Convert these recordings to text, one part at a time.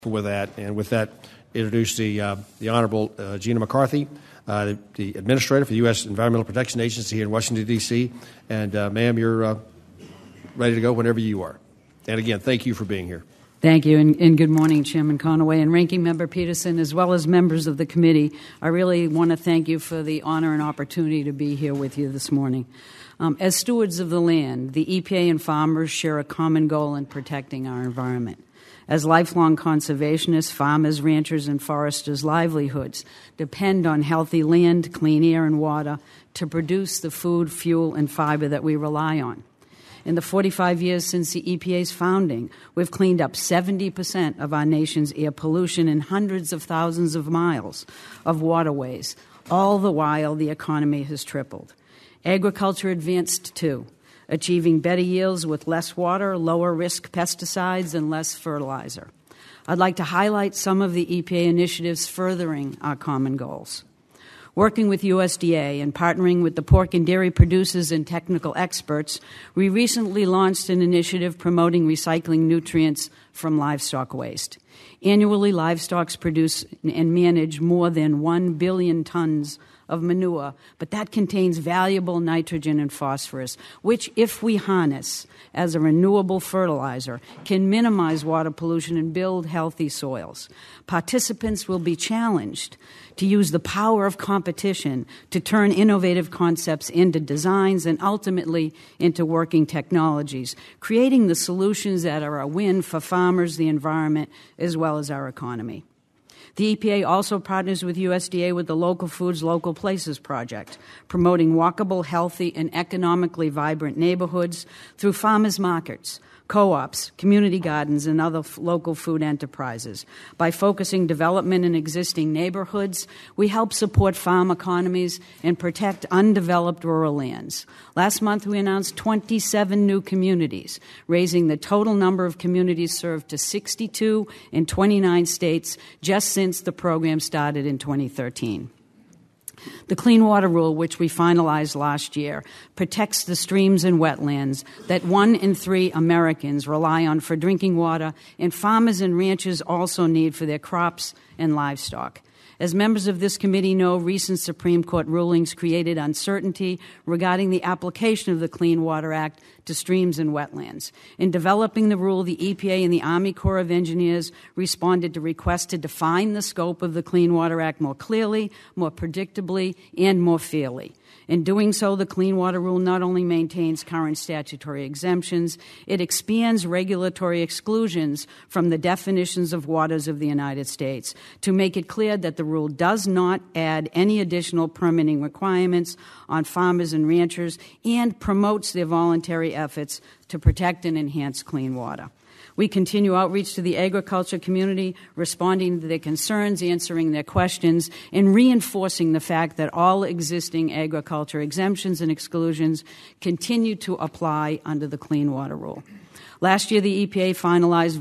with that. And with that, introduce the Honorable Gina McCarthy, the Administrator for the U.S. Environmental Protection Agency here in Washington, D.C. And, ma'am, you're ready to go whenever you are. And, again, thank you for being here. Thank you, and good morning, Chairman Conaway and Ranking Member Peterson, as well as members of the committee. I really want to thank you for the honor and opportunity to be here with you this morning. As stewards of the land, the EPA and farmers share a common goal in protecting our environment. As lifelong conservationists, farmers, ranchers, and foresters' livelihoods depend on healthy land, clean air, and water to produce the food, fuel, and fiber that we rely on. In the 45 years since the EPA's founding, we've cleaned up 70% of our nation's air pollution and hundreds of thousands of miles of waterways. All the while, the economy has tripled. Agriculture advanced, too, achieving better yields with less water, lower risk pesticides, and less fertilizer. I'd like to highlight some of the EPA initiatives furthering our common goals. Working with USDA and partnering with the pork and dairy producers and technical experts, we recently launched an initiative promoting recycling nutrients from livestock waste. Annually, livestock produce and manage more than 1 billion tons of manure, but that contains valuable nitrogen and phosphorus, which, if we harness as a renewable fertilizer, can minimize water pollution and build healthy soils. Participants will be challenged to use the power of competition to turn innovative concepts into designs and ultimately into working technologies, creating the solutions that are a win for farmers, the environment, as well as our economy. The EPA also partners with USDA with the Local Foods, Local Places project, promoting walkable, healthy, and economically vibrant neighborhoods through farmers markets, co-ops, community gardens, and other local food enterprises. By focusing development in existing neighborhoods, we help support farm economies and protect undeveloped rural lands. Last month, we announced 27 new communities, raising the total number of communities served to 62 in 29 states just since the program started in 2013. The Clean Water Rule, which we finalized last year, protects the streams and wetlands that 1 in 3 Americans rely on for drinking water, and farmers and ranchers also need for their crops and livestock. As members of this committee know, recent Supreme Court rulings created uncertainty regarding the application of the Clean Water Act to streams and wetlands. In developing the rule, the EPA and the Army Corps of Engineers responded to requests to define the scope of the Clean Water Act more clearly, more predictably, and more fairly. In doing so, the Clean Water Rule not only maintains current statutory exemptions, it expands regulatory exclusions from the definitions of waters of the United States to make it clear that the rule does not add any additional permitting requirements on farmers and ranchers and promotes their voluntary efforts to protect and enhance clean water. We continue outreach to the agriculture community, responding to their concerns, answering their questions, and reinforcing the fact that all existing agriculture exemptions and exclusions continue to apply under the Clean Water Rule. Last year, the EPA finalized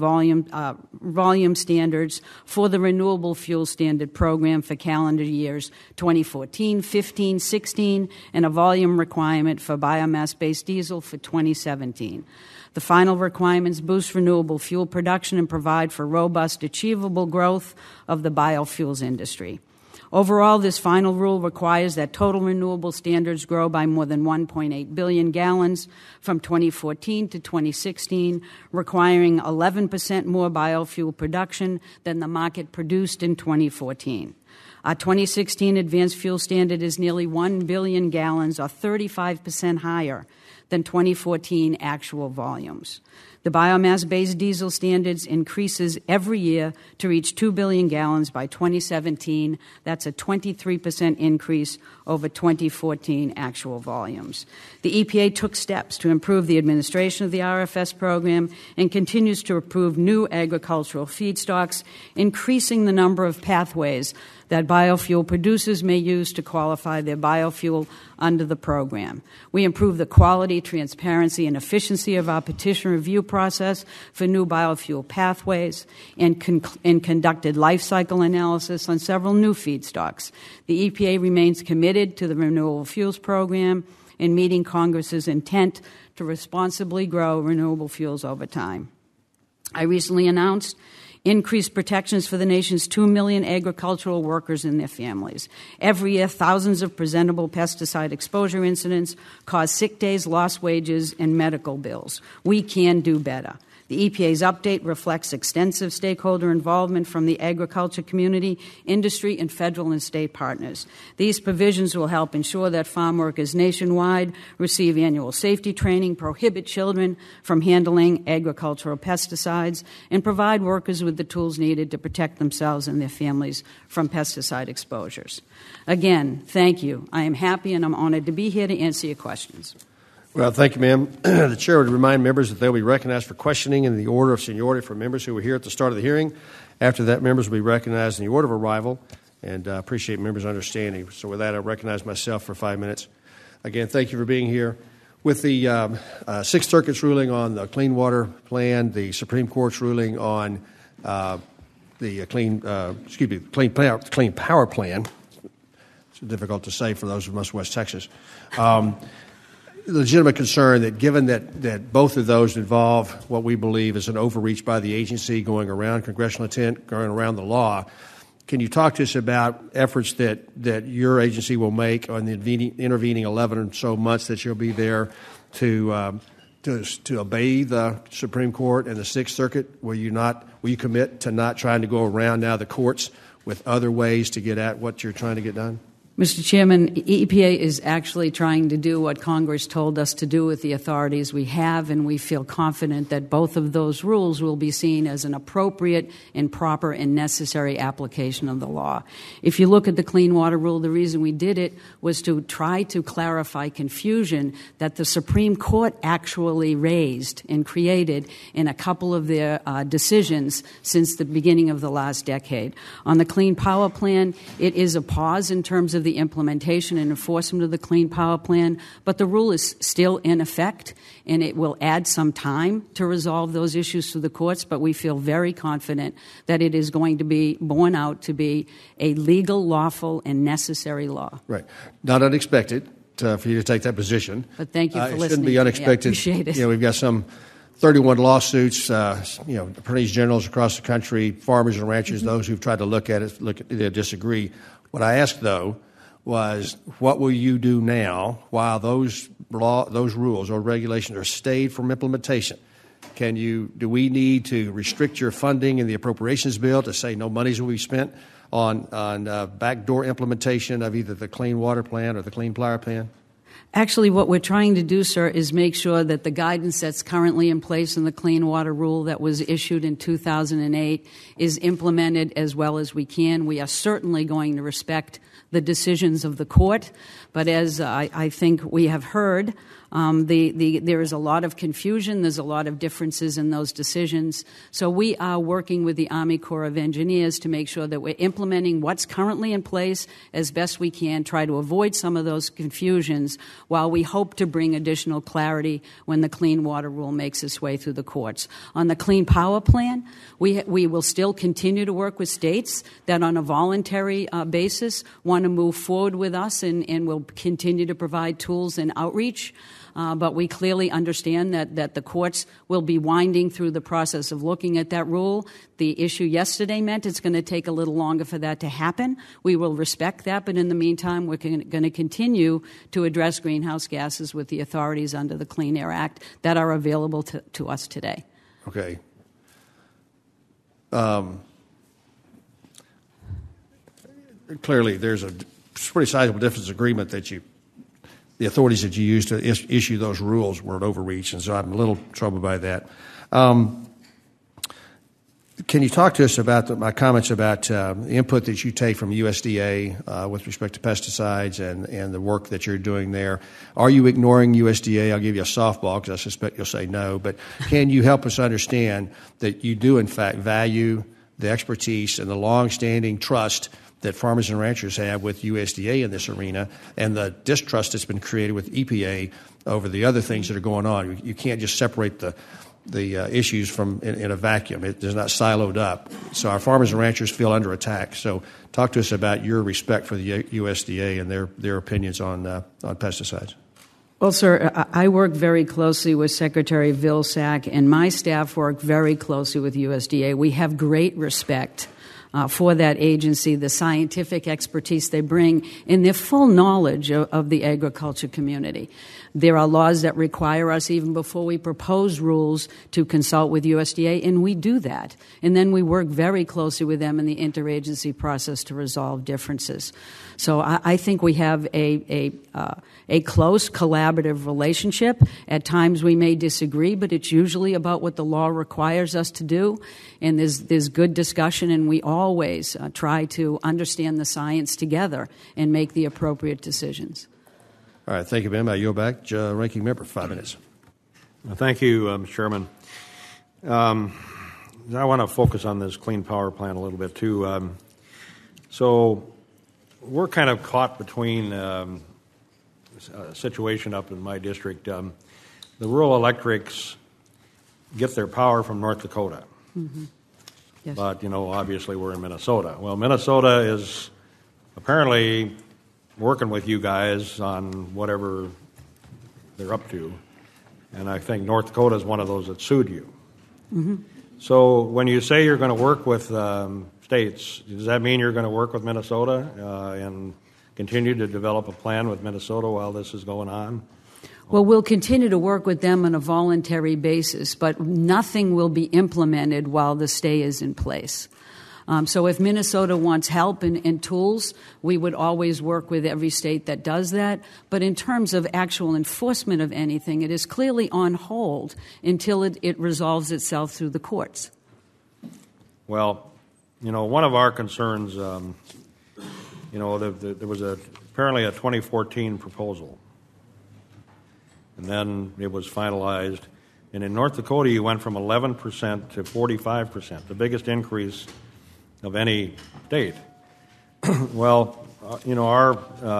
volume standards for the Renewable Fuel Standard Program for calendar years 2014, 15, 16, and a volume requirement for biomass-based diesel for 2017. The final requirements boost renewable fuel production and provide for robust, achievable growth of the biofuels industry. Overall, this final rule requires that total renewable standards grow by more than 1.8 billion gallons from 2014 to 2016, requiring 11% more biofuel production than the market produced in 2014. Our 2016 Advanced Fuel Standard is nearly 1 billion gallons, or 35% higher than 2014 actual volumes. The biomass-based diesel standards increases every year to reach 2 billion gallons by 2017. That's a 23% increase over 2014 actual volumes. The EPA took steps to improve the administration of the RFS program and continues to approve new agricultural feedstocks, increasing the number of pathways that biofuel producers may use to qualify their biofuel under the program. We improved the quality, transparency, and efficiency of our petition review process for new biofuel pathways and conducted life cycle analysis on several new feedstocks. The EPA remains committed to the Renewable Fuels Program and meeting Congress's intent to responsibly grow renewable fuels over time. I recently announced increased protections for the nation's 2 million agricultural workers and their families. Every year, thousands of preventable pesticide exposure incidents cause sick days, lost wages, and medical bills. We can do better. The EPA's update reflects extensive stakeholder involvement from the agriculture community, industry, and federal and state partners. These provisions will help ensure that farm workers nationwide receive annual safety training, prohibit children from handling agricultural pesticides, and provide workers with the tools needed to protect themselves and their families from pesticide exposures. Again, thank you. I am happy and I'm honored to be here to answer your questions. Well, thank you, ma'am. The chair would remind members that they'll be recognized for questioning in the order of seniority for members who were here at the start of the hearing. After that, members will be recognized in the order of arrival, and I appreciate members' understanding. So with that, I recognize myself for 5 minutes. Again, thank you for being here. With the Sixth Circuit's ruling on the Clean Water Plan, the Supreme Court's ruling on the Clean Power Plan, it's difficult to say for those of us in West Texas, legitimate concern that given that both of those involve what we believe is an overreach by the agency going around congressional intent, going around the law, can you talk to us about efforts that your agency will make on the intervening 11 or so months that you'll be there to obey the Supreme Court and the Sixth Circuit? Will you commit to not trying to go around now the courts with other ways to get at what you're trying to get done? Mr. Chairman, EPA is actually trying to do what Congress told us to do with the authorities we have, and we feel confident that both of those rules will be seen as an appropriate and proper and necessary application of the law. If you look at the Clean Water Rule, the reason we did it was to try to clarify confusion that the Supreme Court actually raised and created in a couple of their decisions since the beginning of the last decade. On the Clean Power Plan, it is a pause in terms of the implementation and enforcement of the Clean Power Plan, but the rule is still in effect, and it will add some time to resolve those issues through the courts, but we feel very confident that it is going to be borne out to be a legal, lawful, and necessary law. Right. Not unexpected for you to take that position. But thank you for listening. It shouldn't be unexpected. I appreciate it. We've got some 31 lawsuits, attorneys generals across the country, farmers and ranchers, those who've tried to look at it, disagree. What I asked, though, was what will you do now while those rules or regulations are stayed from implementation? Do we need to restrict your funding in the appropriations bill to say no monies will be spent on backdoor implementation of either the Clean Water Plan or the Clean Power Plan? Actually, what we're trying to do, sir, is make sure that the guidance that's currently in place in the Clean Water Rule that was issued in 2008 is implemented as well as we can. We are certainly going to respect the decisions of the court, but as I think we have heard, there is a lot of confusion. There's a lot of differences in those decisions. So we are working with the Army Corps of Engineers to make sure that we're implementing what's currently in place as best we can, try to avoid some of those confusions while we hope to bring additional clarity when the Clean Water Rule makes its way through the courts. On the Clean Power Plan, we will still continue to work with states that on a voluntary basis want to move forward with us and will continue to provide tools and outreach. But we clearly understand that the courts will be winding through the process of looking at that rule. The issue yesterday meant it's going to take a little longer for that to happen. We will respect that, but in the meantime, we're going to continue to address greenhouse gases with the authorities under the Clean Air Act that are available to us today. Okay. Clearly, there's a pretty sizable difference agreement that the authorities that you used to issue those rules were an overreach, and so I'm a little troubled by that. Can you talk to us about my comments about the input that you take from USDA with respect to pesticides and the work that you're doing there? Are you ignoring USDA? I'll give you a softball because I suspect you'll say no, but can you help us understand that you do, in fact, value the expertise and the long-standing trust that farmers and ranchers have with USDA in this arena and the distrust that's been created with EPA over the other things that are going on? You can't just separate the issues from in a vacuum. It is not siloed up. So our farmers and ranchers feel under attack. So talk to us about your respect for the USDA and their opinions on pesticides. Well, sir, I work very closely with Secretary Vilsack, and my staff work very closely with USDA. We have great respect for that agency, the scientific expertise they bring, and their full knowledge of the agriculture community. There are laws that require us, even before we propose rules, to consult with USDA, and we do that. And then we work very closely with them in the interagency process to resolve differences. So I think we have a close collaborative relationship. At times we may disagree, but it's usually about what the law requires us to do. And there's good discussion, and we always try to understand the science together and make the appropriate decisions. All right, thank you, ma'am. I yield back. Ranking Member, 5 minutes. Thank you, Mr. Chairman. I want to focus on this Clean Power Plan a little bit, too. So we're kind of caught between a situation up in my district. The rural electrics get their power from North Dakota. Mm-hmm. Yes. But, obviously we're in Minnesota. Well, Minnesota is apparently working with you guys on whatever they're up to. And I think North Dakota is one of those that sued you. Mm-hmm. So when you say you're going to work with states, does that mean you're going to work with Minnesota and continue to develop a plan with Minnesota while this is going on? Well, we'll continue to work with them on a voluntary basis, but nothing will be implemented while the stay is in place. So if Minnesota wants help and tools, we would always work with every state that does that. But in terms of actual enforcement of anything, it is clearly on hold until it resolves itself through the courts. Well, one of our concerns, there was apparently a 2014 proposal. And then it was finalized. And in North Dakota, you went from 11% to 45%, the biggest increase of any state. Well, our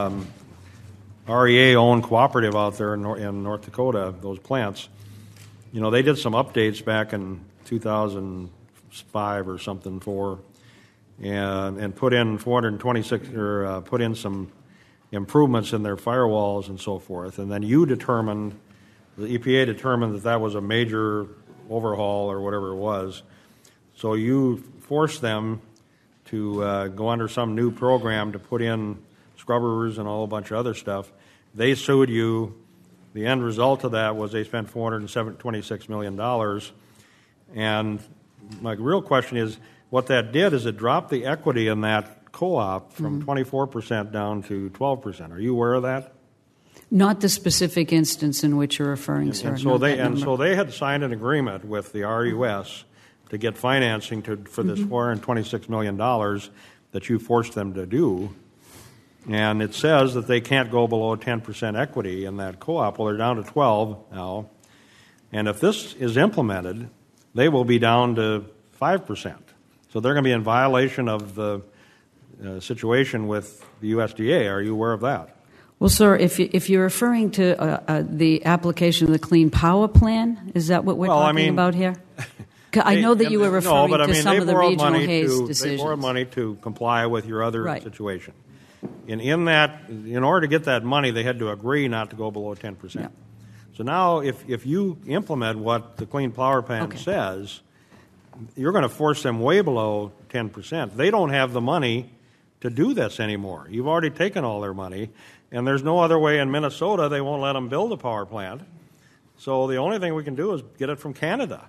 REA-owned cooperative out there in North Dakota, those plants, they did some updates back in 2005 or something and put in 426 or put in some improvements in their firewalls and so forth. And then the EPA determined that was a major overhaul or whatever it was. So you forced them to go under some new program to put in scrubbers and a whole bunch of other stuff. They sued you. The end result of that was they spent $426 million. And my real question is, what that did is it dropped the equity in that co-op from 24% down to 12%. Are you aware of that? Not the specific instance in which you're referring, sir. And so they had signed an agreement with the RUS to get financing for this $426 million that you forced them to do. And it says that they can't go below 10% equity in that co-op. Well, they're down to 12 now. And if this is implemented, they will be down to 5%. So they're going to be in violation of the situation with the USDA. Are you aware of that? Well, sir, if you're referring to the application of the Clean Power Plan, is that what we're talking about here? I know that you were referring to some of the regional Hays decisions. They borrowed money to comply with your other situation. And in order to get that money, they had to agree not to go below 10%. Yeah. So now if you implement what the Clean Power Plan says, you're going to force them way below 10%. They don't have the money to do this anymore. You've already taken all their money, and there's no other way in Minnesota. They won't let them build a power plant. So the only thing we can do is get it from Canada.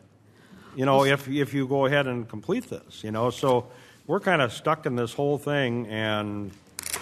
If you go ahead and complete this, so we're kind of stuck in this whole thing, and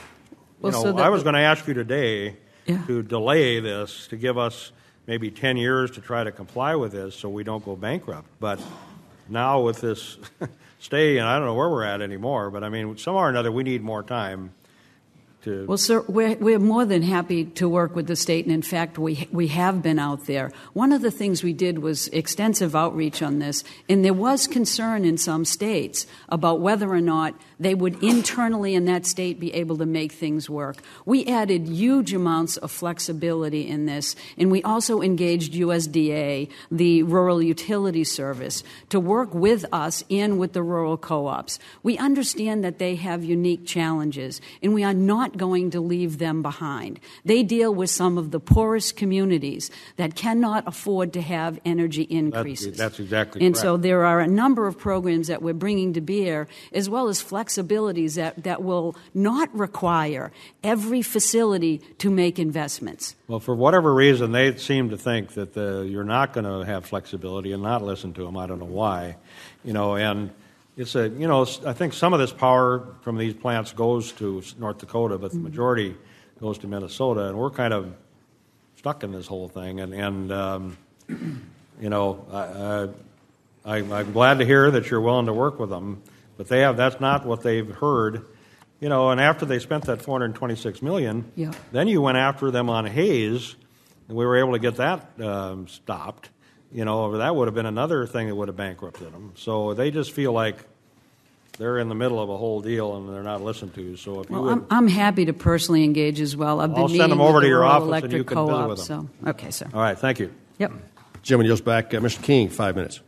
I was going to ask you today to delay this, to give us maybe 10 years to try to comply with this so we don't go bankrupt. But now with this stay, and I don't know where we're at anymore, but somehow or another we need more time. Well, sir, we're more than happy to work with the state, and in fact, we have been out there. One of the things we did was extensive outreach on this, and there was concern in some states about whether or not they would internally in that state be able to make things work. We added huge amounts of flexibility in this, and we also engaged USDA, the Rural Utility Service, to work with us and with the rural co-ops. We understand that they have unique challenges, and we are not not going to leave them behind. They deal with some of the poorest communities that cannot afford to have energy increases. That's exactly and correct. So there are a number of programs that we're bringing to bear, as well as flexibilities that will not require every facility to make investments. Well, for whatever reason, they seem to think that you're not going to have flexibility and not listen to them. I don't know why, and it's I think some of this power from these plants goes to North Dakota, but the majority goes to Minnesota, and we're kind of stuck in this whole thing. I'm glad to hear that you're willing to work with them, but that's not what they've heard. And after they spent that $426 million, yeah. Then you went after them on Hayes, and we were able to get that stopped. That would have been another thing that would have bankrupted them. So they just feel like they're in the middle of a whole deal and they're not listened to. So if you would, I'm happy to personally engage as well. I'll send them over to your office and you can visit with them. Okay, sir. All right, thank you. Yep. Gentleman yields back. Mr. King, 5 minutes.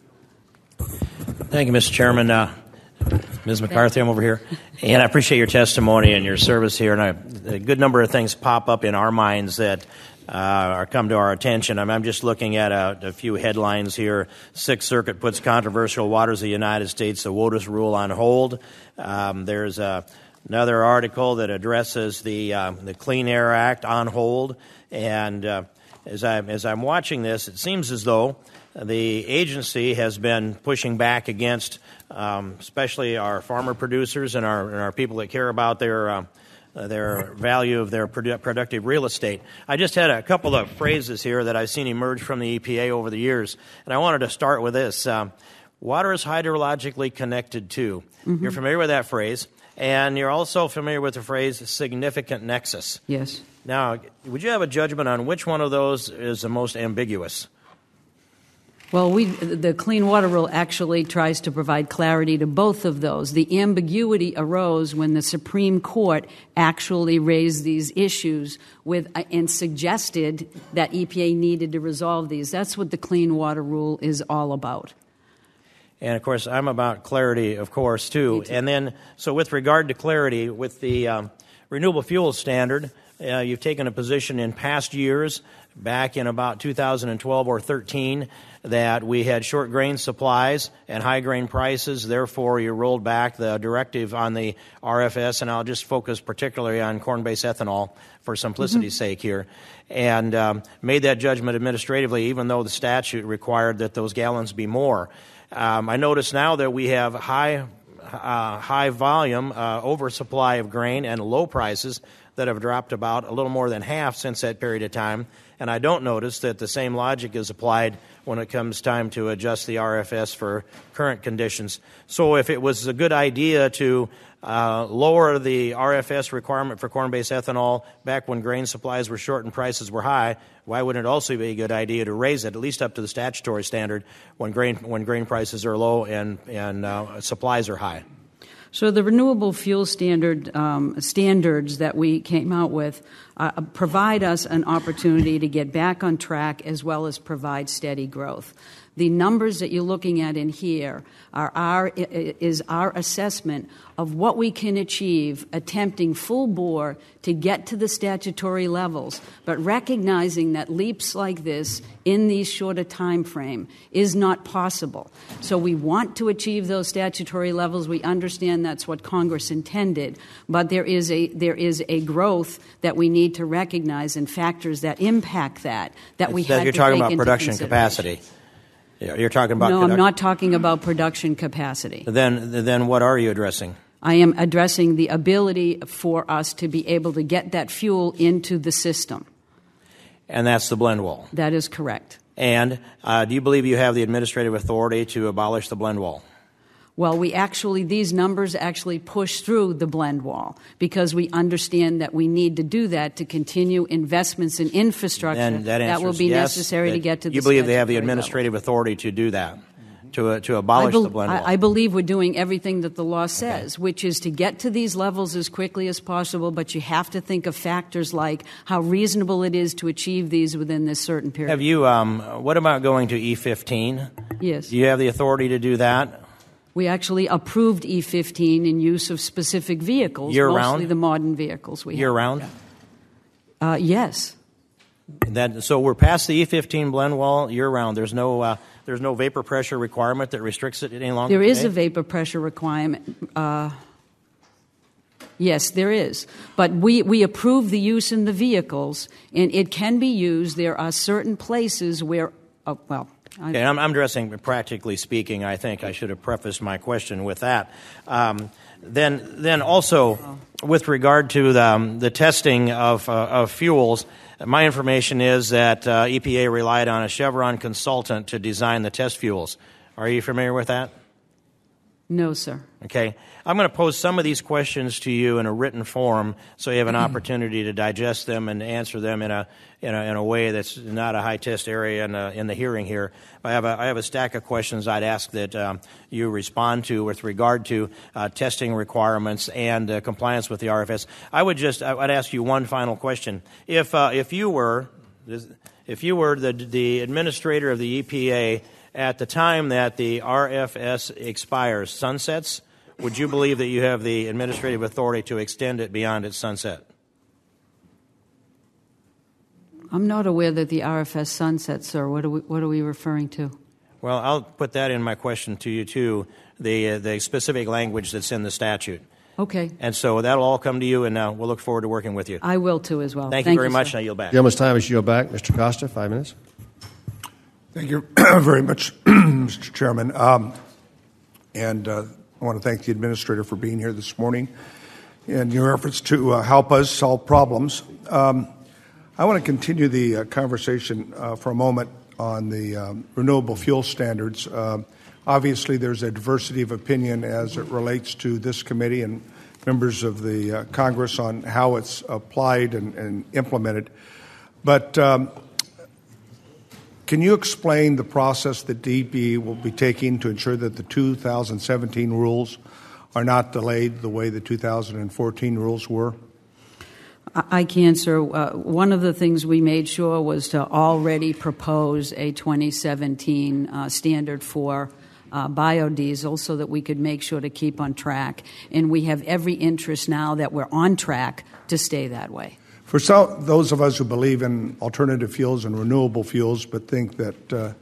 Thank you, Mr. Chairman. Ms. McCarthy, I'm over here. And I appreciate your testimony and your service here. And a good number of things pop up in our minds that are come to our attention. I'm just looking at a few headlines here. Sixth Circuit puts controversial waters of the United States, the WOTUS rule, on hold. There's another article that addresses the Clean Air Act on hold. And as I'm watching this, it seems as though the agency has been pushing back against especially our farmer producers and our people that care about their value of their productive real estate. I just had a couple of phrases here that I've seen emerge from the EPA over the years, and I wanted to start with this. Water is hydrologically connected to. Mm-hmm. You're familiar with that phrase, and you're also familiar with the phrase significant nexus. Yes. Now, would you have a judgment on which one of those is the most ambiguous? Well, the Clean Water Rule actually tries to provide clarity to both of those. The ambiguity arose when the Supreme Court actually raised these issues and suggested that EPA needed to resolve these. That's what the Clean Water Rule is all about. And, of course, I'm about clarity, of course, too. And then, so with regard to clarity, with the renewable fuel standard, you've taken a position in past years, back in about 2012 or 13, that we had short grain supplies and high grain prices. Therefore, you rolled back the directive on the RFS, and I'll just focus particularly on corn-based ethanol for simplicity's sake here, and made that judgment administratively, even though the statute required that those gallons be more. I notice now that we have high volume oversupply of grain and low prices that have dropped about a little more than half since that period of time. And I don't notice that the same logic is applied when it comes time to adjust the RFS for current conditions. So if it was a good idea to lower the RFS requirement for corn-based ethanol back when grain supplies were short and prices were high, why wouldn't it also be a good idea to raise it, at least up to the statutory standard, when grain prices are low and supplies are high? So the renewable fuel standards that we came out with provide us an opportunity to get back on track as well as provide steady growth. The numbers that you're looking at in here is our assessment of what we can achieve attempting full bore to get to the statutory levels, but recognizing that leaps like this in these shorter time frame is not possible. So we want to achieve those statutory levels. We understand that's what Congress intended, but there is a growth that we need to recognize and factors that impact that we had to take into consideration. You're talking about production capacity. You're talking about No, I'm not talking about production capacity. Then what are you addressing? I am addressing the ability for us to be able to get that fuel into the system. And that's the blend wall? That is correct. And do you believe you have the administrative authority to abolish the blend wall? Well, these numbers actually push through the blend wall because we understand that we need to do that to continue investments in infrastructure that will be necessary to get to the You believe they have the administrative authority to do that, to abolish the blend wall? I believe we're doing everything that the law says, which is to get to these levels as quickly as possible, but you have to think of factors like how reasonable it is to achieve these within this certain period. Have you, what about going to E15? Yes. Do you have the authority to do that? We actually approved E15 in use of specific vehicles, year-round? Mostly the modern vehicles we have. Year-round? Yes. So we're past the E15 blend wall year-round. There's no vapor pressure requirement that restricts it any longer There is today? a vapor pressure requirement. Yes, there is. But we approve the use in the vehicles, and it can be used. There are certain places where, Okay, I'm addressing, practically speaking, I think I should have prefaced my question with that. Then also, with regard to the testing of fuels, my information is that EPA relied on a Chevron consultant to design the test fuels. Are you familiar with that? No, sir. Okay. I'm going to pose some of these questions to you in a written form so you have an opportunity to digest them and answer them in a way that's not a high-test area in the hearing here. I have a stack of questions I'd ask that you respond to with regard to testing requirements and compliance with the RFS. I'd ask you one final question. If you were the administrator of the EPA at the time that the RFS expires, sunsets, would you believe that you have the administrative authority to extend it beyond its sunset? I'm not aware that the RFS sunsets, sir. What are we referring to? Well, I'll put that in my question to you, too, the specific language that's in the statute. Okay. And so that'll all come to you, and we'll look forward to working with you. I will, too, as well. Thank you very much. Sir. Now yield back. Gentleman's time is yield back. Mr. Costa, 5 minutes. Thank you very much, Mr. Chairman. And I want to thank the administrator for being here this morning and your efforts to help us solve problems. I want to continue the conversation for a moment on the renewable fuel standards. Obviously, there's a diversity of opinion as it relates to this committee and members of the Congress on how it's applied and implemented. But can you explain the process that DEP will be taking to ensure that the 2017 rules are not delayed the way the 2014 rules were? I can, sir. One of the things we made sure was to already propose a 2017 standard for biodiesel so that we could make sure to keep on track. And we have every interest now that we're on track to stay that way. For those of us who believe in alternative fuels and renewable fuels but think that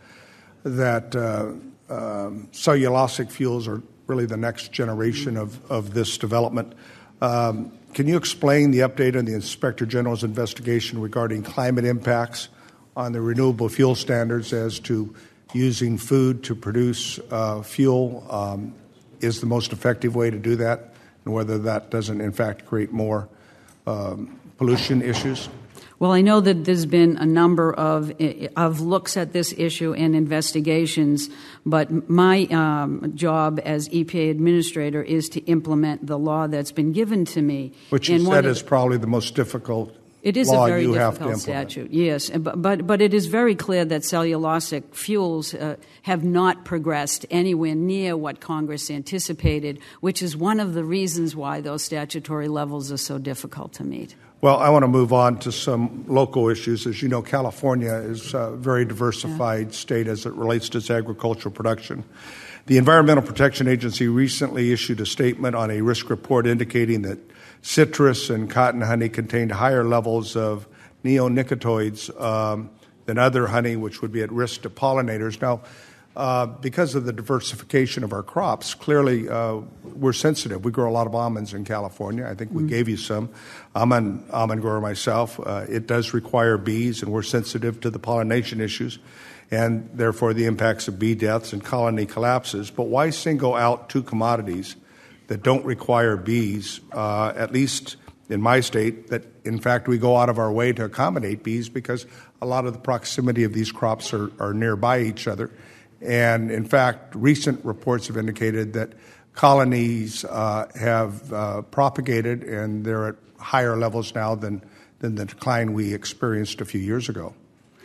cellulosic fuels are really the next generation of this development, can you explain the update on the Inspector General's investigation regarding climate impacts on the renewable fuel standards as to using food to produce fuel is the most effective way to do that, and whether that doesn't, in fact, create more pollution issues? Well, I know that there's been a number of looks at this issue and investigations, but my job as EPA administrator is to implement the law that's been given to me. Which you said is probably the most difficult It is law a very you have to difficult implement. statute, yes. But it is very clear that cellulosic fuels have not progressed anywhere near what Congress anticipated, which is one of the reasons why those statutory levels are so difficult to meet. Well, I want to move on to some local issues. As you know, California is a very diversified state as it relates to its agricultural production. The Environmental Protection Agency recently issued a statement on a risk report indicating that citrus and cotton honey contained higher levels of neonicotinoids than other honey, which would be at risk to pollinators. Now, because of the diversification of our crops, clearly we're sensitive. We grow a lot of almonds in California. I think we gave you some. I'm an almond grower myself. It does require bees, and we're sensitive to the pollination issues and therefore the impacts of bee deaths and colony collapses. But why single out two commodities that don't require bees, at least in my state, that in fact we go out of our way to accommodate bees because a lot of the proximity of these crops are nearby each other. And in fact, recent reports have indicated that colonies have propagated, and they're at higher levels now than the decline we experienced a few years ago.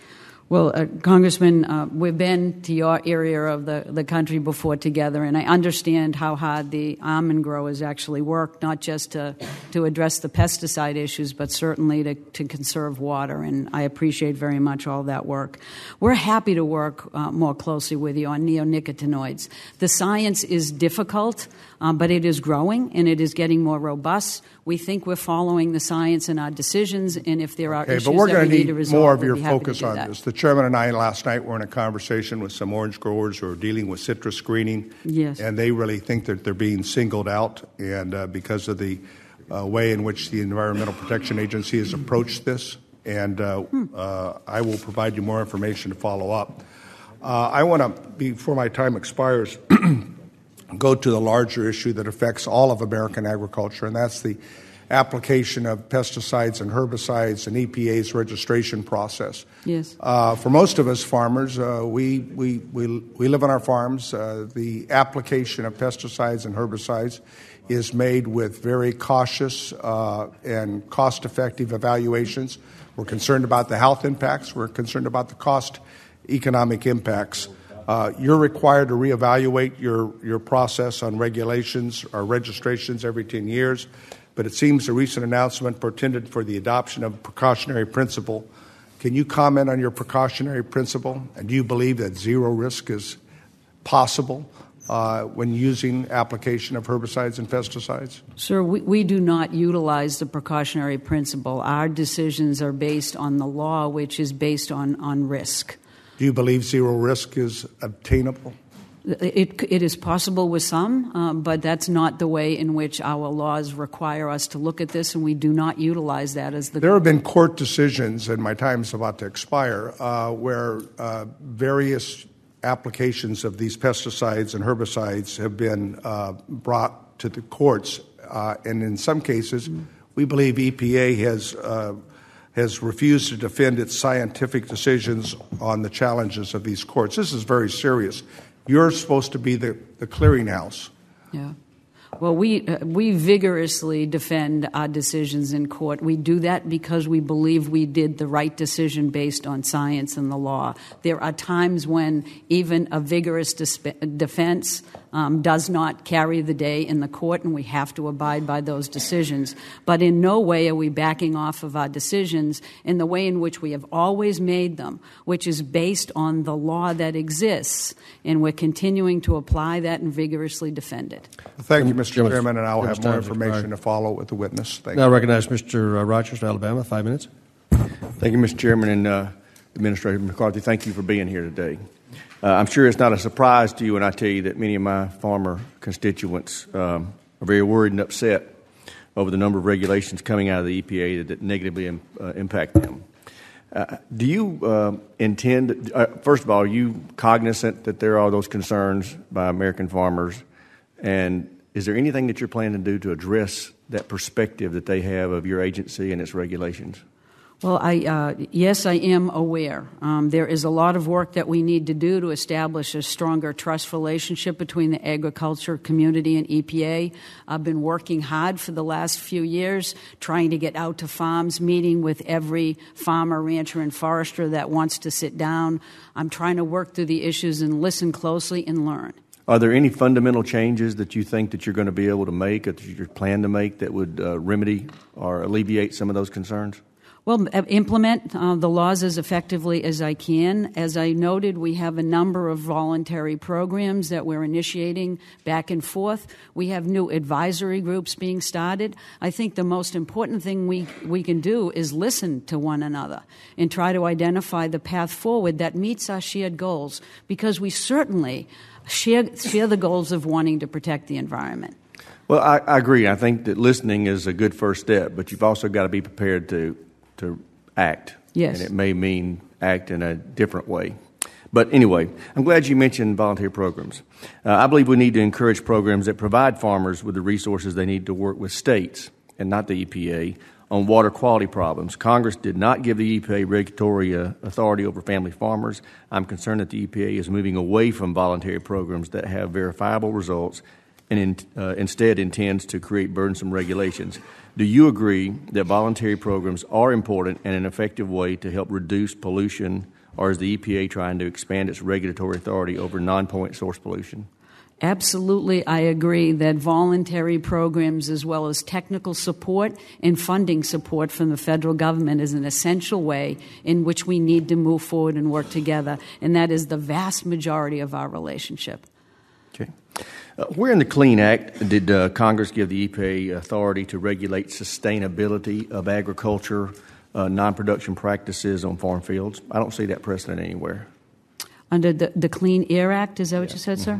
Well, Congressman, we've been to your area of the country before together, and I understand how hard the almond growers actually work, not just to address the pesticide issues, but certainly to conserve water, and I appreciate very much all that work. We're happy to work more closely with you on neonicotinoids. The science is difficult, but it is growing, and it is getting more robust. We think we're following the science in our decisions, and if there are issues but we're that going we to need to need resolve, more of we'll your be happy focus to do on that. this. The chairman and I last night were in a conversation with some orange growers who are dealing with citrus screening, Yes. and they really think that they're being singled out, and because of the way in which the Environmental Protection Agency has approached this, and I will provide you more information to follow up. I want to, before my time expires, go to the larger issue that affects all of American agriculture, and that's the application of pesticides and herbicides and EPA's registration process. Yes. For most of us farmers, we live on our farms. The application of pesticides and herbicides is made with very cautious and cost-effective evaluations. We're concerned about the health impacts. We're concerned about the cost economic impacts. You're required to reevaluate your process on regulations or registrations every 10 years, but it seems a recent announcement portended for the adoption of a precautionary principle. Can you comment on your precautionary principle? And do you believe that zero risk is possible when using application of herbicides and pesticides? Sir, we do not utilize the precautionary principle. Our decisions are based on the law, which is based on risk. Do you believe zero risk is obtainable? It is possible with some, but that's not the way in which our laws require us to look at this, and we do not utilize that as the... There have been court decisions, and my time is about to expire, where various applications of these pesticides and herbicides have been brought to the courts, and in some cases, we believe EPA has refused to defend its scientific decisions on the challenges of these courts. This is very serious. You're supposed to be the clearinghouse. Yeah. Well, we vigorously defend our decisions in court. We do that because we believe we did the right decision based on science and the law. There are times when even a vigorous defense does not carry the day in the court, and we have to abide by those decisions. But in no way are we backing off of our decisions in the way in which we have always made them, which is based on the law that exists, and we're continuing to apply that and vigorously defend it. Thank you, Mr. Chairman, and I'll have more information to follow with the witness. Thank you. Now I recognize Mr. Rogers of Alabama, 5 minutes. Thank you, Mr. Chairman, and Administrator McCarthy. Thank you for being here today. I'm sure it's not a surprise to you when I tell you that many of my farmer constituents are very worried and upset over the number of regulations coming out of the EPA that negatively impact them. Do you intend, first of all, are you cognizant that there are those concerns by American farmers? And is there anything that you're planning to do to address that perspective that they have of your agency and its regulations? Well, yes, I am aware. There is a lot of work that we need to do to establish a stronger trust relationship between the agriculture community and EPA. I've been working hard for the last few years, trying to get out to farms, meeting with every farmer, rancher, and forester that wants to sit down. I'm trying to work through the issues and listen closely and learn. Are there any fundamental changes that you think that you're going to be able to make or that you plan to make that would remedy or alleviate some of those concerns? Well, implement the laws as effectively as I can. As I noted, we have a number of voluntary programs that we're initiating back and forth. We have new advisory groups being started. I think the most important thing we can do is listen to one another and try to identify the path forward that meets our shared goals, because we certainly share the goals of wanting to protect the environment. Well, I agree. I think that listening is a good first step, but you've also got to be prepared to act. Yes. And it may mean act in a different way. But anyway, I'm glad you mentioned volunteer programs. I believe we need to encourage programs that provide farmers with the resources they need to work with states, and not the EPA, on water quality problems. Congress did not give the EPA regulatory authority over family farmers. I'm concerned that the EPA is moving away from voluntary programs that have verifiable results and instead intends to create burdensome regulations. Do you agree that voluntary programs are important and an effective way to help reduce pollution or is the EPA trying to expand its regulatory authority over non-point source pollution? Absolutely, I agree that voluntary programs as well as technical support and funding support from the federal government is an essential way in which we need to move forward and work together, and that is the vast majority of our relationship. Okay. Where in the Clean Act did Congress give the EPA authority to regulate sustainability of agriculture, non-production practices on farm fields? I don't see that precedent anywhere. Under the Clean Air Act, is that what you said, sir?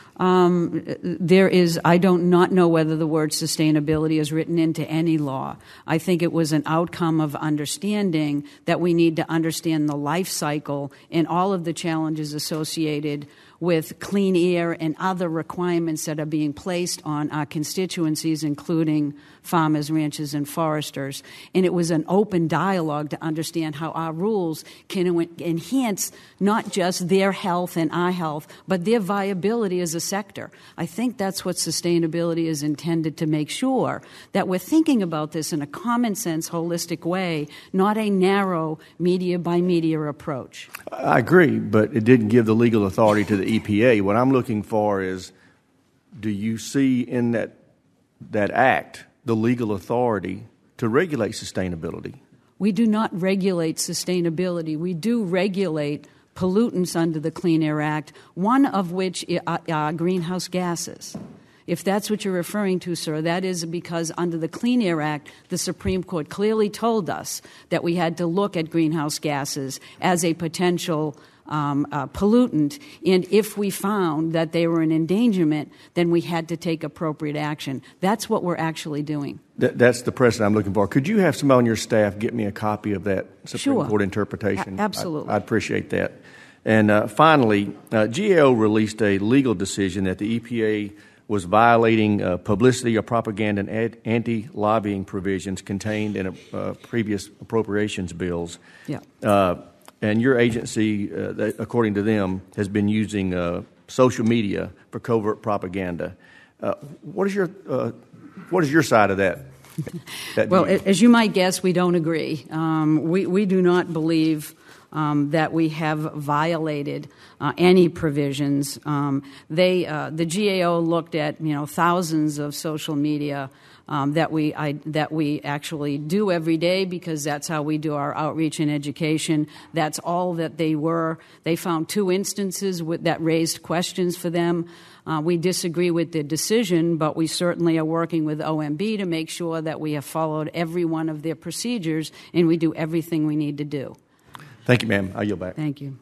There is, I don't not know whether the word sustainability is written into any law. I think it was an outcome of understanding that we need to understand the life cycle and all of the challenges associated with clean air and other requirements that are being placed on our constituencies, including farmers, ranchers, and foresters. And it was an open dialogue to understand how our rules can enhance not just their health and our health, but their viability as a sector. I think that's what sustainability is intended to make sure, that we're thinking about this in a common sense, holistic way, not a narrow media by media approach. I agree, but it didn't give the legal authority to the EPA. What I'm looking for is, do you see in that act the legal authority to regulate sustainability? We do not regulate sustainability. We do regulate pollutants under the Clean Air Act, one of which are greenhouse gases. If that's what you're referring to, sir, that is because under the Clean Air Act, the Supreme Court clearly told us that we had to look at greenhouse gases as a potential pollutant, and if we found that they were an endangerment, then we had to take appropriate action. That's what we're actually doing. That's the precedent I'm looking for. Could you have someone on your staff get me a copy of that Supreme Court interpretation? Absolutely. I'd appreciate that. And finally, GAO released a legal decision that the EPA was violating publicity or propaganda and anti-lobbying provisions contained in previous appropriations bills. Yeah. And your agency, according to them, has been using social media for covert propaganda. What is your side of that? Well, as you might guess, we don't agree. We do not believe that we have violated any provisions. The GAO looked at thousands of social media that we actually do every day, because that's how we do our outreach and education. That's all that they were. They found 2 instances that raised questions for them. We disagree with the decision, but we certainly are working with OMB to make sure that we have followed every one of their procedures and we do everything we need to do. Thank you, ma'am. I yield back. Thank you.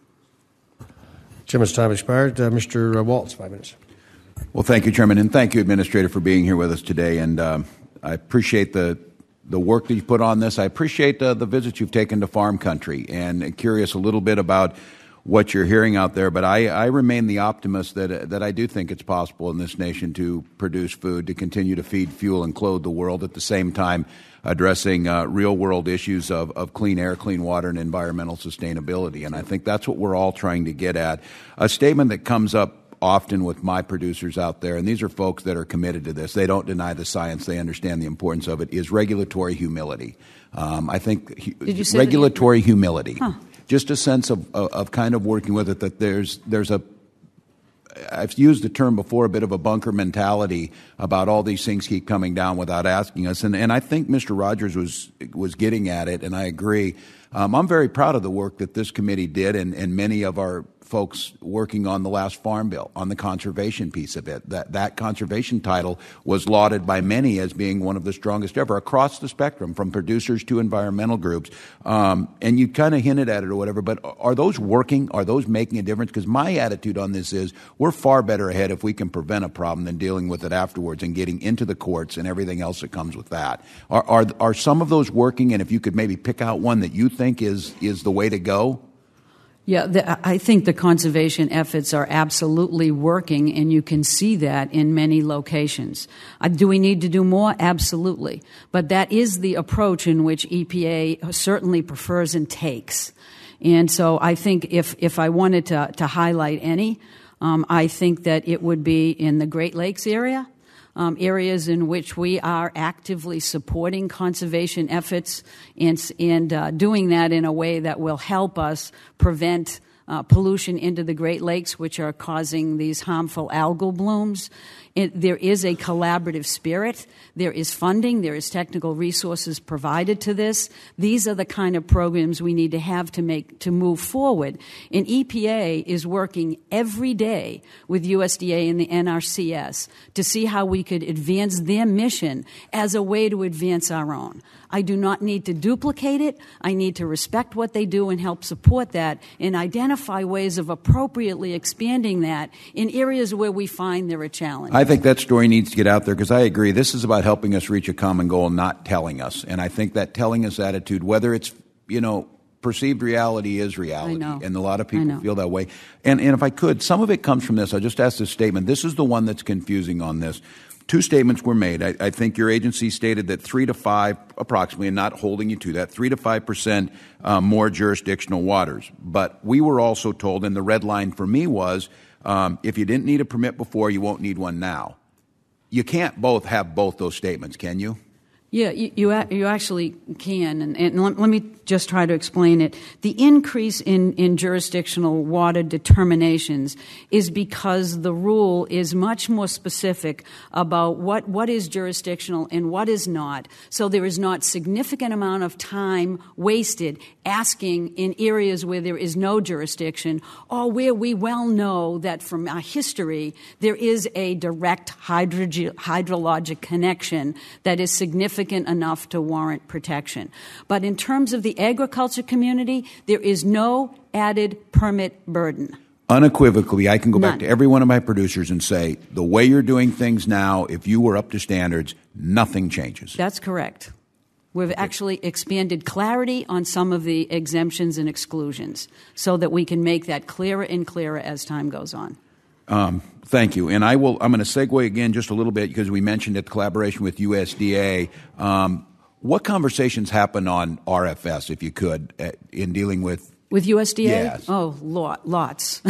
Chairman's time expired. Mr. Waltz, 5 minutes. Well, thank you, Chairman, and thank you, Administrator, for being here with us today. And I appreciate the work that you've put on this. I appreciate the visits you've taken to farm country, and curious a little bit about what you're hearing out there. But I remain the optimist that I do think it's possible in this nation to produce food, to continue to feed, fuel, and clothe the world, at the same time addressing real-world issues of clean air, clean water, and environmental sustainability. And I think that's what we're all trying to get at. A statement that comes up often with my producers out there, and these are folks that are committed to this, they don't deny the science, they understand the importance of it, is regulatory humility. I think regulatory humility. Huh. Just a sense of kind of working with it, that there's a, I've used the term before, a bit of a bunker mentality about all these things keep coming down without asking us. And I think Mr. Rogers was getting at it, and I agree. I'm very proud of the work that this committee did, and many of our folks working on the last Farm Bill, on the conservation piece of it. That conservation title was lauded by many as being one of the strongest ever across the spectrum, from producers to environmental groups. And you kind of hinted at it or whatever, but are those working? Are those making a difference? Because my attitude on this is we're far better ahead if we can prevent a problem than dealing with it afterwards and getting into the courts and everything else that comes with that. Are some of those working? And if you could maybe pick out one that you think is the way to go? Yeah, I think the conservation efforts are absolutely working, and you can see that in many locations. Do we need to do more? Absolutely. But that is the approach in which EPA certainly prefers and takes. And so I think if I wanted to highlight any, I think that it would be in the Great Lakes area. areas in which we are actively supporting conservation efforts and doing that in a way that will help us prevent pollution into the Great Lakes, which are causing these harmful algal blooms. There is a collaborative spirit. There is funding. There is technical resources provided to this. These are the kind of programs we need to have to move forward. And EPA is working every day with USDA and the NRCS to see how we could advance their mission as a way to advance our own. I do not need to duplicate it. I need to respect what they do and help support that and identify ways of appropriately expanding that in areas where we find there are challenges. I think that story needs to get out there because I agree. This is about helping us reach a common goal, not telling us. And I think that telling us attitude, whether it's, perceived reality is reality. And a lot of people feel that way. And if I could, some of it comes from this. I'll just ask this statement. This is the one that's confusing on this. Two statements were made. I think your agency stated that 3 to 5, approximately, and not holding you to that, 3 to 5% more jurisdictional waters. But we were also told, and the red line for me was, if you didn't need a permit before, you won't need one now. You can't both have both those statements, can you? Yeah, you actually can, and let me just try to explain it. The increase in jurisdictional water determinations is because the rule is much more specific about what is jurisdictional and what is not. So there is not significant amount of time wasted asking in areas where there is no jurisdiction or where we well know that from our history there is a direct hydrologic connection that is significant enough to warrant protection. But in terms of the agriculture community, there is no added permit burden. Unequivocally, I can go back to every one of my producers and say, the way you're doing things now, if you were up to standards, nothing changes. That's correct. We've actually expanded clarity on some of the exemptions and exclusions so that we can make that clearer and clearer as time goes on. Thank you. And I'm going to segue again just a little bit because we mentioned it, collaboration with USDA. What conversations happen on RFS, if you could, in dealing with USDA? Yes. Oh, lots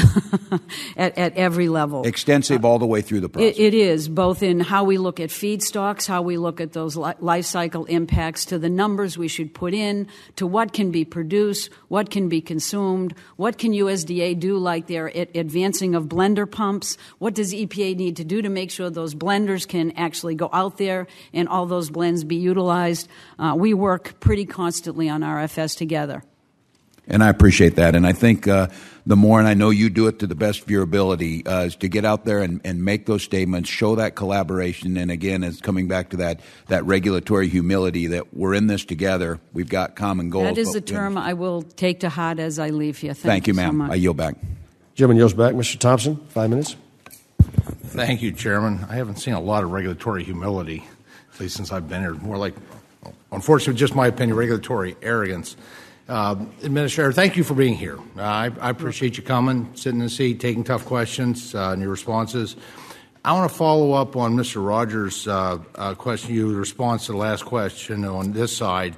at every level. Extensive all the way through the process. It is, both in how we look at feedstocks, how we look at those life cycle impacts, to the numbers we should put in, to what can be produced, what can be consumed, what can USDA do like their advancing of blender pumps, what does EPA need to do to make sure those blenders can actually go out there and all those blends be utilized. We work pretty constantly on RFS together. And I appreciate that. And I think the more, and I know you do it to the best of your ability, is to get out there and make those statements, show that collaboration. And again, it's coming back to that regulatory humility that we're in this together. We've got common goals. That is a term I will take to heart as I leave here. Thank you, ma'am. So much. I yield back. Gentleman yields back. Mr. Thompson, 5 minutes. Thank you, Chairman. I haven't seen a lot of regulatory humility, at least since I've been here. More like, unfortunately, just my opinion, regulatory arrogance. Administrator, thank you for being here. I appreciate you coming, sitting in the seat, taking tough questions and your responses. I want to follow up on Mr. Rogers' question, your response to the last question on this side,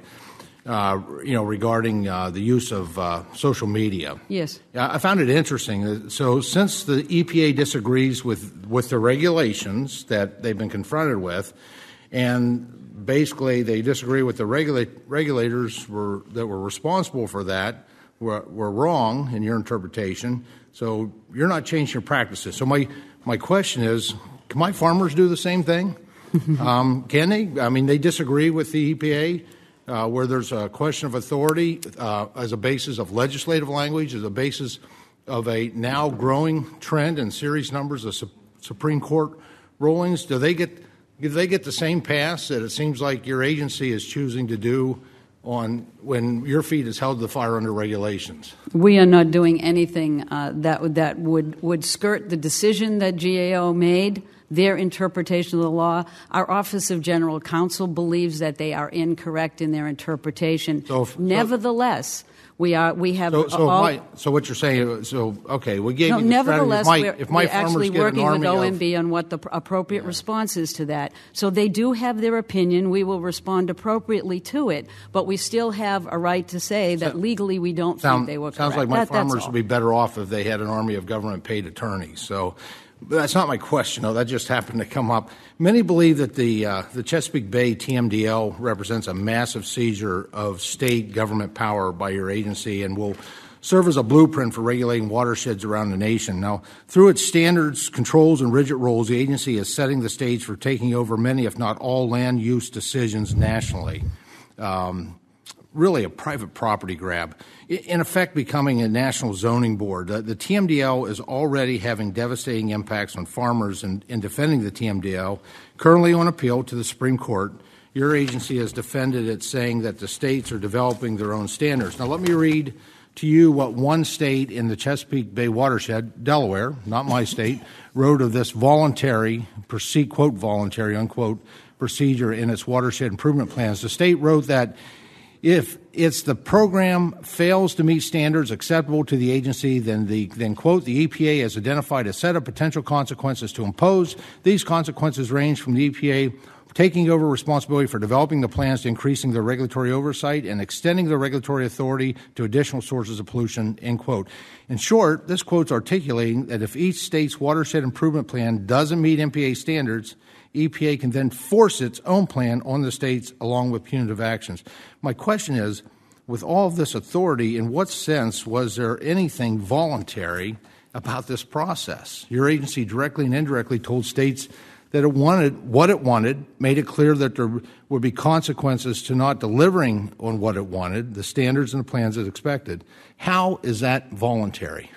regarding the use of social media. Yes. I found it interesting. So since the EPA disagrees with the regulations that they've been confronted with, and basically they disagree with the regulators that were responsible for that were wrong in your interpretation, so you're not changing your practices. So my question is, can my farmers do the same thing? Can they? I mean, they disagree with the EPA where there's a question of authority as a basis of legislative language, as a basis of a now growing trend and series numbers of Supreme Court rulings. Do they get the same pass that it seems like your agency is choosing to do when your feet is held to the fire under regulations? We are not doing anything that would skirt the decision that GAO made, their interpretation of the law. Our Office of General Counsel believes that they are incorrect in their interpretation. Nevertheless, we have. So what you're saying? So okay, we gave you the nevertheless, strategy. we're actually working with OMB on what the appropriate response is to that. So they do have their opinion. We will respond appropriately to it, but we still have a right to say that legally we don't think they were correct. Sounds like my farmers would be better off if they had an army of government-paid attorneys. So But that's not my question, though. That just happened to come up. Many believe that the Chesapeake Bay TMDL represents a massive seizure of state government power by your agency and will serve as a blueprint for regulating watersheds around the nation. Now, through its standards, controls, and rigid rules, the agency is setting the stage for taking over many, if not all, land use decisions nationally. Really a private property grab. In effect, becoming a national zoning board. The TMDL is already having devastating impacts on farmers in defending the TMDL. Currently on appeal to the Supreme Court, your agency has defended it, saying that the states are developing their own standards. Now, let me read to you what one state in the Chesapeake Bay watershed, Delaware, not my state, wrote of this voluntary, quote, voluntary, unquote, procedure in its watershed improvement plans. The state wrote that if the program fails to meet standards acceptable to the agency, then quote, the EPA has identified a set of potential consequences to impose. These consequences range from the EPA taking over responsibility for developing the plans to increasing their regulatory oversight and extending their regulatory authority to additional sources of pollution, end quote. In short, this quote's articulating that if each state's watershed improvement plan doesn't meet MPA standards, EPA can then force its own plan on the states along with punitive actions. My question is, with all of this authority, in what sense was there anything voluntary about this process? Your agency directly and indirectly told states that it wanted what it wanted, made it clear that there would be consequences to not delivering on what it wanted, the standards and the plans it expected. How is that voluntary?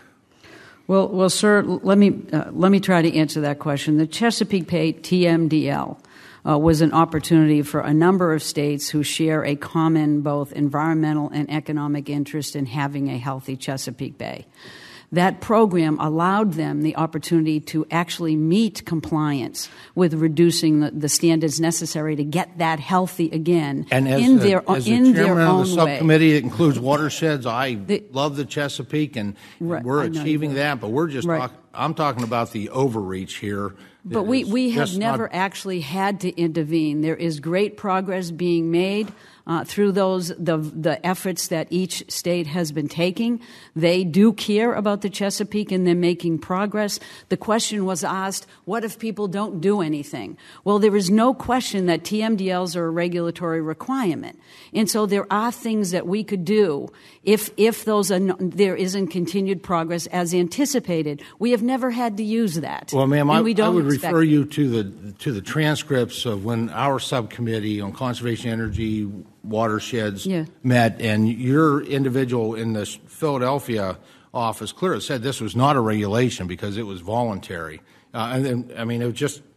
Well, sir, let me try to answer that question. The Chesapeake Bay TMDL was an opportunity for a number of states who share a common both environmental and economic interest in having a healthy Chesapeake Bay. That program allowed them the opportunity to actually meet compliance with reducing the standards necessary to get that healthy again in their own way. As the chairman of the subcommittee that includes watersheds, I love the Chesapeake, and we're achieving that, but we're just I'm talking about the overreach here. But we have never actually had to intervene. There is great progress being made through the efforts that each state has been taking. They do care about the Chesapeake, and they're making progress. The question was asked, what if people don't do anything? Well, there is no question that TMDLs are a regulatory requirement. And so there are things that we could do if there isn't continued progress as anticipated. We have never had to use that. Well, ma'am, I would refer you to the transcripts of when our subcommittee on conservation energy watersheds met, and your individual in the Philadelphia office clearly said this was not a regulation because it was voluntary. And then, I mean,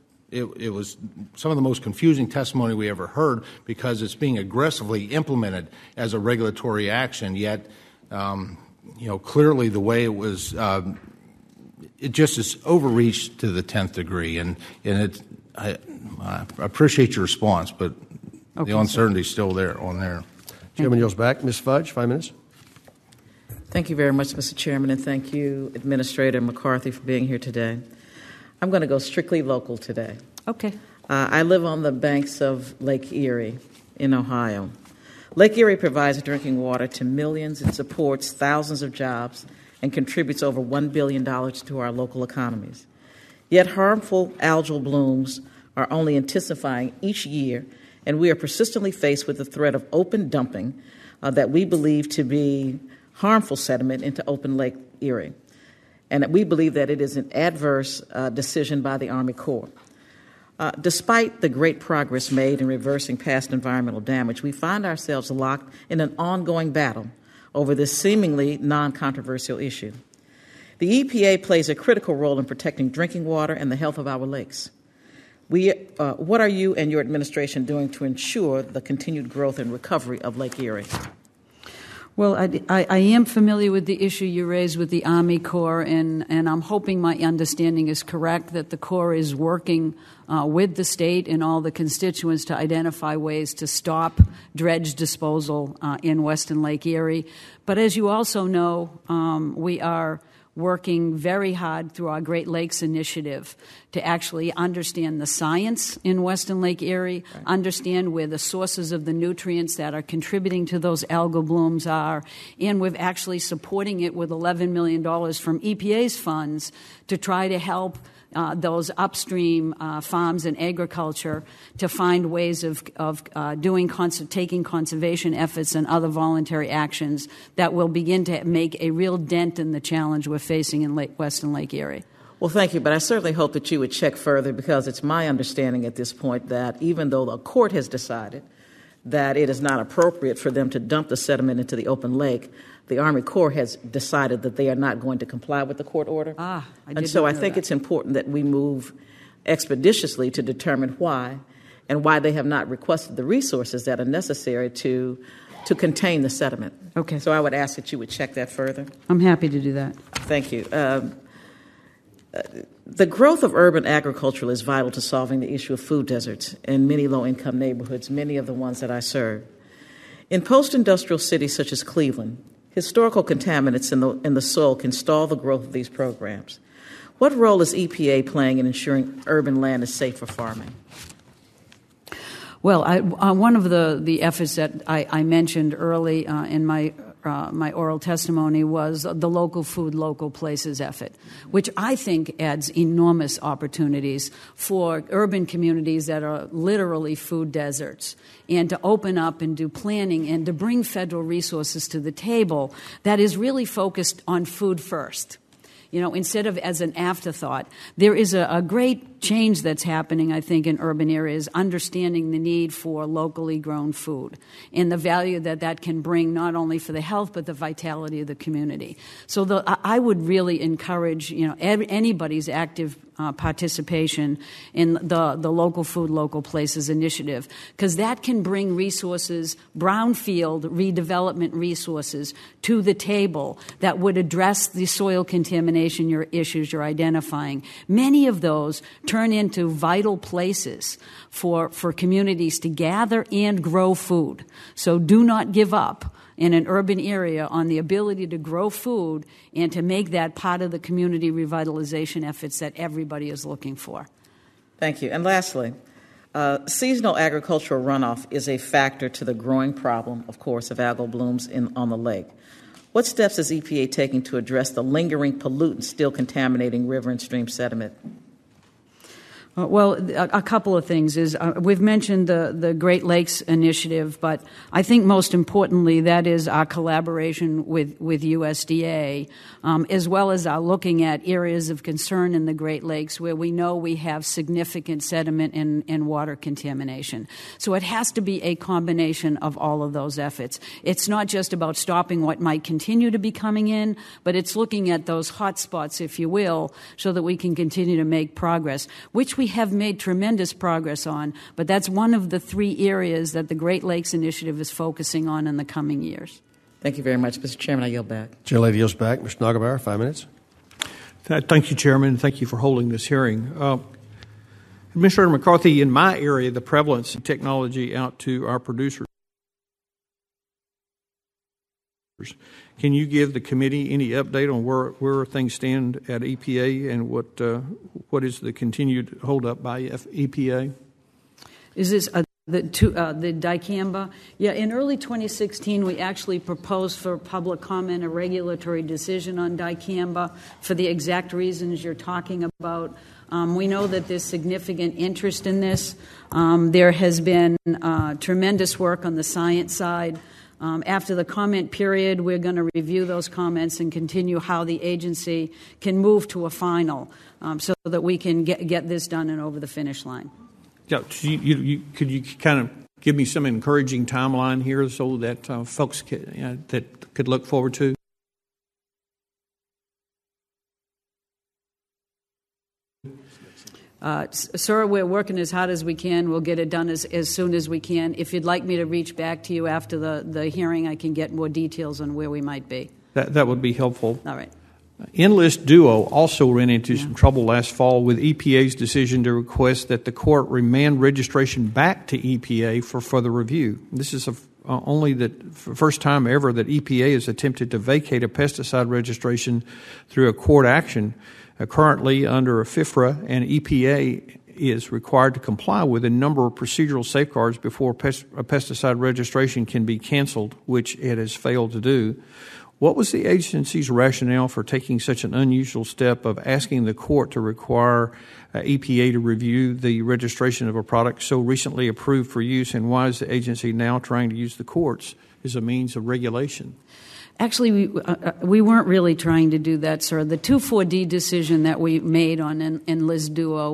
it was some of the most confusing testimony we ever heard because it's being aggressively implemented as a regulatory action. Yet, clearly the way it was, it just is overreached to the 10th degree. And I appreciate your response, but the uncertainty is still there. Chairman yields back. Ms. Fudge, 5 minutes. Thank you very much, Mr. Chairman, and thank you, Administrator McCarthy, for being here today. I'm going to go strictly local today. Okay. I live on the banks of Lake Erie in Ohio. Lake Erie provides drinking water to millions. It supports thousands of jobs and contributes over $1 billion to our local economies. Yet harmful algal blooms are only intensifying each year, and we are persistently faced with the threat of open dumping that we believe to be harmful sediment into open Lake Erie. And we believe that it is an adverse decision by the Army Corps. Despite the great progress made in reversing past environmental damage, we find ourselves locked in an ongoing battle over this seemingly non-controversial issue. The EPA plays a critical role in protecting drinking water and the health of our lakes. What are you and your administration doing to ensure the continued growth and recovery of Lake Erie? Well, I am familiar with the issue you raised with the Army Corps, and I'm hoping my understanding is correct that the Corps is working with the state and all the constituents to identify ways to stop dredge disposal in Western Lake Erie. But as you also know, we are working very hard through our Great Lakes Initiative to actually understand the science in Western Lake Erie, understand where the sources of the nutrients that are contributing to those algal blooms are, and we're actually supporting it with $11 million from EPA's funds to try to help those upstream farms and agriculture to find ways of taking conservation efforts and other voluntary actions that will begin to make a real dent in the challenge we're facing in Western Lake Erie. Well, thank you, but I certainly hope that you would check further, because it's my understanding at this point that even though the court has decided that it is not appropriate for them to dump the sediment into the open lake, the Army Corps has decided that they are not going to comply with the court order. I think it's important that we move expeditiously to determine why, and why they have not requested the resources that are necessary to contain the sediment. Okay. So I would ask that you would check that further. I'm happy to do that. Thank you. The growth of urban agriculture is vital to solving the issue of food deserts in many low-income neighborhoods, many of the ones that I serve. In post-industrial cities such as Cleveland, historical contaminants in the soil can stall the growth of these programs. What role is EPA playing in ensuring urban land is safe for farming? Well, one of the efforts that I mentioned early in my oral testimony was the Local Food, Local Places effort, which I think adds enormous opportunities for urban communities that are literally food deserts, and to open up and do planning and to bring federal resources to the table that is really focused on food first. Instead of as an afterthought. There is a great change that's happening, I think, in urban areas, understanding the need for locally grown food and the value that can bring not only for the health but the vitality of the community. So I would really encourage anybody's active participation in the Local Food, Local Places initiative, because that can bring resources, brownfield redevelopment resources, to the table that would address the soil contamination issues you're identifying. Many of those turn into vital places for communities to gather and grow food. So do not give up in an urban area on the ability to grow food and to make that part of the community revitalization efforts that everybody is looking for. Thank you. And lastly, seasonal agricultural runoff is a factor to the growing problem, of course, of algal blooms on the lake. What steps is EPA taking to address the lingering pollutants still contaminating river and stream sediment? Well, a couple of things is we've mentioned the Great Lakes Initiative, but I think most importantly that is our collaboration with USDA, as well as our looking at areas of concern in the Great Lakes where we know we have significant sediment and water contamination. So it has to be a combination of all of those efforts. It's not just about stopping what might continue to be coming in, but it's looking at those hot spots, if you will, so that we can continue to make progress, which we have made tremendous progress on, but that's one of the 3 areas that the Great Lakes Initiative is focusing on in the coming years. Thank you very much. Mr. Chairman, I yield back. Gentlelady yields back. Mr. Nagelbauer, 5 minutes. Thank you, Chairman. Thank you for holding this hearing. Administrator McCarthy, in my area, the prevalence of technology out to our producers. Can you give the committee any update on where things stand at EPA and what is the continued holdup by EPA? Is this the dicamba? Yeah, in early 2016, we actually proposed for public comment a regulatory decision on dicamba for the exact reasons you're talking about. We know that there's significant interest in this. There has been tremendous work on the science side. After the comment period, we're going to review those comments and continue how the agency can move to a final so that we can get this done and over the finish line. Yeah, could you kind of give me some encouraging timeline here so that folks could look forward to? Sir, we're working as hard as we can. We'll get it done as soon as we can. If you'd like me to reach back to you after the hearing, I can get more details on where we might be. That would be helpful. All right. Enlist Duo also ran into some trouble last fall with EPA's decision to request that the court remand registration back to EPA for further review. This is only the first time ever that EPA has attempted to vacate a pesticide registration through a court action. Currently, under FIFRA, and EPA is required to comply with a number of procedural safeguards before a pesticide registration can be canceled, which it has failed to do. What was the agency's rationale for taking such an unusual step of asking the court to require EPA to review the registration of a product so recently approved for use, and why is the agency now trying to use the courts as a means of regulation? Actually, we weren't really trying to do that, sir. The 2,4-D decision that we made on Enlist Duo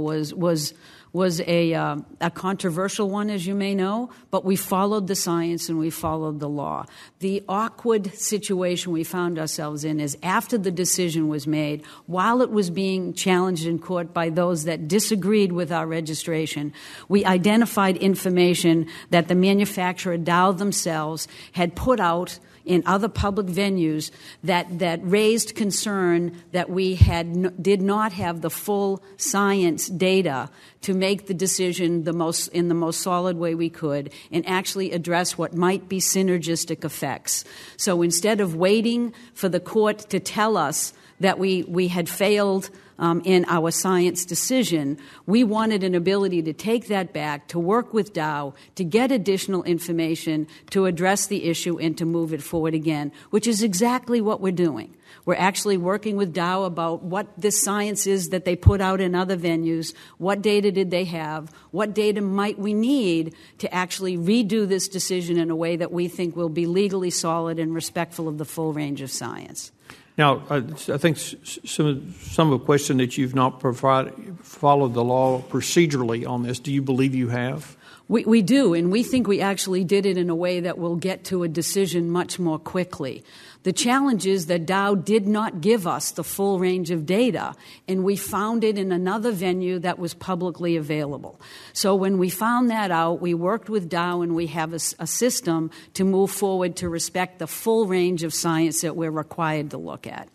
was a controversial one, as you may know, but we followed the science and we followed the law. The awkward situation we found ourselves in is after the decision was made, while it was being challenged in court by those that disagreed with our registration, we identified information that the manufacturer, Dow themselves, had put out in other public venues that raised concern that we did not have the full science data to make the decision in the most solid way we could and actually address what might be synergistic effects. So instead of waiting for the court to tell us that we had failed in our science decision, we wanted an ability to take that back, to work with Dow, to get additional information, to address the issue, and to move it forward again, which is exactly what we're doing. We're actually working with Dow about what this science is that they put out in other venues, what data did they have, what data might we need to actually redo this decision in a way that we think will be legally solid and respectful of the full range of science. Now, I think some of the question that you've not followed the law procedurally on this. Do you believe you have? We do, and we think we actually did it in a way that will get to a decision much more quickly. The challenge is that Dow did not give us the full range of data, and we found it in another venue that was publicly available. So when we found that out, we worked with Dow, and we have a system to move forward to respect the full range of science that we're required to look at.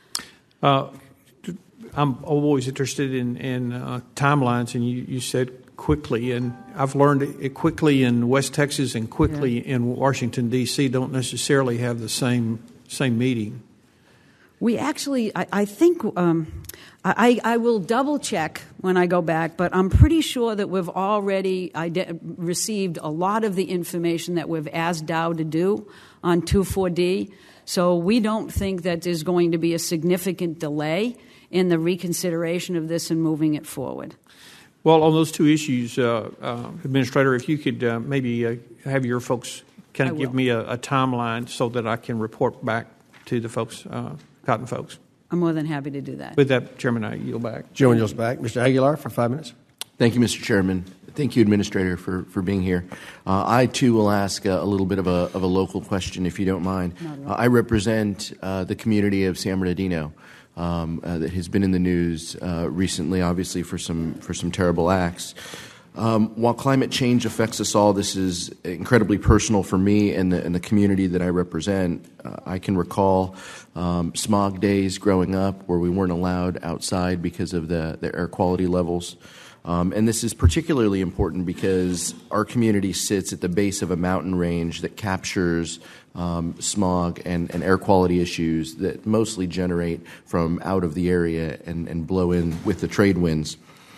I'm always interested in timelines, and you said quickly, and I've learned it quickly in West Texas and quickly in Washington, D.C. don't necessarily have the same meeting. We actually, I think, I will double check when I go back, but I'm pretty sure that we've already received a lot of the information that we've asked Dow to do on 2,4-D, so we don't think that there's going to be a significant delay in the reconsideration of this and moving it forward. Well, on those two issues, Administrator, if you could maybe have your folks kind of give me a timeline so that I can report back to the folks, Cotton folks. I'm more than happy to do that. With that, Chairman, I yield back. Chairman yields back. Mr. Aguilar for 5 minutes. Thank you, Mr. Chairman. Thank you, Administrator, for being here. I, too, will ask a little bit of a local question, if you don't mind. I represent the community of San Bernardino. That has been in the news recently, obviously, for some terrible acts. While climate change affects us all, this is incredibly personal for me and the community that I represent. I can recall smog days growing up where we weren't allowed outside because of the air quality levels. And this is particularly important because our community sits at the base of a mountain range that captures smog and air quality issues that mostly generate from out of the area and blow in with the trade winds.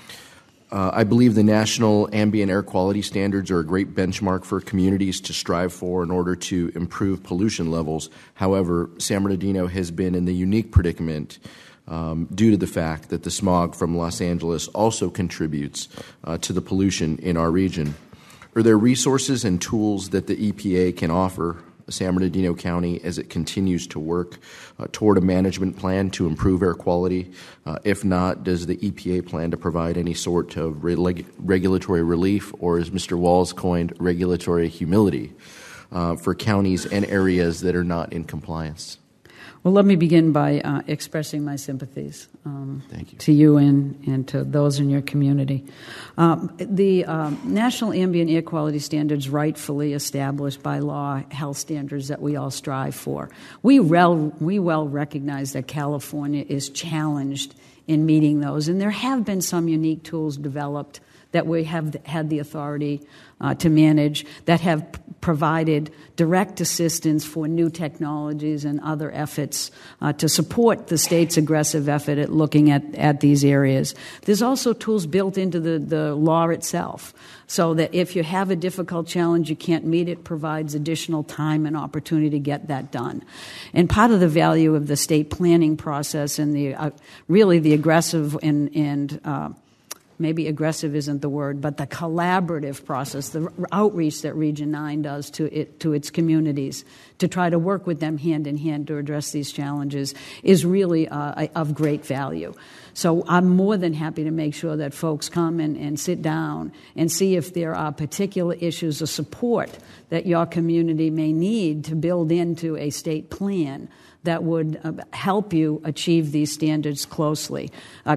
I believe the national ambient air quality standards are a great benchmark for communities to strive for in order to improve pollution levels. However, San Bernardino has been in the unique predicament due to the fact that the smog from Los Angeles also contributes to the pollution in our region. Are there resources and tools that the EPA can offer San Bernardino County as it continues to work toward a management plan to improve air quality? If not, does the EPA plan to provide any sort of regulatory relief, or as Mr. Walls coined, regulatory humility for counties and areas that are not in compliance? Well, let me begin by expressing my sympathies to you and to those in your community. The National Ambient Air Quality Standards, rightfully established by law, health standards that we all strive for. We well recognize that California is challenged in meeting those, and there have been some unique tools developed that we have had the authority to manage that have provided direct assistance for new technologies and other efforts to support the state's aggressive effort at looking at these areas. There's also tools built into the law itself, so that if you have a difficult challenge, you can't meet it, provides additional time and opportunity to get that done. And part of the value of the state planning process and really the aggressive and maybe aggressive isn't the word, but the collaborative process, the outreach that Region 9 does to its communities to try to work with them hand in hand to address these challenges is really of great value. So I'm more than happy to make sure that folks come and sit down and see if there are particular issues of support that your community may need to build into a state plan that would help you achieve these standards quickly.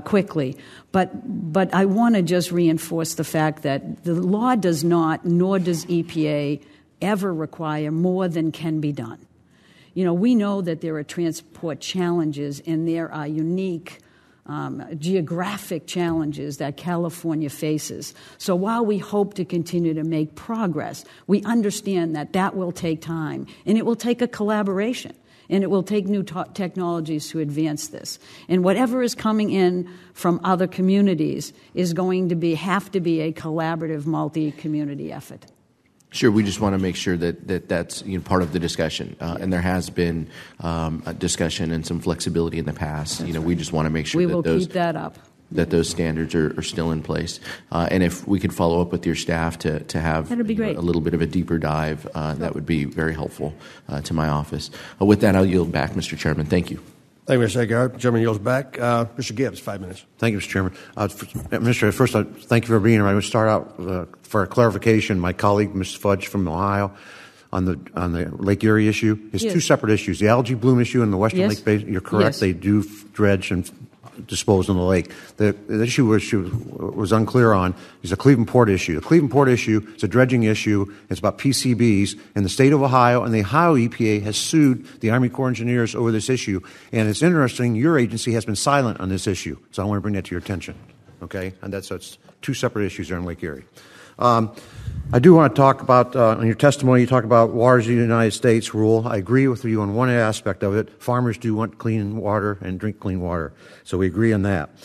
But I want to just reinforce the fact that the law does not, nor does EPA, ever require more than can be done. You know, we know that there are transport challenges and there are unique geographic challenges that California faces. So while we hope to continue to make progress, we understand that will take time, and it will take a collaboration. And it will take new technologies to advance this. And whatever is coming in from other communities is going to have to be a collaborative, multi-community effort. Sure, we just want to make sure that's part of the discussion, and there has been a discussion and some flexibility in the past. We just want to make sure we will keep that up. That those standards are still in place. And if we could follow up with your staff to have That'd be great. A little bit of a deeper dive, that would be very helpful to my office. With that, I'll yield back, Mr. Chairman. Thank you. Thank you, Mr. Aguirre. Chairman yields back. Mr. Gibbs, 5 minutes. Thank you, Mr. Chairman. Administrator, first, thank you for being here. I would start out for a clarification. My colleague, Ms. Fudge from Ohio, on the Lake Erie issue, is two separate issues. The algae bloom issue and the Western Lake Basin. You're correct. Yes. They do dredge and dispose in the lake. The issue was unclear on is the Cleveland Port issue. The Cleveland Port issue is a dredging issue. It's about PCBs. And the state of Ohio and the Ohio EPA has sued the Army Corps of Engineers over this issue. And it's interesting, your agency has been silent on this issue. So I want to bring that to your attention. Okay? And that's two separate issues there in Lake Erie. I do want to talk about, in your testimony, you talk about Waters of the United States rule. I agree with you on one aspect of it. Farmers do want clean water and drink clean water. So we agree on that.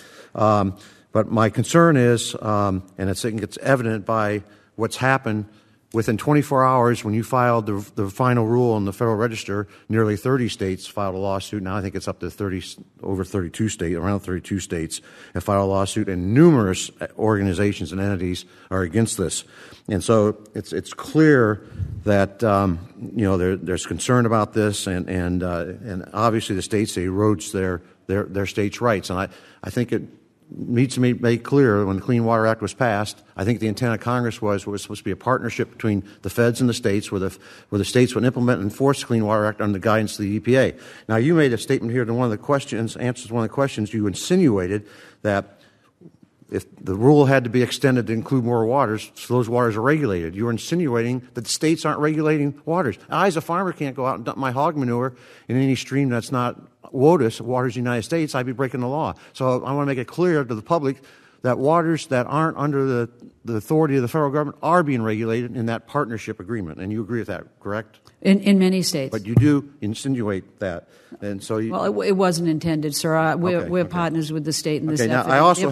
But my concern is, and I think it's evident by what's happened, within 24 hours when you filed the final rule in the Federal Register, nearly 30 states filed a lawsuit. Now I think it's up to around 32 states have filed a lawsuit, and numerous organizations and entities are against this. And so it's clear that there's concern about this, and obviously the states erodes their states' rights. And I think it needs to be made clear when the Clean Water Act was passed. I think the intent of Congress was supposed to be a partnership between the feds and the states, where the states would implement and enforce the Clean Water Act under the guidance of the EPA. Now, you made a statement here to answers to one of the questions. You insinuated that if the rule had to be extended to include more waters, so those waters are regulated. You were insinuating that the states aren't regulating waters. I, as a farmer, can't go out and dump my hog manure in any stream that's not WOTUS, Waters of the United States. I'd be breaking the law. So I want to make it clear to the public that waters that aren't under the authority of the federal government are being regulated in that partnership agreement. And you agree with that, correct? In many states. But you do insinuate that. And so it wasn't intended, sir. We're partners with the state in this effort. Now, I also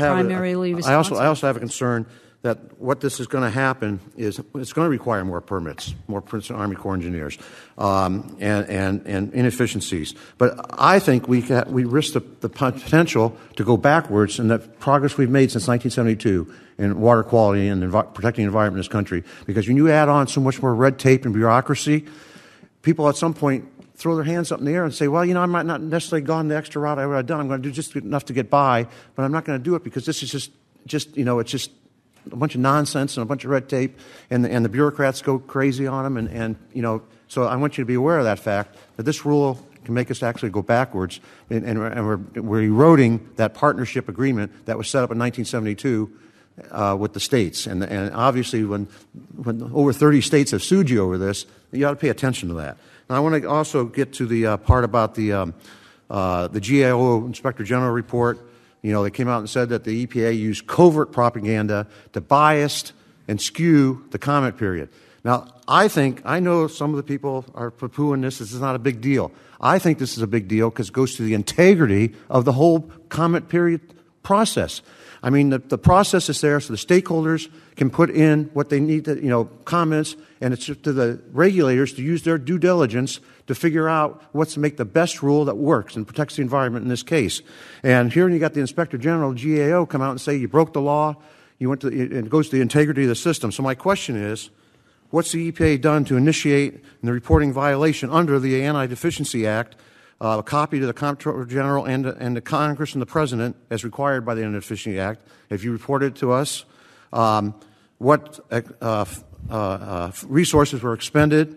have a concern that what this is going to happen is it's going to require more permits, more Army Corps of Engineers, and inefficiencies. But I think we risk the potential to go backwards in the progress we've made since 1972 in water quality and protecting the environment in this country. Because when you add on so much more red tape and bureaucracy, people at some point throw their hands up in the air and say, well, I might not necessarily gone the extra route I would have done. I'm going to do just enough to get by, but I'm not going to do it because this is just it's just a bunch of nonsense and a bunch of red tape, and the bureaucrats go crazy on them, and so I want you to be aware of that fact, that this rule can make us actually go backwards, and we're eroding that partnership agreement that was set up in 1972 with the states, and obviously when over 30 states have sued you over this, you ought to pay attention to that. Now I want to also get to the part about the GAO Inspector General report. They came out and said that the EPA used covert propaganda to bias and skew the comment period. Now, I know some of the people are poo-pooing this. This is not a big deal. I think this is a big deal because it goes to the integrity of the whole comment period process. I mean, the process is there so the stakeholders can put in what they need to, comments, and it's up to the regulators to use their due diligence to figure out what's to make the best rule that works and protects the environment in this case. And here you got the Inspector General, GAO, come out and say you broke the law, it goes to the integrity of the system. So my question is, what's the EPA done to initiate the reporting violation under the Anti-Deficiency Act, a copy to the Comptroller General and the Congress and the President as required by the Anti-Deficiency Act? If you reported to us, what resources were expended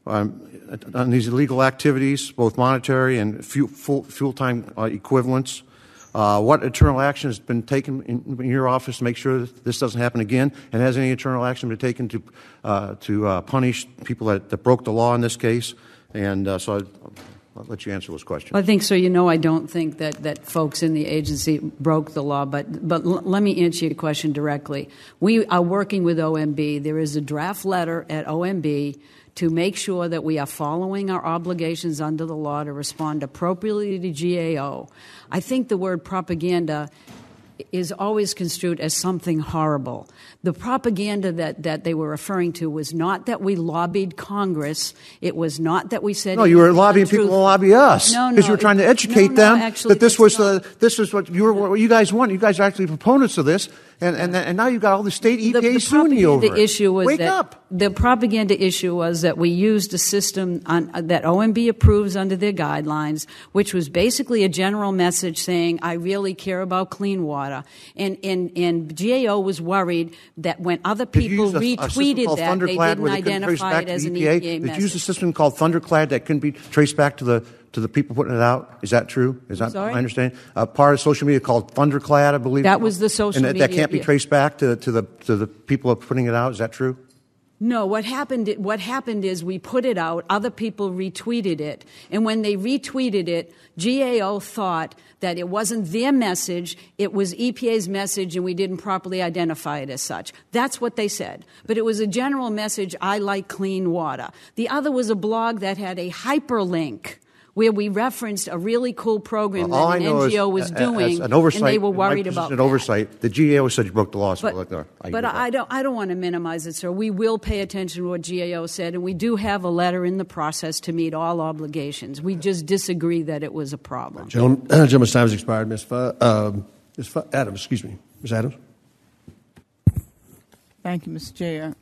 on these illegal activities, both monetary and fuel time equivalents? What internal action has been taken in your office to make sure that this doesn't happen again? And has any internal action been taken to punish people that broke the law in this case? And so I'll let you answer those questions. I think so. I don't think that folks in the agency broke the law, but let me answer your question directly. We are working with OMB. There is a draft letter at OMB to make sure that we are following our obligations under the law to respond appropriately to GAO. I think the word propaganda is always construed as something horrible. The propaganda that they were referring to was not that we lobbied Congress. It was not that we said... No, you were lobbying people to lobby us. Because you were trying to educate them that this was what you guys want. You guys are actually proponents of this. And now you've got all the state EPA suing you over it. Wake up. The propaganda issue was that we used a system that OMB approves under their guidelines, which was basically a general message saying, I really care about clean water. And GAO was worried that when other people retweeted that, they didn't identify it as an EPA message. Did you use a system called Thunderclad that couldn't be traced back to the people putting it out? Is that true? Is that my understanding? Part of social media called Thunderclad, I believe. That was the social media. And that can't be traced back to the people putting it out. Is that true? No, what happened is we put it out, other people retweeted it, and when they retweeted it, GAO thought that it wasn't their message, it was EPA's message, and we didn't properly identify it as such. That's what they said. But it was a general message, I like clean water. The other was a blog that had a hyperlink where we referenced a really cool program that an NGO was doing, and they were worried about that. An oversight. The GAO said you broke the law. But I don't want to minimize it, sir. We will pay attention to what GAO said, and we do have a letter in the process to meet all obligations. We just disagree that it was a problem. Gentleman's time has expired. Ms. Adams, excuse me. Ms. Adams. Thank you, Mr. Chair.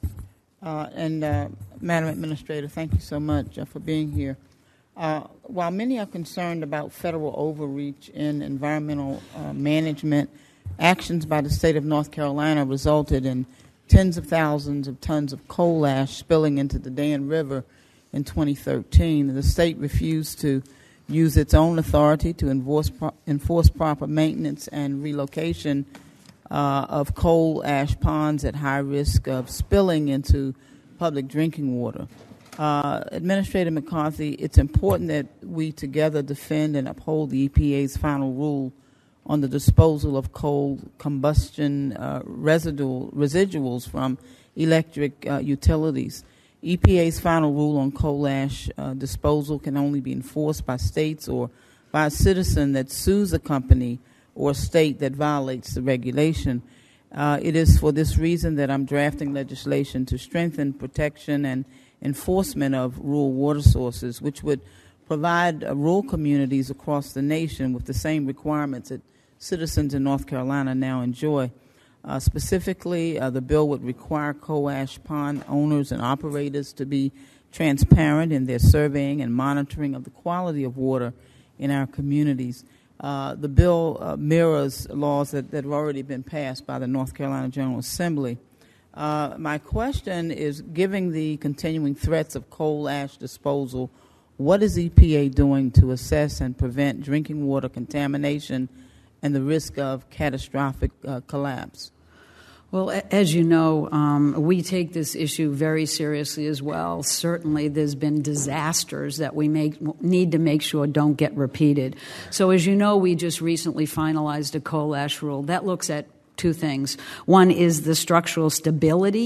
Madam Administrator, thank you so much for being here. While many are concerned about federal overreach in environmental management, actions by the state of North Carolina resulted in tens of thousands of tons of coal ash spilling into the Dan River in 2013. The state refused to use its own authority to enforce proper maintenance and relocation of coal ash ponds at high risk of spilling into public drinking water. Administrator McCarthy, it's important that we together defend and uphold the EPA's final rule on the disposal of coal combustion residuals from electric utilities. EPA's final rule on coal ash disposal can only be enforced by states or by a citizen that sues a company or a state that violates the regulation. It is for this reason that I'm drafting legislation to strengthen protection and enforcement of rural water sources, which would provide rural communities across the nation with the same requirements that citizens in North Carolina now enjoy. Specifically, the bill would require coal ash pond owners and operators to be transparent in their surveying and monitoring of the quality of water in our communities. The bill mirrors laws that have already been passed by the North Carolina General Assembly. My question is, given the continuing threats of coal ash disposal, what is EPA doing to assess and prevent drinking water contamination and the risk of catastrophic collapse? Well, as you know, we take this issue very seriously as well. Certainly there's been disasters that we need to make sure don't get repeated. So as you know, we just recently finalized a coal ash rule that looks at two things. One is the structural stability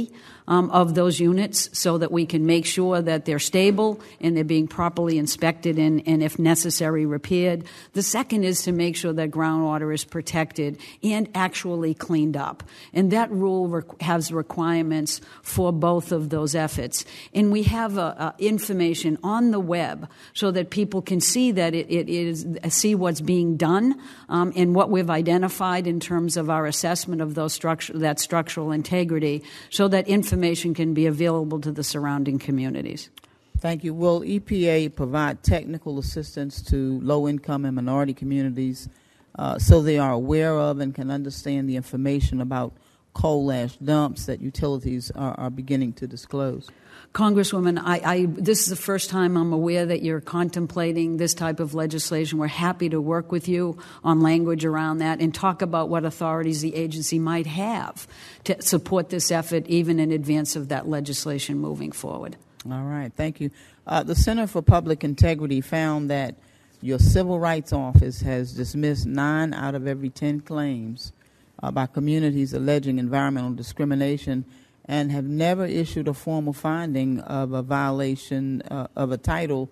of those units so that we can make sure that they're stable and they're being properly inspected and if necessary, repaired. The second is to make sure that groundwater is protected and actually cleaned up. And that rule has requirements for both of those efforts. And we have information on the web so that people can see that see what's being done and what we've identified in terms of our assessment of that structural integrity, so that information can be available to the surrounding communities. Thank you. Will EPA provide technical assistance to low-income and minority communities so they are aware of and can understand the information about coal ash dumps that utilities are beginning to disclose? Congresswoman, this is the first time I'm aware that you're contemplating this type of legislation. We're happy to work with you on language around that and talk about what authorities the agency might have to support this effort, even in advance of that legislation moving forward. All right. Thank you. The Center for Public Integrity found that your Civil Rights Office has dismissed 9 out of every 10 claims by communities alleging environmental discrimination and have never issued a formal finding of a violation of a Title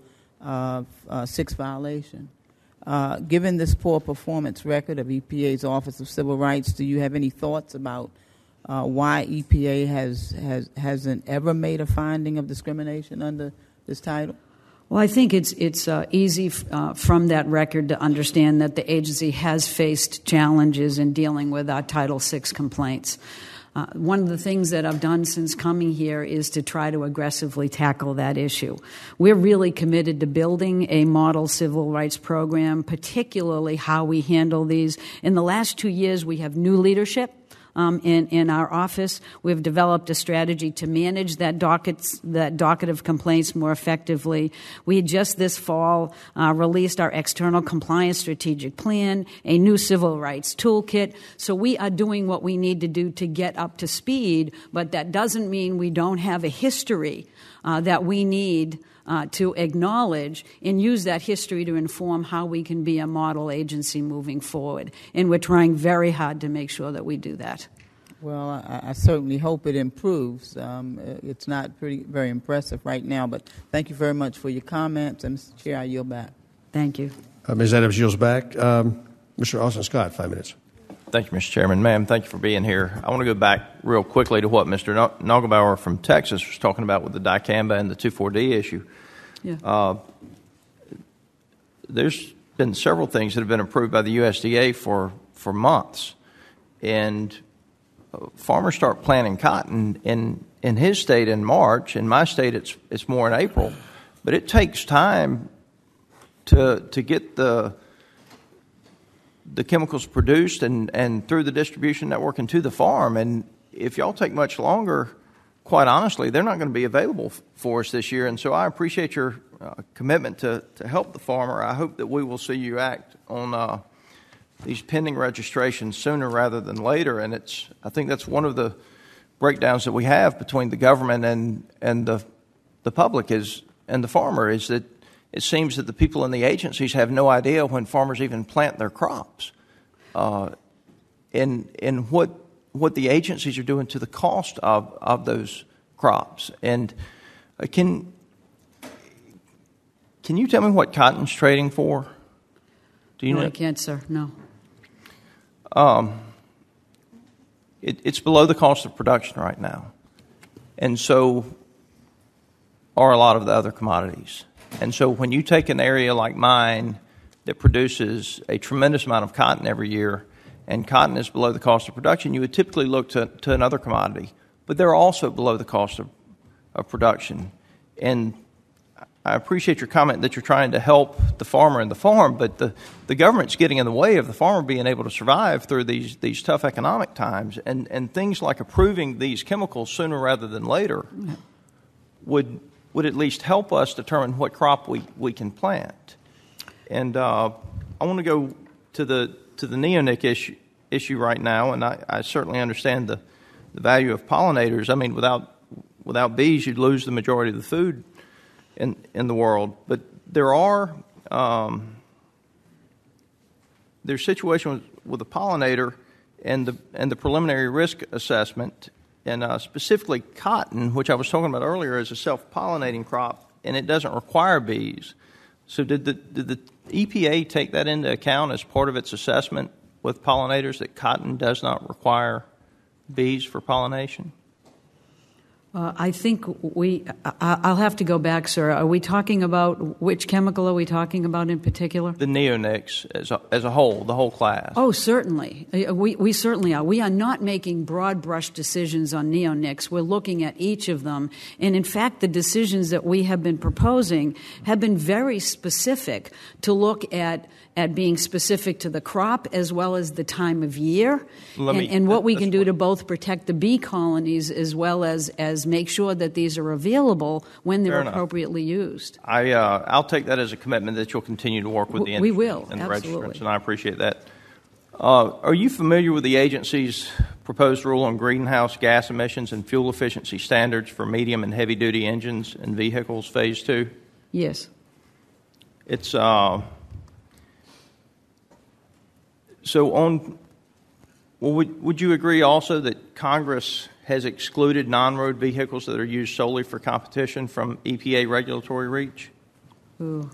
VI violation. Given this poor performance record of EPA's Office of Civil Rights, do you have any thoughts about why EPA hasn't ever made a finding of discrimination under this title? Well, I think it's easy from that record to understand that the agency has faced challenges in dealing with our Title VI complaints. One of the things that I've done since coming here is to try to aggressively tackle that issue. We're really committed to building a model civil rights program, particularly how we handle these. In the last 2 years, we have new leadership in our office. We've developed a strategy to manage that docket of complaints more effectively. We just this fall released our external compliance strategic plan, a new civil rights toolkit. So we are doing what we need to do to get up to speed, but that doesn't mean we don't have a history that we need to acknowledge and use that history to inform how we can be a model agency moving forward. And we're trying very hard to make sure that we do that. Well, I certainly hope it improves. It's not very impressive right now, but thank you very much for your comments. And Mr. Chair, I yield back. Thank you. Ms. Adams yields back. Mr. Austin Scott, 5 minutes. Thank you, Mr. Chairman. Ma'am, thank you for being here. I want to go back real quickly to what Mr. Nagelbauer from Texas was talking about with the dicamba and the 2,4-D issue. Yeah. There's been several things that have been approved by the USDA for months. And farmers start planting cotton in his state in March. In my state, it's more in April. But it takes time to get the chemicals produced and through the distribution network and to the farm. And if y'all take much longer, quite honestly, they're not going to be available for us this year. And so I appreciate your commitment to help the farmer. I hope that we will see you act on these pending registrations sooner rather than later. And I think that's one of the breakdowns that we have between the government and the public and the farmer is that it seems that the people in the agencies have no idea when farmers even plant their crops, and what the agencies are doing to the cost of those crops. And can you tell me what cotton's trading for? Do you know? I can't, sir. No. It's below the cost of production right now, and so are a lot of the other commodities. And so when you take an area like mine that produces a tremendous amount of cotton every year, and cotton is below the cost of production, you would typically look to another commodity. But they're also below the cost of production. And I appreciate your comment that you're trying to help the farmer and the farm, but the government's getting in the way of the farmer being able to survive through these tough economic times. And things like approving these chemicals sooner rather than later would at least help us determine what crop we can plant. And I want to go to the neonic issue right now, and I certainly understand the value of pollinators. I mean, without bees, you'd lose the majority of the food in the world. But there's situations with a pollinator and the preliminary risk assessment and specifically cotton, which I was talking about earlier, is a self-pollinating crop, and it doesn't require bees. So did the EPA take that into account as part of its assessment with pollinators, that cotton does not require bees for pollination? I think I'll have to go back, sir. Are we talking about, which chemical are we talking about in particular? The neonics as a whole, the whole class. Oh, certainly. We certainly are. We are not making broad brush decisions on neonics. We're looking at each of them. And in fact, the decisions that we have been proposing have been very specific to look at being specific to the crop as well as the time of year, and what we can do to both protect the bee colonies as well as make sure that these are available when they're appropriately used. I'll take that as a commitment that you'll continue to work with the industry and the registrants, and I appreciate that. Are you familiar with the agency's proposed rule on greenhouse gas emissions and fuel efficiency standards for medium and heavy-duty engines and vehicles, Phase 2? Yes. It's would you agree also that Congress has excluded non-road vehicles that are used solely for competition from EPA regulatory reach? Ooh.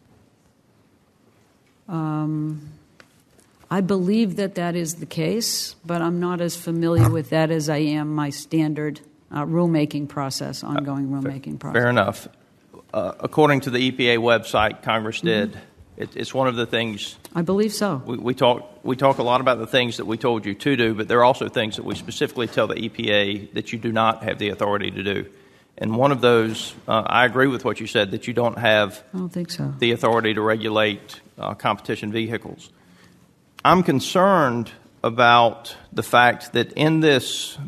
I believe that is the case, but I'm not as familiar with that as I am my standard rulemaking process, ongoing rulemaking process. Fair enough. According to the EPA website, Congress did. Mm-hmm. It's one of the things. I believe so. We talk a lot about the things that we told you to do, but there are also things that we specifically tell the EPA that you do not have the authority to do. And one of those, I agree with what you said, that you don't have I don't think so. The authority to regulate competition vehicles. I'm concerned about the fact that in this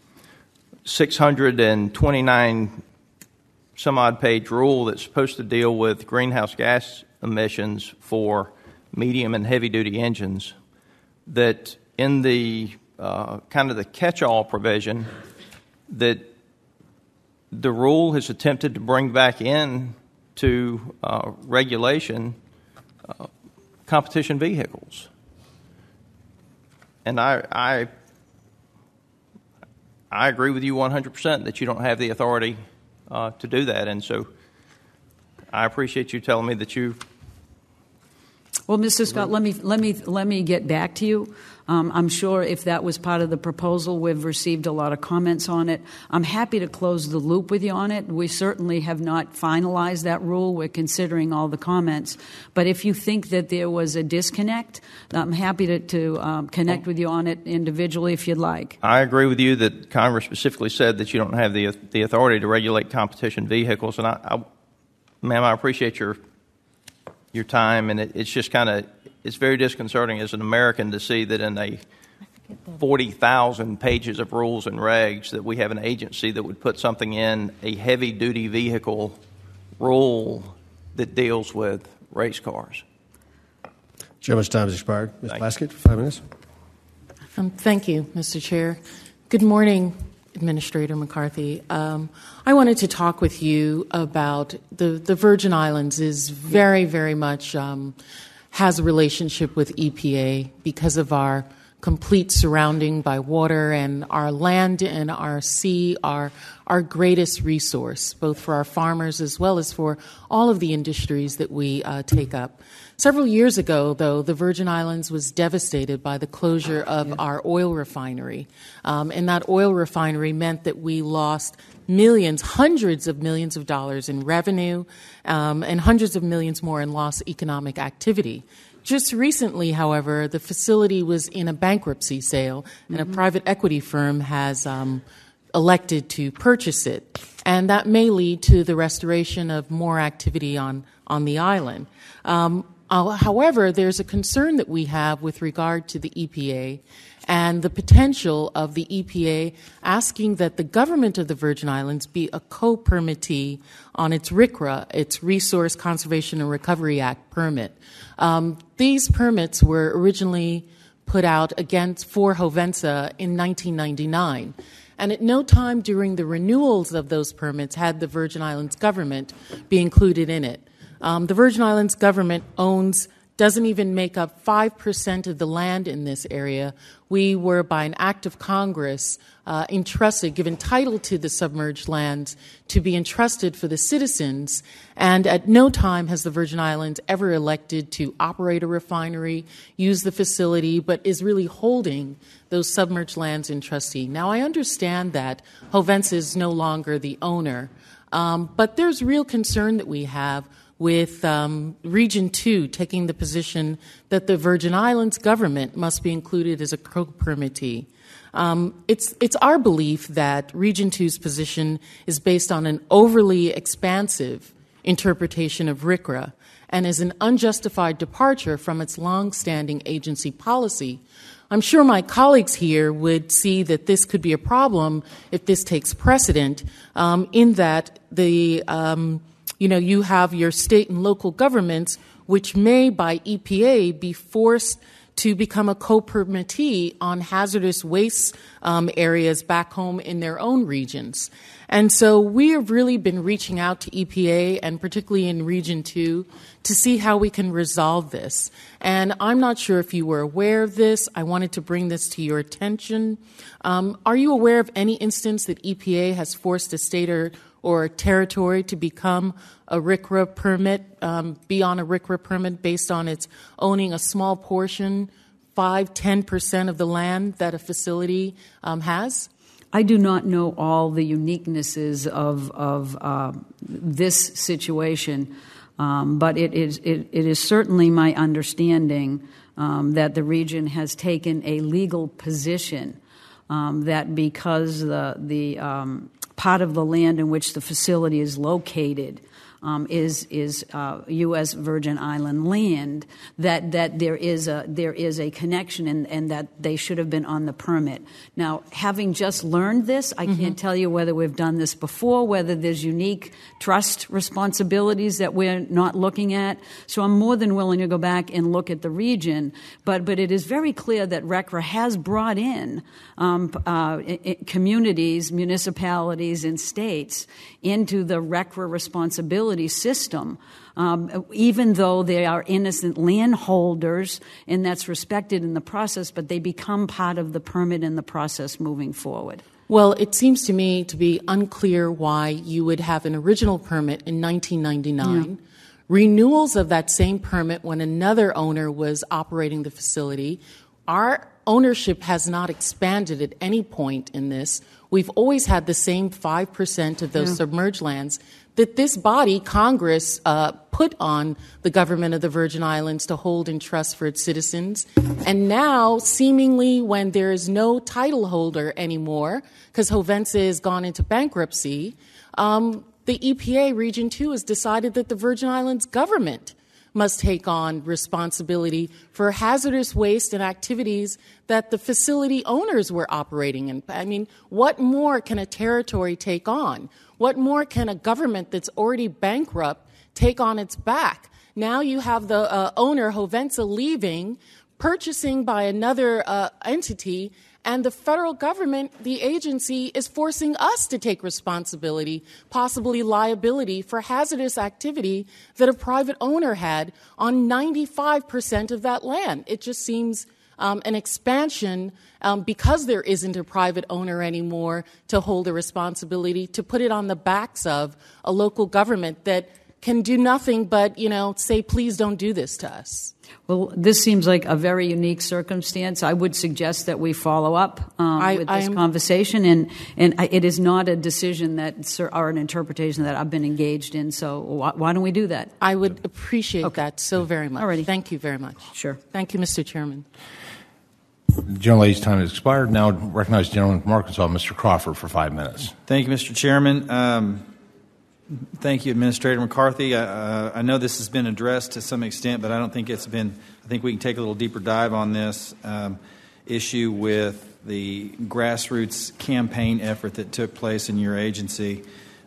629 some odd page rule that's supposed to deal with greenhouse gas emissions for medium and heavy-duty engines, that in the kind of the catch-all provision, that the rule has attempted to bring back in to regulation competition vehicles. And I agree with you 100% that you don't have the authority to do that, and so I appreciate you telling me that you. Well, Mr. Scott, let me get back to you. I'm sure if that was part of the proposal, we've received a lot of comments on it. I'm happy to close the loop with you on it. We certainly have not finalized that rule. We're considering all the comments. But if you think that there was a disconnect, I'm happy to connect with you on it individually if you'd like. I agree with you that Congress specifically said that you don't have the authority to regulate competition vehicles, and ma'am, I appreciate your time, and it's just kind of, it's very disconcerting as an American to see that in a 40,000 pages of rules and regs that we have an agency that would put something in a heavy-duty vehicle rule that deals with race cars. Gentleman's time has expired. Ms. Plaskett, 5 minutes. Thank you, Mr. Chair. Good morning, Administrator McCarthy. I wanted to talk with you about the Virgin Islands is very, very much has a relationship with EPA because of our complete surrounding by water, and our land and our sea are our greatest resource, both for our farmers as well as for all of the industries that we take up. Several years ago, though, the Virgin Islands was devastated by the closure of our oil refinery. And that oil refinery meant that we lost millions, hundreds of millions of dollars in revenue, and hundreds of millions more in lost economic activity. Just recently, however, the facility was in a bankruptcy sale, and a private equity firm has elected to purchase it. And that may lead to the restoration of more activity on the island. However, there's a concern that we have with regard to the EPA and the potential of the EPA asking that the government of the Virgin Islands be a co-permittee on its RCRA, its Resource Conservation and Recovery Act permit. These permits were originally put out for Hovensa in 1999. And at no time during the renewals of those permits had the Virgin Islands government be included in it. The Virgin Islands government owns doesn't even make up 5% of the land in this area. We were, by an act of Congress, given title to the submerged lands to be entrusted for the citizens, and at no time has the Virgin Islands ever elected to operate a refinery, use the facility, but is really holding those submerged lands in trustee. Now, I understand that Hovensa is no longer the owner, but there's real concern that we have with Region 2 taking the position that the Virgin Islands government must be included as a co-permittee. It's our belief that Region 2's position is based on an overly expansive interpretation of RCRA and is an unjustified departure from its long-standing agency policy. I'm sure my colleagues here would see that this could be a problem if this takes precedent, in that you have your state and local governments which may, by EPA, be forced to become a co-permittee on hazardous waste areas back home in their own regions. And so we have really been reaching out to EPA, and particularly in Region 2, to see how we can resolve this. And I'm not sure if you were aware of this. I wanted to bring this to your attention. Are you aware of any instance that EPA has forced a state or territory to become a RCRA permit, be on a RCRA permit based on its owning a small portion, 5-10% of the land that a facility has? I do not know all the uniquenesses of this situation, but it is certainly my understanding that the region has taken a legal position that because the part of the land in which the facility is located is U.S. Virgin Island land, that there is a connection and that they should have been on the permit. Now, having just learned this, I can't tell you whether we've done this before, whether there's unique trust responsibilities that we're not looking at. So I'm more than willing to go back and look at the region. But it is very clear that RCRA has brought in communities, municipalities, and states into the RCRA responsibility system, even though they are innocent landholders, and that's respected in the process, but they become part of the permit and the process moving forward. Well, it seems to me to be unclear why you would have an original permit in 1999, renewals of that same permit when another owner was operating the facility. Our ownership has not expanded at any point in this. We've always had the same 5% of those submerged lands that this body, Congress, put on the government of the Virgin Islands to hold in trust for its citizens. And now, seemingly, when there is no title holder anymore, because Hovensa has gone into bankruptcy, the EPA Region 2 has decided that the Virgin Islands government must take on responsibility for hazardous waste and activities that the facility owners were operating in. I mean, what more can a territory take on? What more can a government that's already bankrupt take on its back? Now you have the owner, Hovensa, leaving, purchasing by another entity, and the federal government, the agency, is forcing us to take responsibility, possibly liability, for hazardous activity that a private owner had on 95% of that land. It just seems an expansion, because there isn't a private owner anymore to hold a responsibility, to put it on the backs of a local government that can do nothing but, say, please don't do this to us. Well, this seems like a very unique circumstance. I would suggest that we follow up with this conversation, and it is not a decision or an interpretation that I've been engaged in, so why don't we do that? I would appreciate that so very much. Alrighty. Thank you very much. Sure. Thank you, Mr. Chairman. The gentlelady's time has expired. Now recognize the gentleman from Arkansas, Mr. Crawford, for 5 minutes. Thank you, Mr. Chairman. Thank you, Administrator McCarthy. I know this has been addressed to some extent, but I don't think it's been. I think we can take a little deeper dive on this issue with the grassroots campaign effort that took place in your agency,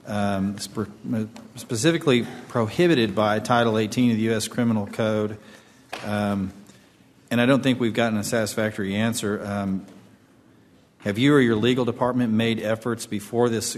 specifically prohibited by Title 18 of the U.S. Criminal Code. And I don't think we've gotten a satisfactory answer. Have you or your legal department made efforts before the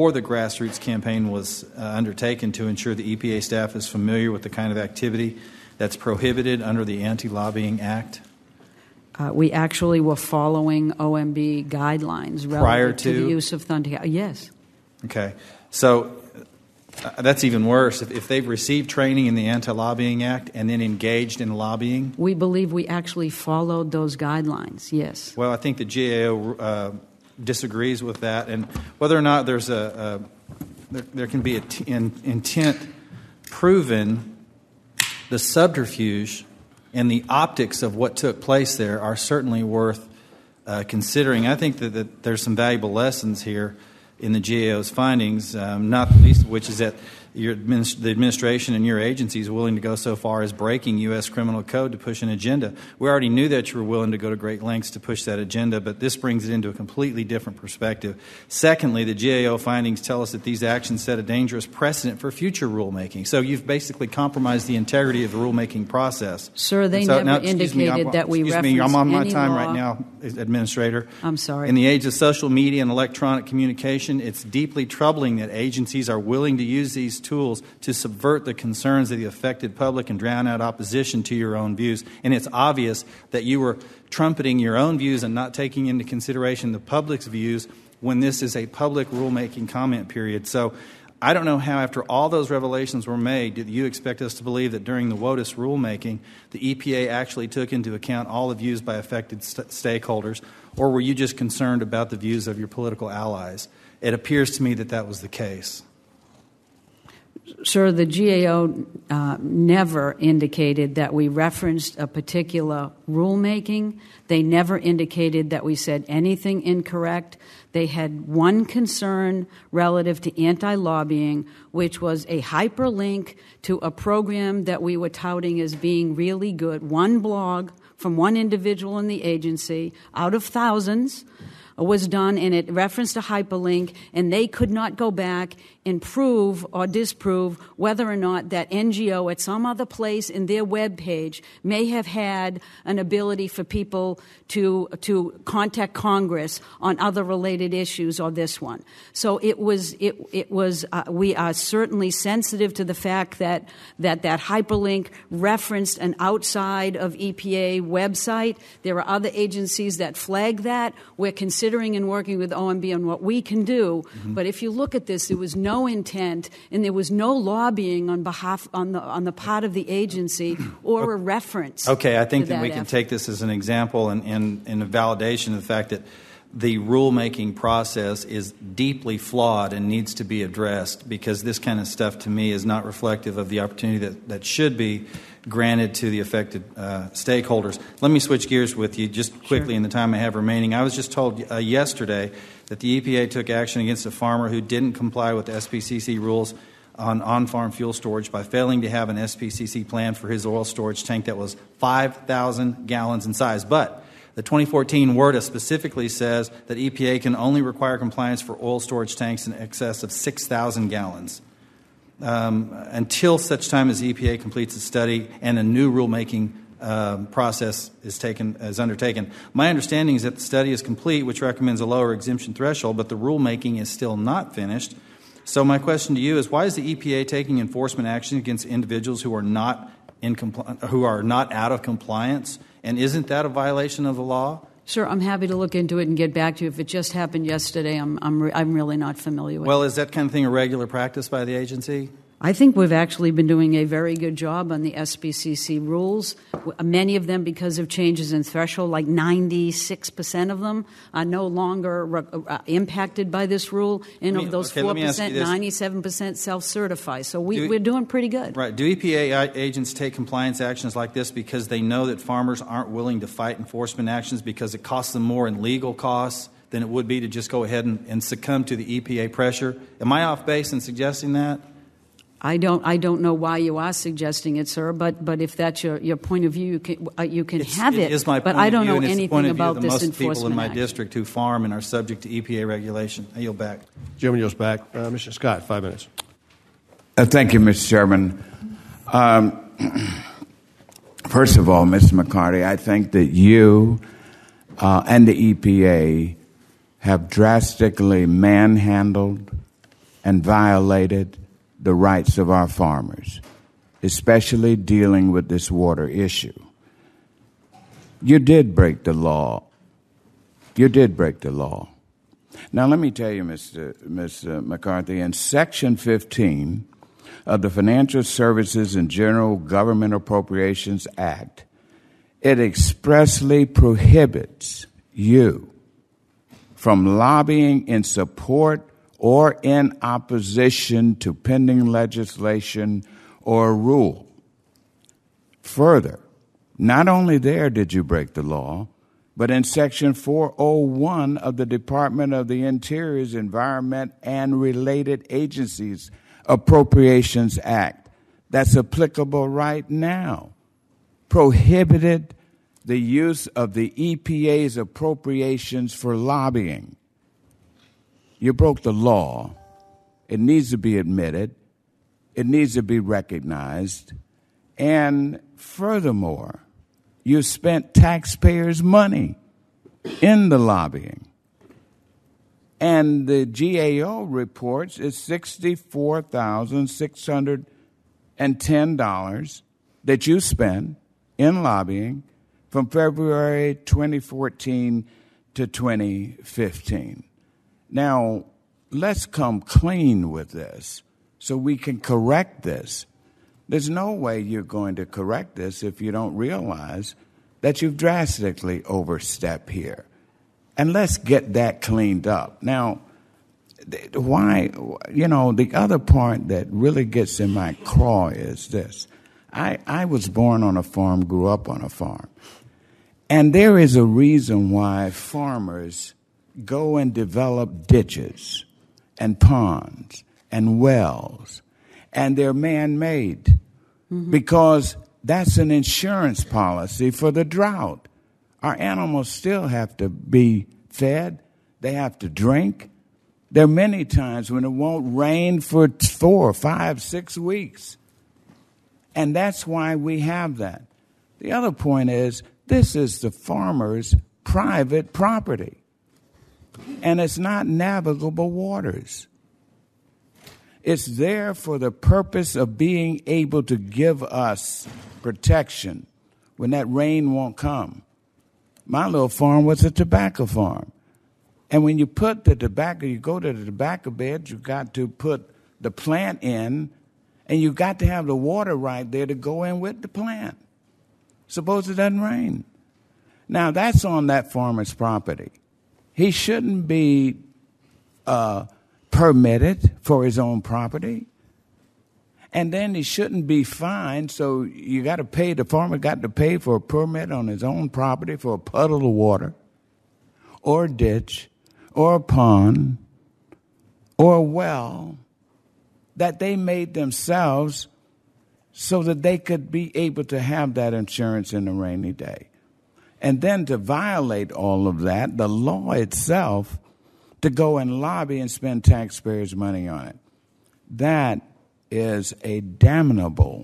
grassroots campaign was undertaken to ensure the EPA staff is familiar with the kind of activity that's prohibited under the Anti-Lobbying Act? We actually were following OMB guidelines prior relative to the use of thunder gas. Yes. Okay. So that's even worse. If they've received training in the Anti-Lobbying Act and then engaged in lobbying? We believe we actually followed those guidelines, yes. Well, I think the GAO disagrees with that. And whether or not there's there can be an intent proven, the subterfuge and the optics of what took place there are certainly worth considering. I think that there's some valuable lessons here in the GAO's findings, not the least of which is that the administration and your agency is willing to go so far as breaking U.S. criminal code to push an agenda. We already knew that you were willing to go to great lengths to push that agenda, but this brings it into a completely different perspective. Secondly, the GAO findings tell us that these actions set a dangerous precedent for future rulemaking. So you've basically compromised the integrity of the rulemaking process. Sir, they never indicated that we referenced any law. I'm on my time right now, Administrator. I'm sorry. In the age of social media and electronic communication, it's deeply troubling that agencies are willing to use these tools to subvert the concerns of the affected public and drown out opposition to your own views. And it's obvious that you were trumpeting your own views and not taking into consideration the public's views when this is a public rulemaking comment period. So I don't know how, after all those revelations were made, did you expect us to believe that during the WOTUS rulemaking, the EPA actually took into account all the views by affected stakeholders, or were you just concerned about the views of your political allies? It appears to me that that was the case. Sir, the GAO never indicated that we referenced a particular rulemaking. They never indicated that we said anything incorrect. They had one concern relative to anti-lobbying, which was a hyperlink to a program that we were touting as being really good. One blog from one individual in the agency out of thousands was done, and it referenced a hyperlink, and they could not go back and prove or disprove whether or not that NGO at some other place in their web page may have had an ability for people to contact Congress on other related issues or this one. So we are certainly sensitive to the fact that hyperlink referenced an outside of EPA website. There are other agencies that flag that. We're considering and working with OMB on what we can do. Mm-hmm. But if you look at this, there was no intent and there was no lobbying on the part of the agency or a reference. Okay, I think that we can effort. take this as an example and a validation of the fact that the rulemaking process is deeply flawed and needs to be addressed, because this kind of stuff to me is not reflective of the opportunity that should be granted to the affected stakeholders. Let me switch gears with you just quickly in the time I have remaining. I was just told yesterday that the EPA took action against a farmer who didn't comply with the SPCC rules on-farm fuel storage by failing to have an SPCC plan for his oil storage tank that was 5,000 gallons in size. But the 2014 WRDA specifically says that EPA can only require compliance for oil storage tanks in excess of 6,000 gallons. Until such time as the EPA completes the study and a new rulemaking process is undertaken. My understanding is that the study is complete, which recommends a lower exemption threshold, but the rulemaking is still not finished. So my question to you is, why is the EPA taking enforcement action against individuals who are not out of compliance? And isn't that a violation of the law? Sir, I'm happy to look into it and get back to you. If it just happened yesterday, I'm really not familiar with it. Well, is that kind of thing a regular practice by the agency? I think we've actually been doing a very good job on the SPCC rules. Many of them, because of changes in threshold, like 96% of them are no longer impacted by this rule. And of those 4%, 97% self-certify. So we're doing pretty good. Right. Do EPA agents take compliance actions like this because they know that farmers aren't willing to fight enforcement actions because it costs them more in legal costs than it would be to just go ahead and succumb to the EPA pressure? Am I off base in suggesting that? I don't know why you are suggesting it, sir. But if that's your point of view, you can have it. It is my point but I don't of view, know and anything it's the about point of view this of most people in my action. district who farm and are subject to EPA regulation. I yield back. Jim yields back. Mr. Scott, 5 minutes. Thank you, Mr. Chairman. First of all, Mr. McCarty, I think that you and the EPA have drastically manhandled and violated the rights of our farmers. especially dealing with this water issue. You did break the law. You did break the law. Now, let me tell you, Ms. McCarthy, in Section 15 of the Financial Services and General Government Appropriations Act, it expressly prohibits you from lobbying in support or in opposition to pending legislation or rule. Further, not only there did you break the law, but in Section 401 of the Department of the Interior's Environment and Related Agencies Appropriations Act, that's applicable right now, prohibited the use of the EPA's appropriations for lobbying. You broke the law. It needs to be admitted. It needs to be recognized. And furthermore, you spent taxpayers' money in the lobbying. And the GAO reports it's $64,610 that you spent in lobbying from February 2014 to 2015. Now, let's come clean with this so we can correct this. There's no way you're going to correct this if you don't realize that you've drastically overstepped here. And let's get that cleaned up. Now, why, the other part that really gets in my craw is this. I was born on a farm, grew up on a farm. And there is a reason why farmers go and develop ditches and ponds and wells, and they're man-made because that's an insurance policy for the drought. Our animals still have to be fed. They have to drink. There are many times when it won't rain for 4, 5, 6 weeks. And that's why we have that. The other point is this is the farmer's private property. And it's not navigable waters. It's there for the purpose of being able to give us protection when that rain won't come. My little farm was a tobacco farm. And when you put the tobacco, you go to the tobacco bed, you got to put the plant in, and you got to have the water right there to go in with the plant. Suppose it doesn't rain. Now, that's on that farmer's property. He shouldn't be permitted for his own property. And then he shouldn't be fined, so you got to pay, the farmer got to pay for a permit on his own property for a puddle of water or a ditch or a pond or a well that they made themselves so that they could be able to have that insurance in a rainy day. And then to violate all of that, the law itself, to go and lobby and spend taxpayers' money on it. That is a damnable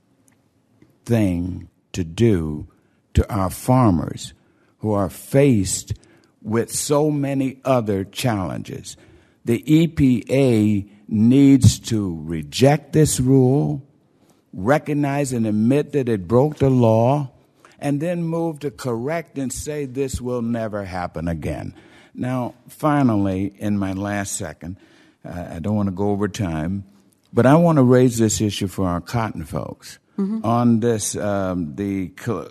thing to do to our farmers who are faced with so many other challenges. The EPA needs to reject this rule, recognize and admit that it broke the law, and then move to correct and say this will never happen again. Now, finally, in my last second, I don't want to go over time, but I want to raise this issue for our cotton folks on this, the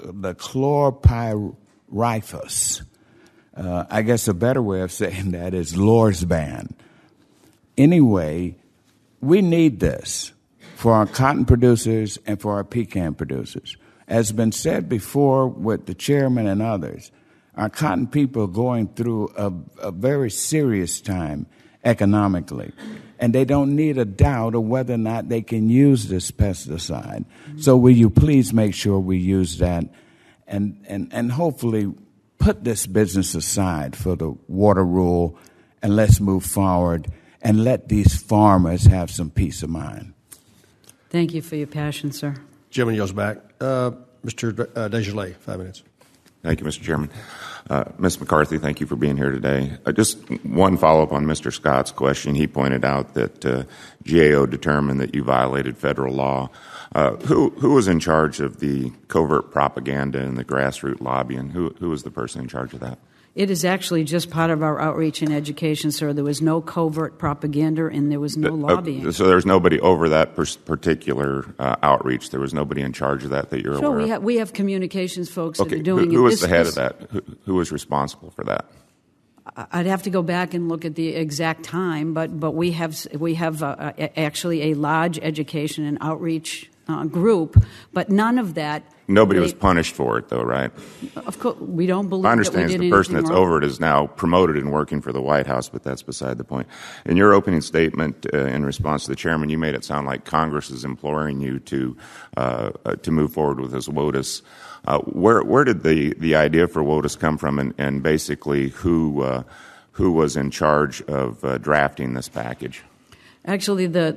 chlorpyrifos. I guess a better way of saying that is Lorsban. Anyway, we need this for our cotton producers and for our pecan producers. As has been said before with the chairman and others, our cotton people are going through a very serious time economically, and they don't need a doubt of whether or not they can use this pesticide. So will you please make sure we use that and hopefully put this business aside for the water rule, and let's move forward and let these farmers have some peace of mind. Thank you for your passion, sir. Chairman yields back. Mr. Desjardins, 5 minutes. Thank you, Mr. Chairman. Ms. McCarthy, thank you for being here today. Just one follow-up on Mr. Scott's question. He pointed out that GAO determined that you violated federal law. Who was in charge of the covert propaganda and the grassroots lobbying? Who was the person in charge of that? It is actually just part of our outreach and education, sir. There was no covert propaganda and there was no lobbying. So there's nobody over that particular outreach? There was nobody in charge of that you're aware of? Sure, we have communications folks that are doing it. Who was the head of that? Who was responsible for that? I'd have to go back and look at the exact time, but we have actually a large education and outreach group, but none of that. Nobody was punished for it, though, right? Of course, we don't believe. I understand that we did the person that's wrong. over it is now promoted and working for the White House, but that's beside the point. In your opening statement, in response to the chairman, you made it sound like Congress is imploring you to move forward with this WOTUS. Where did the idea for WOTUS come from, and basically who was in charge of drafting this package? Actually, the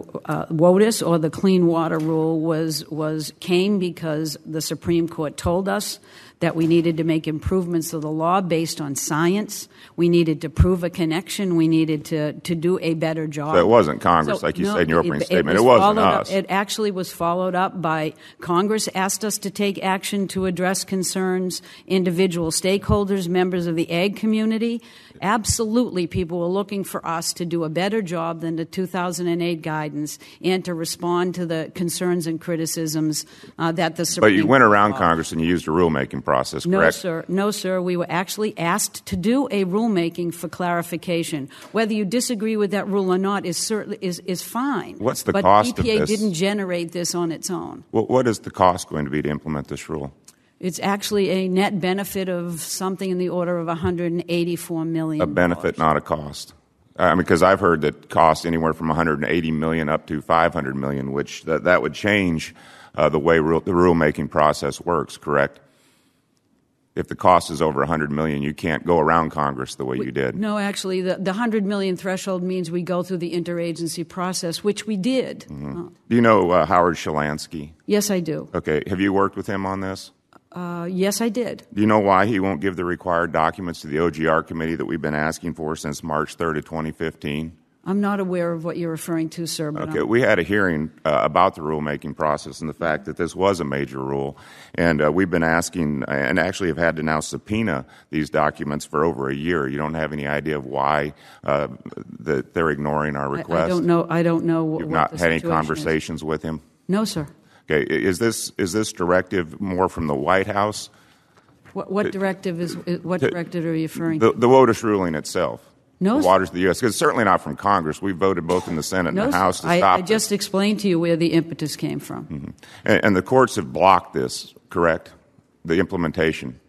WOTUS, or the Clean Water Rule, came because the Supreme Court told us that we needed to make improvements to the law based on science. We needed to prove a connection. We needed to do a better job. So it wasn't Congress, like you said in your opening statement. It wasn't us. It actually was followed up by Congress asked us to take action to address concerns, individual stakeholders, members of the ag community. Absolutely, people were looking for us to do a better job than the 2008 guidance and to respond to the concerns and criticisms that the Supreme Court. But you went around Congress and you used a rulemaking process, correct? No, sir. We were actually asked to do a rulemaking for clarification. Whether you disagree with that rule or not is fine. What's the cost of this? But EPA didn't generate this on its own. What is the cost going to be to implement this rule? It's actually a net benefit of something in the order of $184 million. A benefit, not a cost. Because I've heard that costs anywhere from $180 million up to $500 million, which that would change the way the rulemaking process works, correct? If the cost is over $100 million, you can't go around Congress the way you did. No, actually, the $100 million threshold means we go through the interagency process, which we did. Mm-hmm. Do you know Howard Shalansky? Yes, I do. Okay. Have you worked with him on this? Yes, I did. Do you know why he won't give the required documents to the OGR committee that we've been asking for since March 3rd of 2015? I'm not aware of what you're referring to, sir. But okay, we had a hearing about the rulemaking process and the fact that this was a major rule. And we've been asking, and actually have had to now subpoena these documents for over a year. You don't have any idea of why that they're ignoring our request? I don't know. You've not had any conversations with him? No, sir. Okay, is this directive more from the White House? What directive are you referring to? The WOTUS ruling itself. No, the waters of the U.S. Because it's certainly not from Congress. We voted both in the Senate and the House to stop I just explained to you where the impetus came from. Mm-hmm. And the courts have blocked this, correct? The implementation.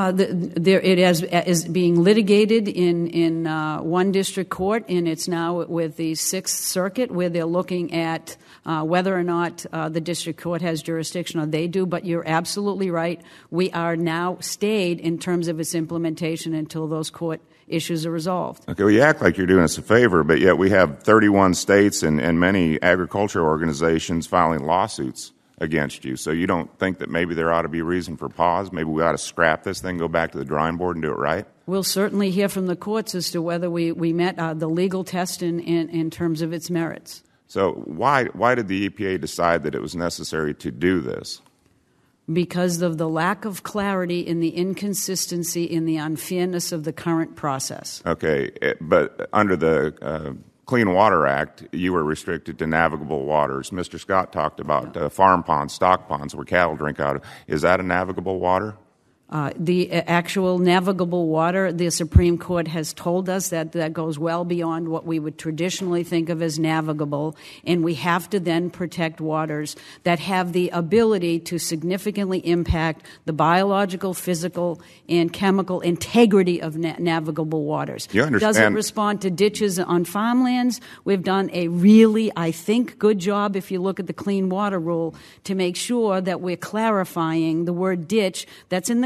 It is being litigated in one district court, and it's now with the Sixth Circuit, where they're looking at whether or not the district court has jurisdiction, or they do. But you're absolutely right. We are now stayed in terms of its implementation until those court issues are resolved. Okay, well, you act like you're doing us a favor, but yet we have 31 states and many agriculture organizations filing lawsuits against you. So you don't think that maybe there ought to be a reason for pause? Maybe we ought to scrap this thing, go back to the drawing board and do it right? We'll certainly hear from the courts as to whether we met the legal test in terms of its merits. So why did the EPA decide that it was necessary to do this? Because of the lack of clarity in the inconsistency in the unfairness of the current process. Okay, but under the Clean Water Act, you were restricted to navigable waters. Mr. Scott talked about farm ponds, stock ponds where cattle drink out of. Is that a navigable water? The actual navigable water, the Supreme Court has told us that goes well beyond what we would traditionally think of as navigable, and we have to then protect waters that have the ability to significantly impact the biological, physical, and chemical integrity of navigable waters. You understand? Does it respond to ditches on farmlands? We've done a really, I think, good job, if you look at the Clean Water Rule, to make sure that we're clarifying the word ditch that's in the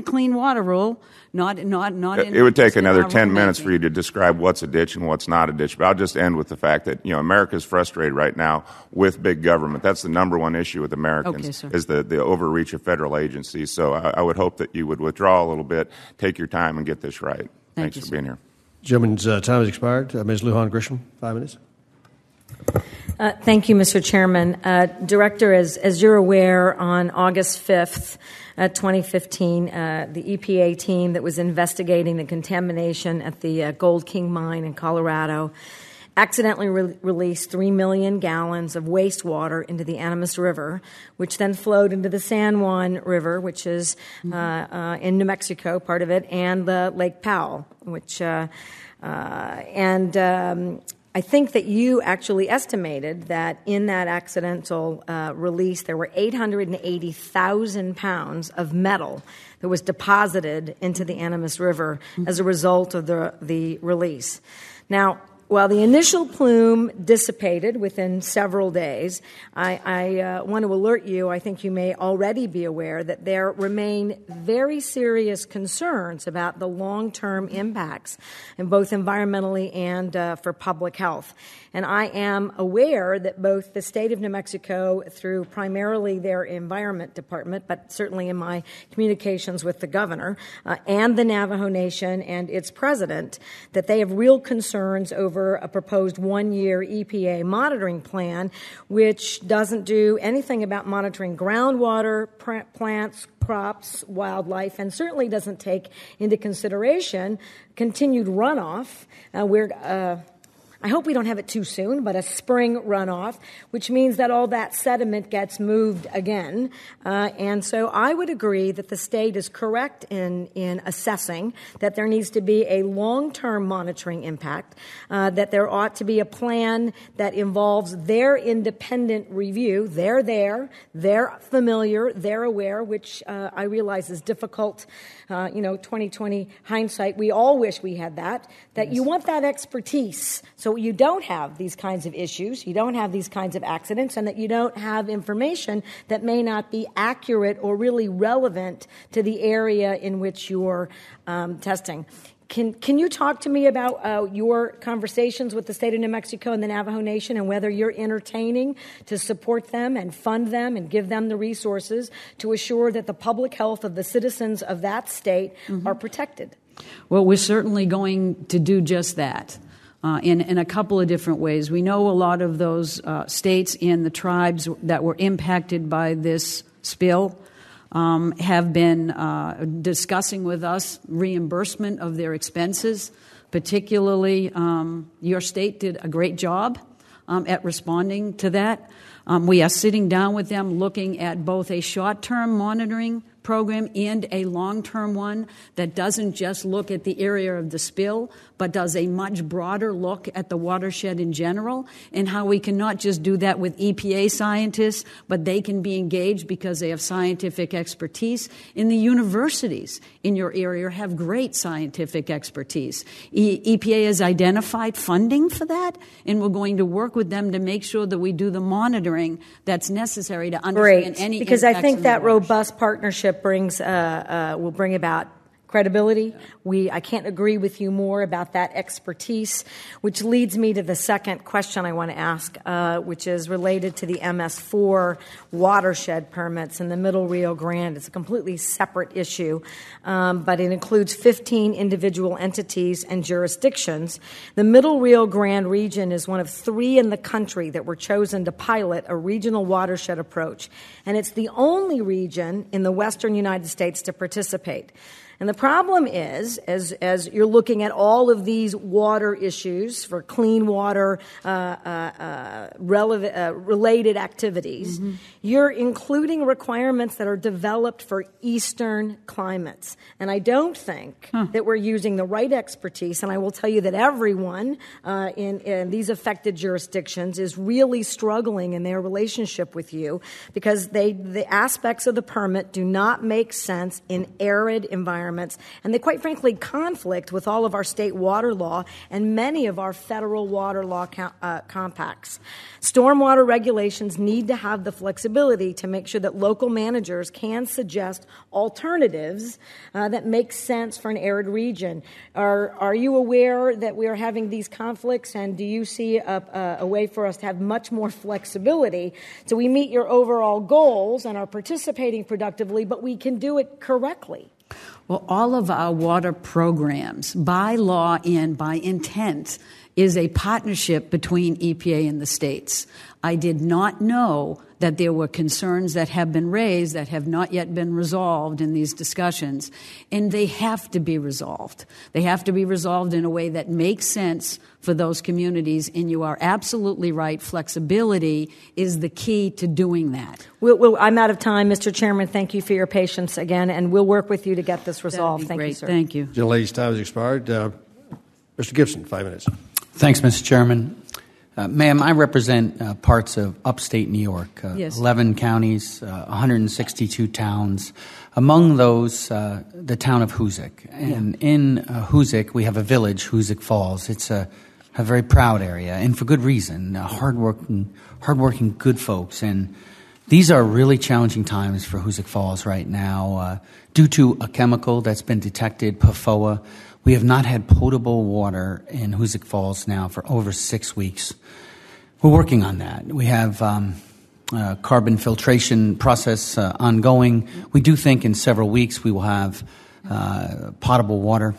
clean water rule, not It would take another 10 minutes for you to describe what's a ditch and what's not a ditch. But I'll just end with the fact that, America's frustrated right now with big government. That's the number one issue with Americans, is the overreach of federal agencies. So I would hope that you would withdraw a little bit, take your time, and get this right. Thanks for being here. Gentleman's time has expired. Ms. Lujan Grisham, 5 minutes. Thank you, Mr. Chairman. Director, as you're aware, on August 5th, 2015, the EPA team that was investigating the contamination at the Gold King mine in Colorado accidentally released 3 million gallons of wastewater into the Animas River, which then flowed into the San Juan River, which is in New Mexico, part of it, and the Lake Powell, which I think that you actually estimated that in that accidental release there were 880,000 pounds of metal that was deposited into the Animas River as a result of the release. Now, while the initial plume dissipated within several days, I want to alert you, I think you may already be aware, that there remain very serious concerns about the long-term impacts, in both environmentally and for public health. And I am aware that both the state of New Mexico, through primarily their Environment Department, but certainly in my communications with the governor, and the Navajo Nation and its president, that they have real concerns over a proposed one-year EPA monitoring plan, which doesn't do anything about monitoring groundwater, plants, crops, wildlife, and certainly doesn't take into consideration continued runoff. I hope we don't have it too soon, but a spring runoff, which means that all that sediment gets moved again. And so I would agree that the state is correct in assessing that there needs to be a long-term monitoring impact, that there ought to be a plan that involves their independent review. They're there, they're familiar, they're aware, which I realize is difficult. 2020 hindsight, we all wish we had that you want that expertise. So you don't have these kinds of issues, you don't have these kinds of accidents, and that you don't have information that may not be accurate or really relevant to the area in which you're testing. Can you talk to me about your conversations with the state of New Mexico and the Navajo Nation, and whether you're entertaining to support them and fund them and give them the resources to assure that the public health of the citizens of that state are protected? Well, we're certainly going to do just that. In a couple of different ways. We know a lot of those states and the tribes that were impacted by this spill have been discussing with us reimbursement of their expenses. Particularly, your state did a great job at responding to that. We are sitting down with them looking at both a short-term monitoring program and a long-term one that doesn't just look at the area of the spill, but does a much broader look at the watershed in general, and how we can not just do that with EPA scientists, but they can be engaged because they have scientific expertise. And the universities in your area have great scientific expertise. EPA has identified funding for that, and we're going to work with them to make sure that we do the monitoring that's necessary to understand any because I think that robust partnership will bring about credibility. I can't agree with you more about that expertise, which leads me to the second question I want to ask, which is related to the MS4 watershed permits in the Middle Rio Grande. It's a completely separate issue, but it includes 15 individual entities and jurisdictions. The Middle Rio Grande region is one of 3 in the country that were chosen to pilot a regional watershed approach, and it's the only region in the western United States to participate. And the problem is, as you're looking at all of these water issues for clean water related activities, you're including requirements that are developed for eastern climates. And I don't think that we're using the right expertise. And I will tell you that everyone in these affected jurisdictions is really struggling in their relationship with you, because the aspects of the permit do not make sense in arid environments. requirements, and they quite frankly conflict with all of our state water law and many of our federal water law compacts. Stormwater regulations need to have the flexibility to make sure that local managers can suggest alternatives that make sense for an arid region. Are you aware that we are having these conflicts, and do you see a way for us to have much more flexibility so we meet your overall goals and are participating productively, but we can do it correctly? Well, all of our water programs, by law and by intent, is a partnership between EPA and the states. I did not know that there were concerns that have been raised that have not yet been resolved in these discussions, and they have to be resolved. They have to be resolved in a way that makes sense for those communities, and you are absolutely right. Flexibility is the key to doing that. I'm out of time, Mr. Chairman. Thank you for your patience again, and we'll work with you to get this resolved. Thank you, sir. Thank you. Gentlelady's time has expired. Mr. Gibson, 5 minutes. Thanks, Mr. Chairman. Ma'am, I represent parts of upstate New York, yes. 11 counties, 162 towns. Among those, the town of Hoosick. And in Hoosick, we have a village, Hoosick Falls. It's a very proud area, and for good reason. Hardworking, good folks. And these are really challenging times for Hoosick Falls right now due to a chemical that's been detected, PFOA. We have not had potable water in Hoosick Falls now for over 6 weeks. We're working on that. We have carbon filtration process ongoing. We do think in several weeks we will have potable water.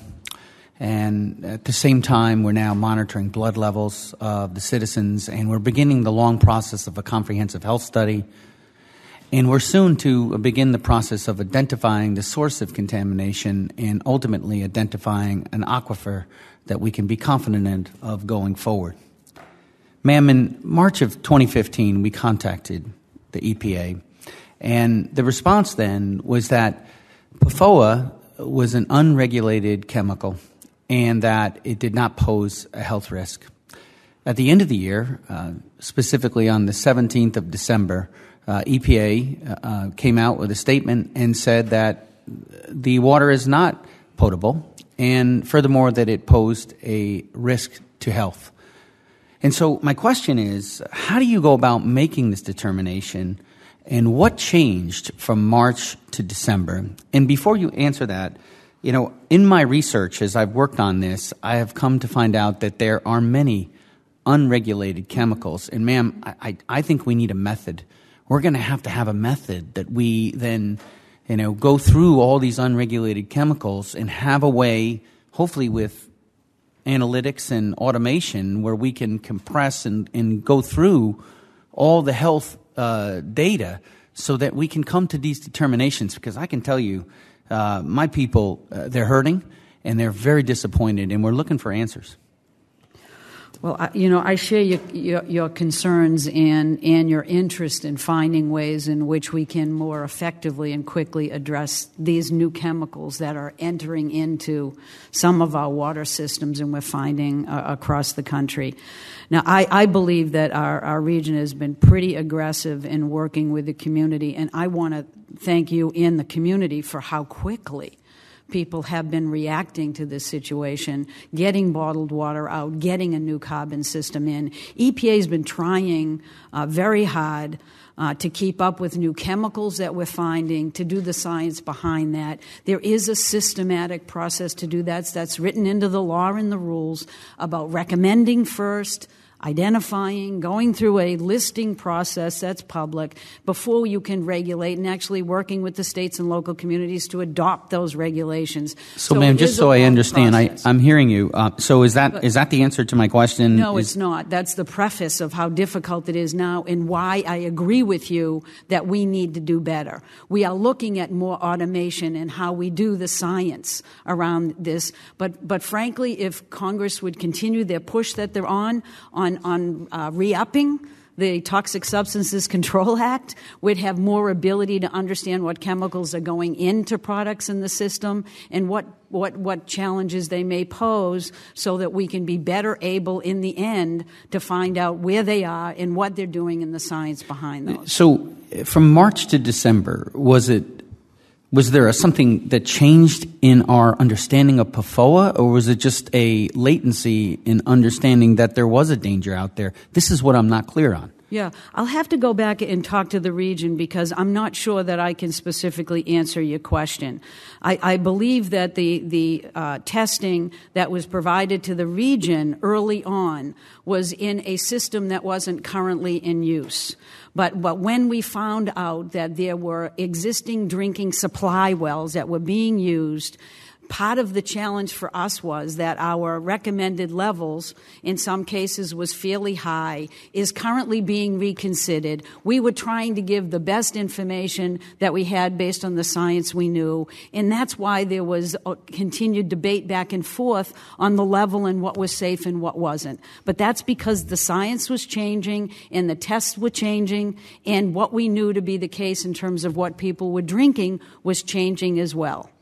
And at the same time, we're now monitoring blood levels of the citizens, and we're beginning the long process of a comprehensive health study. And we're soon to begin the process of identifying the source of contamination and ultimately identifying an aquifer that we can be confident of going forward. Ma'am, in March of 2015, we contacted the EPA, and the response then was that PFOA was an unregulated chemical and that it did not pose a health risk. At the end of the year, specifically on the 17th of December, EPA came out with a statement and said that the water is not potable, and furthermore that it posed a risk to health. And so my question is, how do you go about making this determination, and what changed from March to December? And before you answer that, you know, in my research as I've worked on this, I have come to find out that there are many unregulated chemicals. And ma'am, I think we need a method. We're going to have a method that we then, you know, go through all these unregulated chemicals and have a way, hopefully with analytics and automation, where we can compress and go through all the health data so that we can come to these determinations. Because I can tell you, my people, they're hurting and they're very disappointed, and we're looking for answers. Well, I share your concerns and your interest in finding ways in which we can more effectively and quickly address these new chemicals that are entering into some of our water systems, and we're finding across the country. Now, I believe that our region has been pretty aggressive in working with the community, and I want to thank you in the community for how quickly people have been reacting to this situation, getting bottled water out, getting a new carbon system in. EPA has been trying very hard to keep up with new chemicals that we're finding, to do the science behind that. There is a systematic process to do that. That's written into the law and the rules about recommending first, identifying, going through a listing process that's public before you can regulate, and actually working with the states and local communities to adopt those regulations. So ma'am, just so I understand, I'm hearing you. So is that the answer to my question? No, it's not. That's the preface of how difficult it is now and why I agree with you that we need to do better. We are looking at more automation and how we do the science around this. But frankly, if Congress would continue their push that they're on re-upping the Toxic Substances Control Act, we'd have more ability to understand what chemicals are going into products in the system and what challenges they may pose, so that we can be better able in the end to find out where they are and what they're doing and the science behind those. So from March to December, was it Was there something that changed in our understanding of PFOA, or was it just a latency in understanding that there was a danger out there? This is what I'm not clear on. Yeah, I'll have to go back and talk to the region because I'm not sure that I can specifically answer your question. I believe that the testing that was provided to the region early on was in a system that wasn't currently in use. But when we found out that there were existing drinking supply wells that were being used, part of the challenge for us was that our recommended levels, in some cases, was fairly high, is currently being reconsidered. We were trying to give the best information that we had based on the science we knew, and that's why there was a continued debate back and forth on the level and what was safe and what wasn't. But that's because the science was changing and the tests were changing, and what we knew to be the case in terms of what people were drinking was changing as well.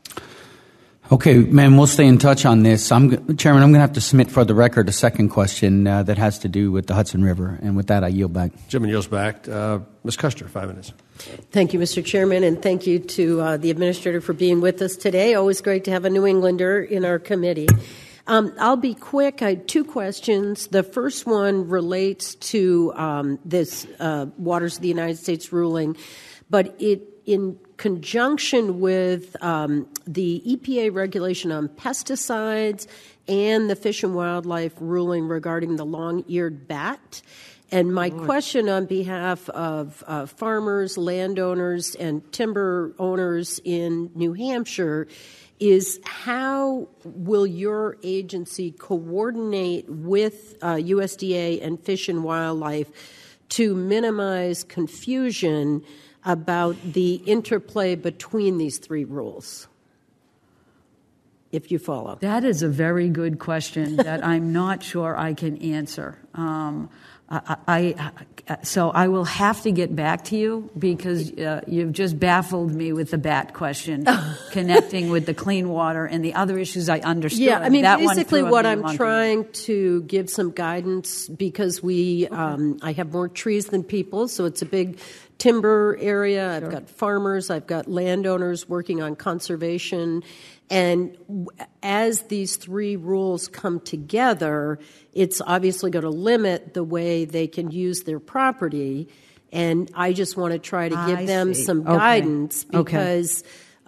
Okay, ma'am, we'll stay in touch on this. Chairman, I'm going to have to submit for the record a second question that has to do with the Hudson River. And with that, I yield back. Chairman yields back. Ms. Custer, 5 minutes. Thank you, Mr. Chairman, and thank you to the Administrator for being with us today. Always great to have a New Englander in our committee. I'll be quick. I have 2 questions. The first one relates to this Waters of the United States ruling, but in conjunction with the EPA regulation on pesticides and the Fish and Wildlife ruling regarding the long-eared bat. And my question on behalf of farmers, landowners, and timber owners in New Hampshire is how will your agency coordinate with USDA and Fish and Wildlife to minimize confusion about the interplay between these 3 rules, if you follow? That is a very good question that I'm not sure I can answer. So I will have to get back to you because you've just baffled me with the bat question, connecting with the clean water and the other issues I understood. Yeah, I mean, that basically what I'm trying to give some guidance because I have more trees than people, so it's a big timber area. I've got farmers, I've got landowners working on conservation. And as these 3 rules come together, it's obviously going to limit the way they can use their property. And I just want to try to give them some guidance because,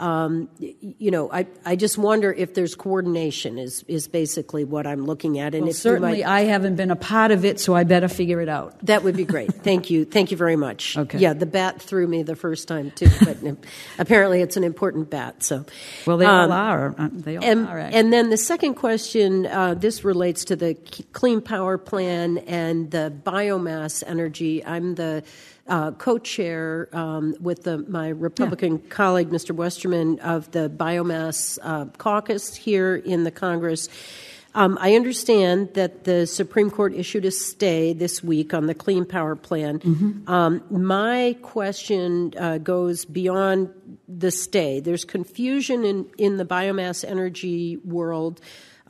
I just wonder if there's coordination is basically what I'm looking at. And well, if certainly I haven't been a part of it, so I better figure it out. That would be great. Thank you. Thank you very much. Okay. Yeah, the bat threw me the first time, too, but apparently it's an important bat. So, well, they all are. They all are, actually. And then the second question, this relates to the Clean Power Plan and the biomass energy. I'm the co-chair with my Republican colleague, Mr. Westerman, of the Biomass Caucus here in the Congress. I understand that the Supreme Court issued a stay this week on the Clean Power Plan. Mm-hmm. My question goes beyond the stay. There's confusion in the biomass energy world.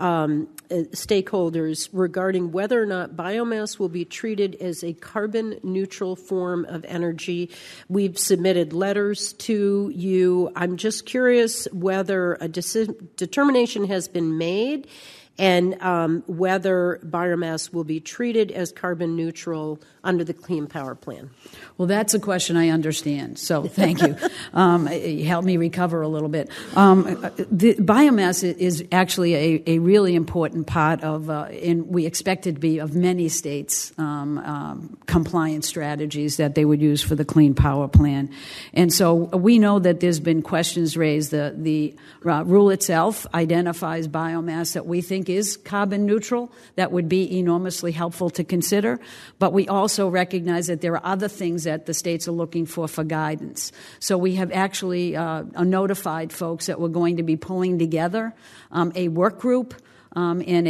Stakeholders regarding whether or not biomass will be treated as a carbon-neutral form of energy. We've submitted letters to you. I'm just curious whether a determination has been made and whether biomass will be treated as carbon-neutral under the Clean Power Plan. Well, that's a question I understand, so thank you. You helped me recover a little bit. The biomass is actually a really important part of, and we expect it to be, of many states' compliance strategies that they would use for the Clean Power Plan. And so we know that there's been questions raised. The rule itself identifies biomass that we think is carbon neutral. That would be enormously helpful to consider. But we also recognize that there are other things that the states are looking for guidance. So we have actually notified folks that we're going to be pulling together a work group. And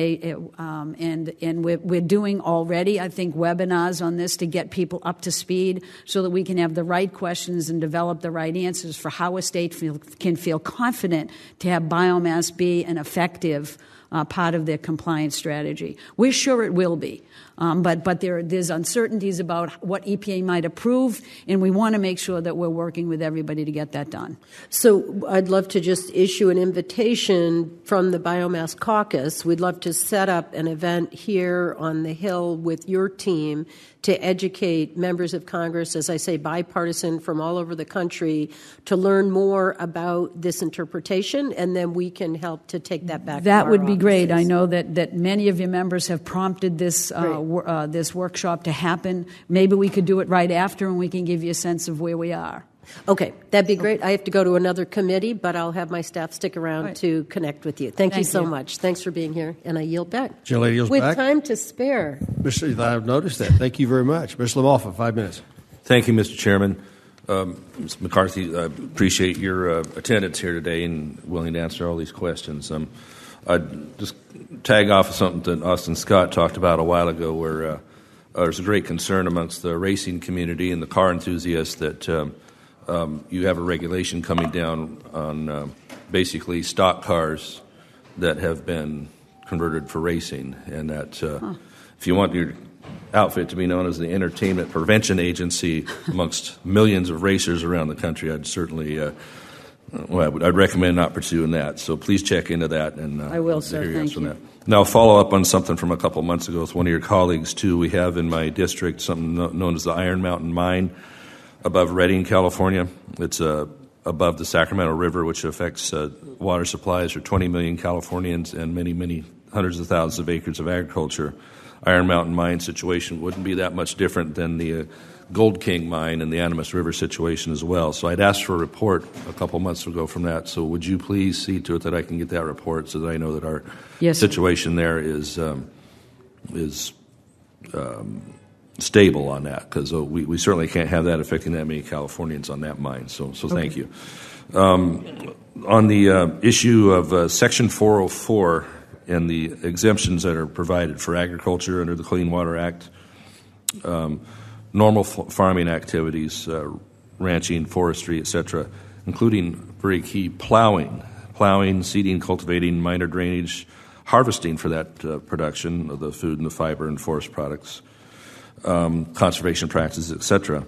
we're doing already, I think, webinars on this to get people up to speed so that we can have the right questions and develop the right answers for how a state can feel confident to have biomass be an effective part of their compliance strategy. We're sure it will be. But there's uncertainties about what EPA might approve, and we want to make sure that we're working with everybody to get that done. So I'd love to just issue an invitation from the Biomass Caucus. We'd love to set up an event here on the Hill with your team to educate members of Congress, as I say, bipartisan from all over the country, to learn more about this interpretation, and then we can help to take that back. That to would our be great. offices. I know that many of your members have prompted this this workshop to happen. Maybe we could do it right after, and we can give you a sense of where we are. Okay, that'd be great. I have to go to another committee, but I'll have my staff stick around to connect with you. Thank you so much. Thanks for being here, and I yield back. Gentlelady yields with back. time to spare. I've noticed that. Thank you very much. Mr. Lamalfa, 5 minutes. Thank you, Mr. Chairman. Ms. McCarthy, I appreciate your attendance here today and willing to answer all these questions. I'd just tag off of something that Austin Scott talked about a while ago, where there's a great concern amongst the racing community and the car enthusiasts that you have a regulation coming down on basically stock cars that have been converted for racing, and that if you want your outfit to be known as the Entertainment Prevention Agency amongst millions of racers around the country, I'd certainly I'd recommend not pursuing that. So please check into that. And I will, sir. Thank you. Now, I'll follow up on something from a couple months ago with one of your colleagues, too. We have in my district something known as the Iron Mountain Mine above Redding, California. It's above the Sacramento River, which affects water supplies for 20 million Californians and many, many hundreds of thousands of acres of agriculture. Iron Mountain Mine situation wouldn't be that much different than the Gold King Mine and the Animas River situation as well. So I'd asked for a report a couple months ago from that. So would you please see to it that I can get that report so that I know that our situation there is stable on that, because we certainly can't have that affecting that many Californians on that mine. So thank you. On the issue of Section 404 and the exemptions that are provided for agriculture under the Clean Water Act, normal farming activities, ranching, forestry, etc., including very key plowing, seeding, cultivating, minor drainage, harvesting for that production of the food and the fiber and forest products, conservation practices, etc.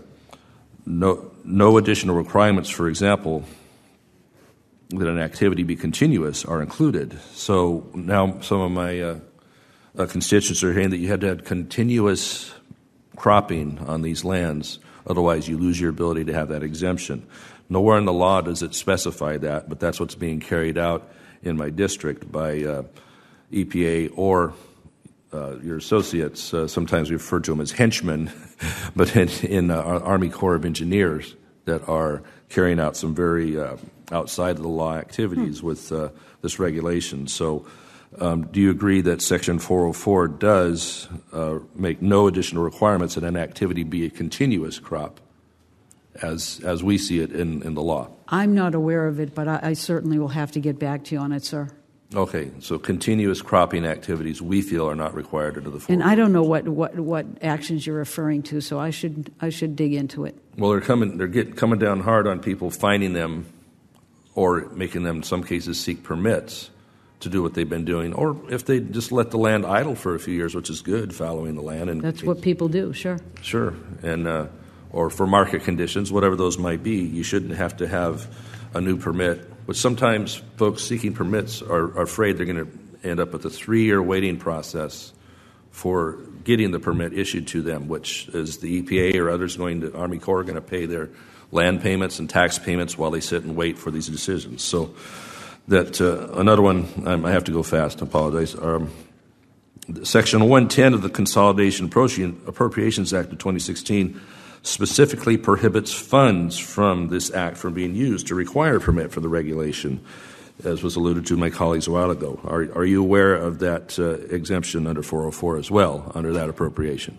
No additional requirements, for example, that an activity be continuous are included. So now some of my constituents are saying that you had to have continuous cropping on these lands, otherwise you lose your ability to have that exemption. Nowhere in the law does it specify that, but that's what's being carried out in my district by EPA or your associates. Sometimes we refer to them as henchmen, but in our Army Corps of Engineers that are carrying out some very outside of the law activities with this regulation. So do you agree that Section 404 does make no additional requirements that an activity be a continuous crop as we see it in the law? I'm not aware of it, but I certainly will have to get back to you on it, sir. Okay, so continuous cropping activities we feel are not required under the 404. And I don't know what actions you're referring to, so I should dig into it. Well, they're coming down hard on people, finding them or making them in some cases seek permits to do what they've been doing, or if they just let the land idle for a few years, which is good, following the land. And that's what people do, sure. Sure, and or for market conditions, whatever those might be, you shouldn't have to have a new permit. But sometimes folks seeking permits are afraid they're going to end up with a 3-year waiting process for getting the permit issued to them, which is the EPA or others Army Corps are going to pay their land payments and tax payments while they sit and wait for these decisions. So that another one, I have to go fast, I apologize. Section 110 of the Consolidation Appropriations Act of 2016 specifically prohibits funds from this act from being used to require a permit for the regulation, as was alluded to by my colleagues a while ago. Are you aware of that exemption under 404 as well, under that appropriation?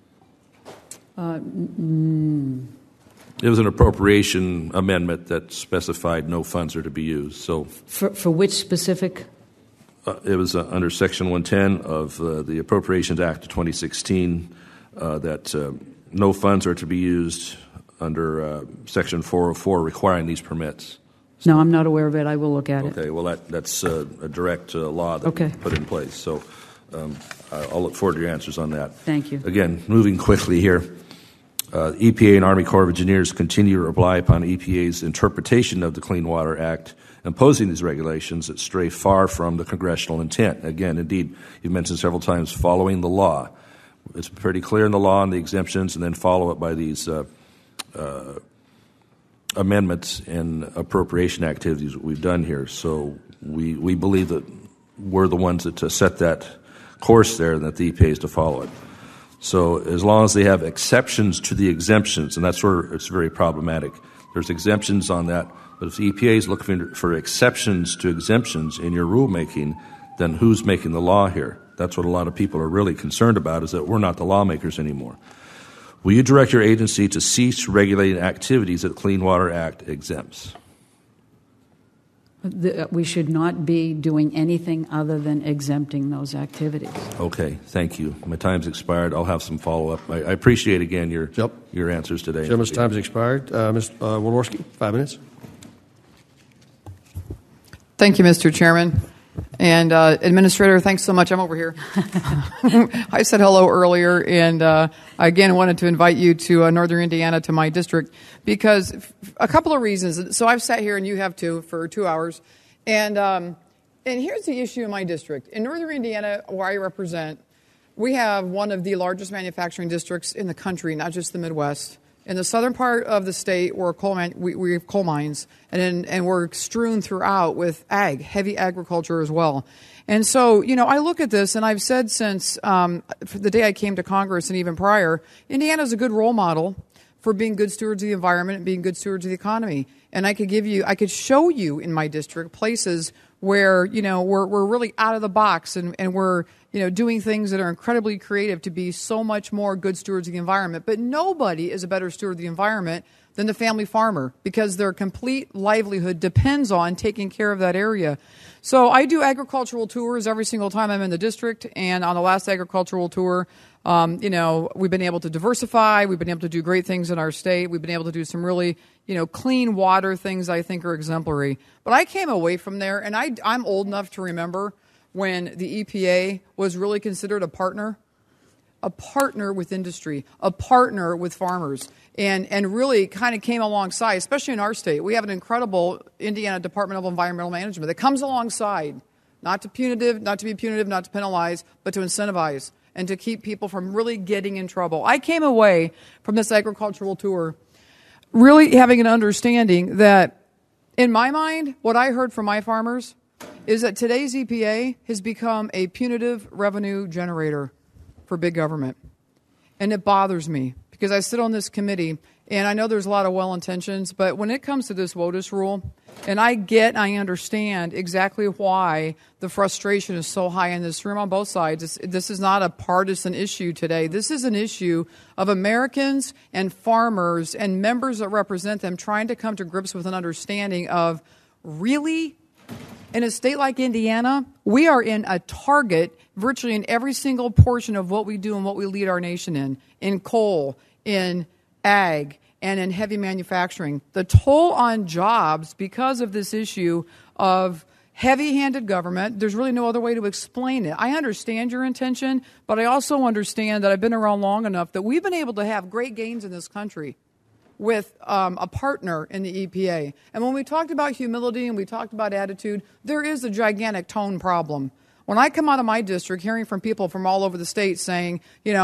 It was an appropriation amendment that specified no funds are to be used. So, for which specific? It was under Section 110 of the Appropriations Act of 2016 that no funds are to be used under Section 404 requiring these permits No, I'm not aware of it. I will look at it. Okay, well, that's a direct law that Okay. we put in place. So I'll look forward to your answers on that. Thank you. Again, moving quickly here, EPA and Army Corps of Engineers continue to rely upon EPA's interpretation of the Clean Water Act, imposing these regulations that stray far from the congressional intent. Again, indeed, you've mentioned several times following the law. It's pretty clear in the law on the exemptions, and then follow it by these amendments and appropriation activities that we've done here. So we believe that we're the ones that set that course there and that the EPA is to follow it. So as long as they have exceptions to the exemptions, and that's where it's very problematic. There's exemptions on that, but if the EPA is looking for exceptions to exemptions in your rulemaking, then who's making the law here? That's what a lot of people are really concerned about, is that we're not the lawmakers anymore. Will you direct your agency to cease regulating activities that the Clean Water Act exempts? We should not be doing anything other than exempting those activities. Okay, thank you. My time's expired. I'll have some follow-up. I appreciate, again, your answers today. Gentleman's time's expired. Ms. Walorski, 5 minutes. Thank you, Mr. Chairman. And Administrator, thanks so much. I'm over here. I said hello earlier, and I again wanted to invite you to Northern Indiana, to my district, because a couple of reasons. So I've sat here, and you have too, for 2 hours. And here's the issue in my district. In Northern Indiana, where I represent, we have one of the largest manufacturing districts in the country, not just the Midwest. In the southern part of the state, we have coal mines, and we're strewn throughout with heavy agriculture as well. And so, I look at this, and I've said since the day I came to Congress and even prior, Indiana's a good role model for being good stewards of the environment and being good stewards of the economy. And I could show you in my district places where, we're really out of the box and we're, doing things that are incredibly creative to be so much more good stewards of the environment. But nobody is a better steward of the environment than the family farmer, because their complete livelihood depends on taking care of that area. So I do agricultural tours every single time I'm in the district, and on the last agricultural tour, we've been able to diversify. We've been able to do great things in our state. We've been able to do some really, clean water things I think are exemplary. But I came away from there, and I'm old enough to remember when the EPA was really considered a partner with industry, a partner with farmers, and really kind of came alongside, especially in our state. We have an incredible Indiana Department of Environmental Management that comes alongside, not to be punitive, not to penalize, but to incentivize and to keep people from really getting in trouble. I came away from this agricultural tour really having an understanding that, in my mind, what I heard from my farmers is that today's EPA has become a punitive revenue generator for big government. And it bothers me because I sit on this committee, and I know there's a lot of well intentions, but when it comes to this WOTUS rule, and I understand exactly why the frustration is so high in this room on both sides. This is not a partisan issue today. This is an issue of Americans and farmers and members that represent them trying to come to grips with an understanding of, really, in a state like Indiana, we are in a target virtually in every single portion of what we do and what we lead our nation in coal, in ag, and in heavy manufacturing. The toll on jobs because of this issue of heavy-handed government, there's really no other way to explain it. I understand your intention, but I also understand that I've been around long enough that we've been able to have great gains in this country with a partner in the EPA. And when we talked about humility and we talked about attitude, there is a gigantic tone problem. When I come out of my district hearing from people from all over the state saying,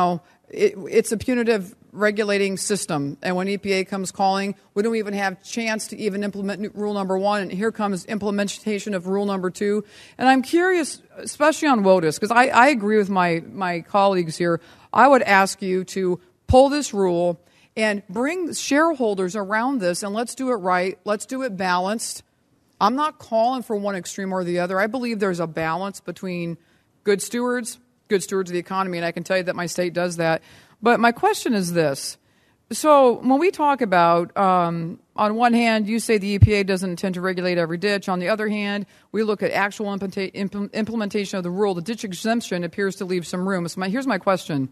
it's a punitive regulating system, and when EPA comes calling, we don't even have a chance to even implement rule number 1, and here comes implementation of rule number 2. And I'm curious, especially on WOTUS, because I agree with my colleagues here. I would ask you to pull this rule and bring shareholders around this, and let's do it right. Let's do it balanced. I'm not calling for one extreme or the other. I believe there's a balance between good stewards of the economy, and I can tell you that my state does that. But my question is this. So when we talk about, on one hand, you say the EPA doesn't intend to regulate every ditch. On the other hand, we look at actual implementation of the rule. The ditch exemption appears to leave some room. So here's my question.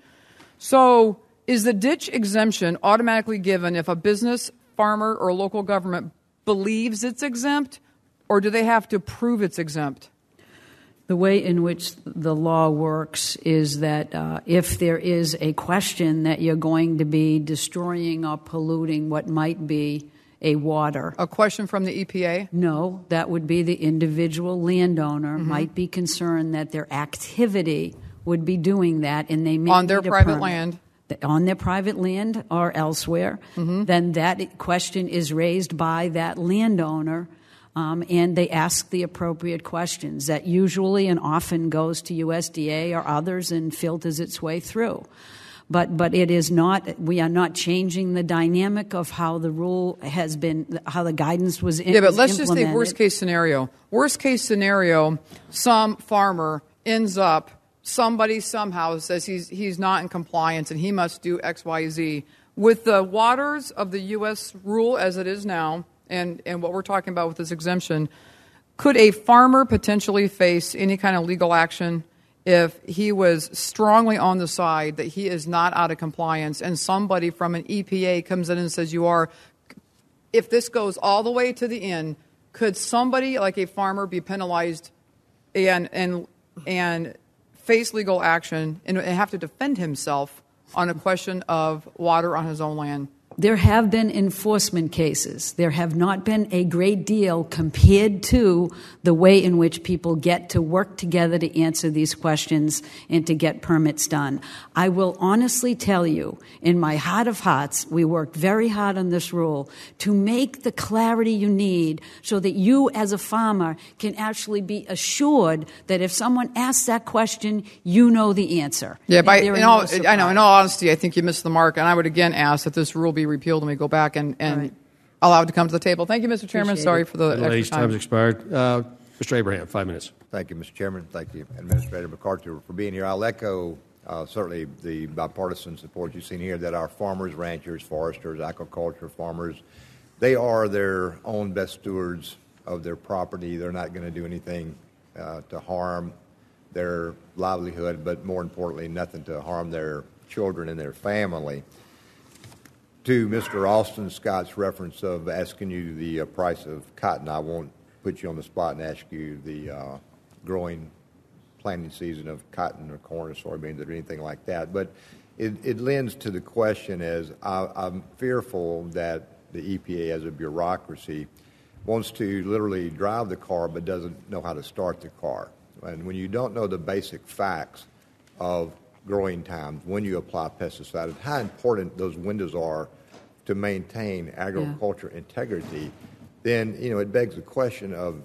So is the ditch exemption automatically given if a business, farmer, or local government believes it's exempt, or do they have to prove it's exempt? The way in which the law works is that if there is a question that you're going to be destroying or polluting what might be a water. A question from the EPA? No, that would be the individual landowner might be concerned that their activity would be doing that, and they may on their need a private permit. land. On their private land or elsewhere, then that question is raised by that landowner, and they ask the appropriate questions. That usually and often goes to USDA or others and filters its way through. But it is not. We are not changing the dynamic of how the rule has been, how the guidance was implemented. Yeah, but let's just say worst case scenario. Worst case scenario, some farmer ends up. Somebody somehow says he's not in compliance and he must do X, Y, Z. With the waters of the U.S. rule as it is now, and what we're talking about with this exemption, could a farmer potentially face any kind of legal action if he was strongly on the side that he is not out of compliance and somebody from an EPA comes in and says you are? If this goes all the way to the end, could somebody like a farmer be penalized and face legal action and have to defend himself on a question of water on his own land? There have been enforcement cases. There have not been a great deal compared to the way in which people get to work together to answer these questions and to get permits done. I will honestly tell you, in my heart of hearts, we worked very hard on this rule to make the clarity you need so that you as a farmer can actually be assured that if someone asks that question, you know the answer. Yeah, in all honesty, I think you missed the mark, and I would again ask that this rule be repealed and we go back and allow it to come to the table. Thank you, Mr. Chairman. Sorry for the extra time. Time's expired. Mr. Abraham, 5 minutes. Thank you, Mr. Chairman. Thank you, Administrator McCarthy, for being here. I'll echo certainly the bipartisan support you've seen here that our farmers, ranchers, foresters, aquaculture farmers, they are their own best stewards of their property. They're not going to do anything to harm their livelihood, but more importantly, nothing to harm their children and their family. To Mr. Austin Scott's reference of asking you the price of cotton, I won't put you on the spot and ask you the growing planting season of cotton or corn or soybeans or anything like that. But it lends to the question as I'm fearful that the EPA as a bureaucracy wants to literally drive the car but doesn't know how to start the car. And when you don't know the basic facts of growing times, when you apply pesticides, and how important those windows are to maintain agriculture integrity, then it begs the question of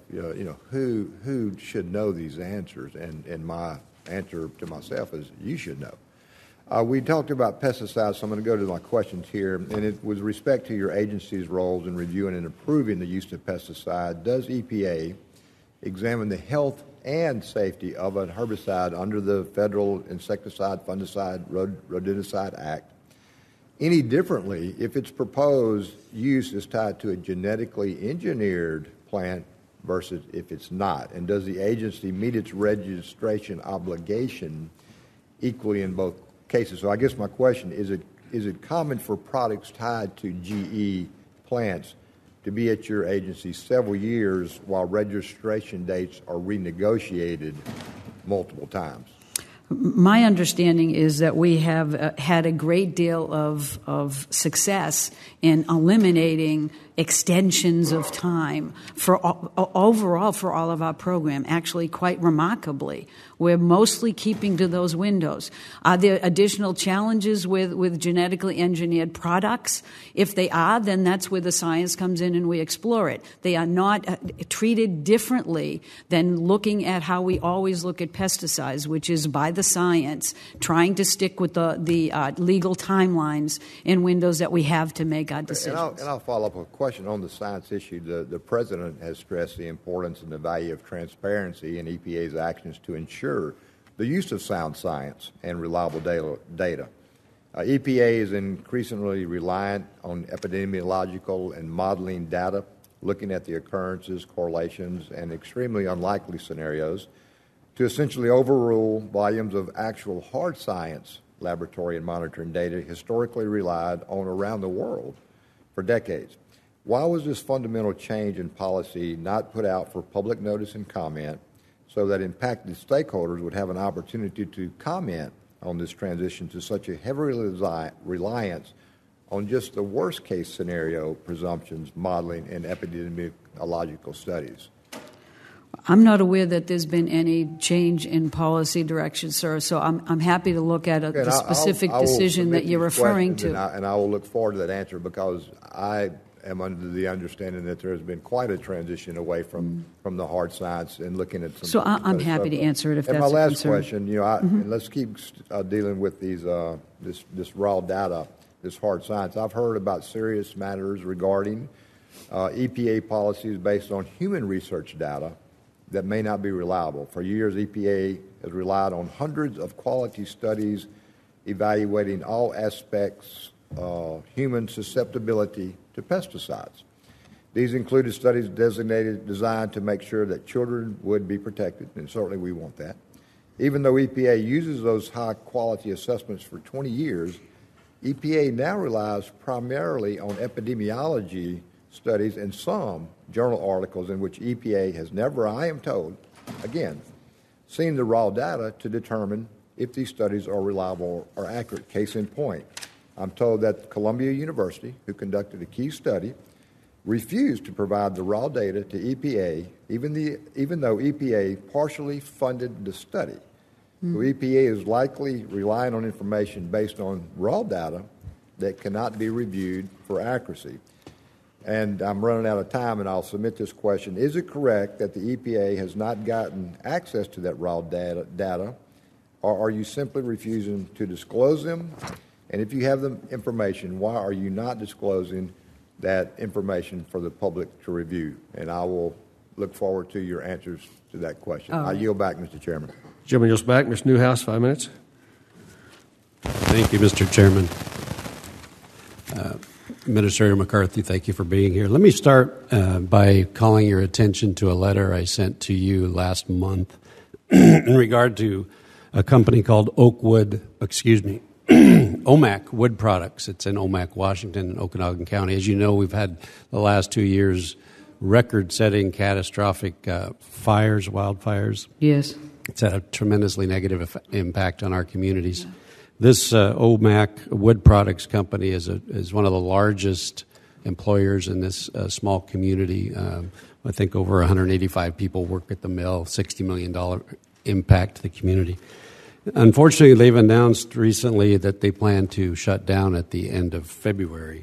who should know these answers. And my answer to myself is you should know. We talked about pesticides, so I'm going to go to my questions here. And it with respect to your agency's roles in reviewing and approving the use of pesticide, does EPA examine the health and safety of a herbicide under the Federal Insecticide, Fungicide, Rodenticide Act any differently if its proposed use is tied to a genetically engineered plant versus if it's not? And does the agency meet its registration obligation equally in both cases? So I guess my question is it common for products tied to GE plants to be at your agency several years while registration dates are renegotiated multiple times? My understanding is that we have had a great deal of success in eliminating extensions of time for overall for all of our program. Actually, quite remarkably, we're mostly keeping to those windows. Are there additional challenges with genetically engineered products? If they are, then that's where the science comes in and we explore it. They are not treated differently than looking at how we always look at pesticides, which is by the science, trying to stick with the legal timelines and windows that we have to make our decisions. And I'll follow up with a question on the science issue. The President has stressed the importance and the value of transparency in EPA's actions to ensure the use of sound science and reliable data. EPA is increasingly reliant on epidemiological and modeling data, looking at the occurrences, correlations, and extremely unlikely scenarios to essentially overrule volumes of actual hard science laboratory and monitoring data historically relied on around the world for decades. Why was this fundamental change in policy not put out for public notice and comment so that impacted stakeholders would have an opportunity to comment on this transition to such a heavy reliance on just the worst-case scenario presumptions, modeling, and epidemiological studies? I'm not aware that there's been any change in policy direction, sir, so I'm happy to look at the specific decision that you're referring to. And I will look forward to that answer, because I am under the understanding that there has been quite a transition away from the hard science and looking at some. So I'm happy to answer it if that's a concern. And my last question, and let's keep dealing with these this raw data, this hard science. I've heard about serious matters regarding EPA policies based on human research data that may not be reliable. For years, EPA has relied on hundreds of quality studies evaluating all aspects of human susceptibility to pesticides. These included studies designed to make sure that children would be protected, and certainly we want that. Even though EPA uses those high-quality assessments for 20 years, EPA now relies primarily on epidemiology studies and some journal articles in which EPA has never, I am told, again, seen the raw data to determine if these studies are reliable or accurate. Case in point, I'm told that Columbia University, who conducted a key study, refused to provide the raw data to EPA, even though EPA partially funded the study. So EPA is likely relying on information based on raw data that cannot be reviewed for accuracy. And I'm running out of time, and I'll submit this question. Is it correct that the EPA has not gotten access to that raw data, or are you simply refusing to disclose them? And if you have the information, why are you not disclosing that information for the public to review? And I will look forward to your answers to that question. I yield back, Mr. Chairman. Gentleman yields back. Ms. Newhouse, 5 minutes. Thank you, Mr. Chairman. Administrator McCarthy, thank you for being here. Let me start by calling your attention to a letter I sent to you last month in regard to a company called OMAC Wood Products. It's in OMAC, Washington, and Okanagan County. As you know, we've had the last 2 years record-setting catastrophic wildfires. Yes. It's had a tremendously negative impact on our communities. Yeah. This OMAC Wood Products company is one of the largest employers in this small community. I think over 185 people work at the mill, $60 million impact to the community. Unfortunately, they've announced recently that they plan to shut down at the end of February.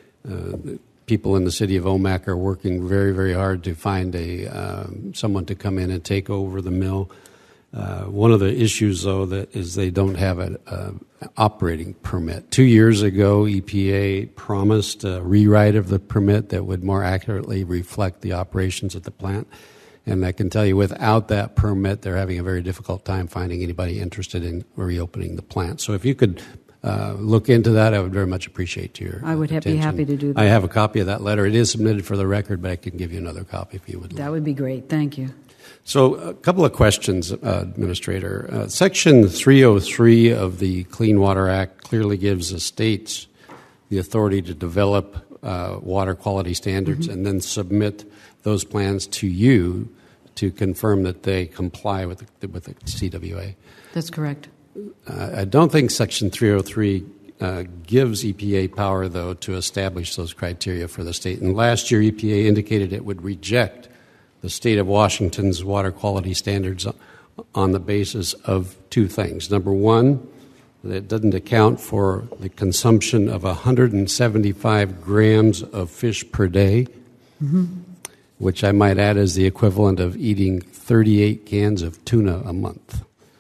People in the city of OMAC are working very, very hard to find someone to come in and take over the mill. One of the issues, though, is they don't have an operating permit. 2 years ago, EPA promised a rewrite of the permit that would more accurately reflect the operations at the plant. And I can tell you, without that permit, they're having a very difficult time finding anybody interested in reopening the plant. So if you could look into that, I would very much appreciate your I would attention. be happy to do that. I have a copy of that letter. It is submitted for the record, but I can give you another copy if you would like. That would be great. Thank you. So a couple of questions, Administrator. Section 303 of the Clean Water Act clearly gives the states the authority to develop water quality standards and then submit those plans to you to confirm that they comply with the CWA. That's correct. I don't think Section 303 gives EPA power, though, to establish those criteria for the state. And last year, EPA indicated it would reject the state of Washington's water quality standards on the basis of two things. Number one, that it doesn't account for the consumption of 175 grams of fish per day, which I might add is the equivalent of eating 38 cans of tuna a month.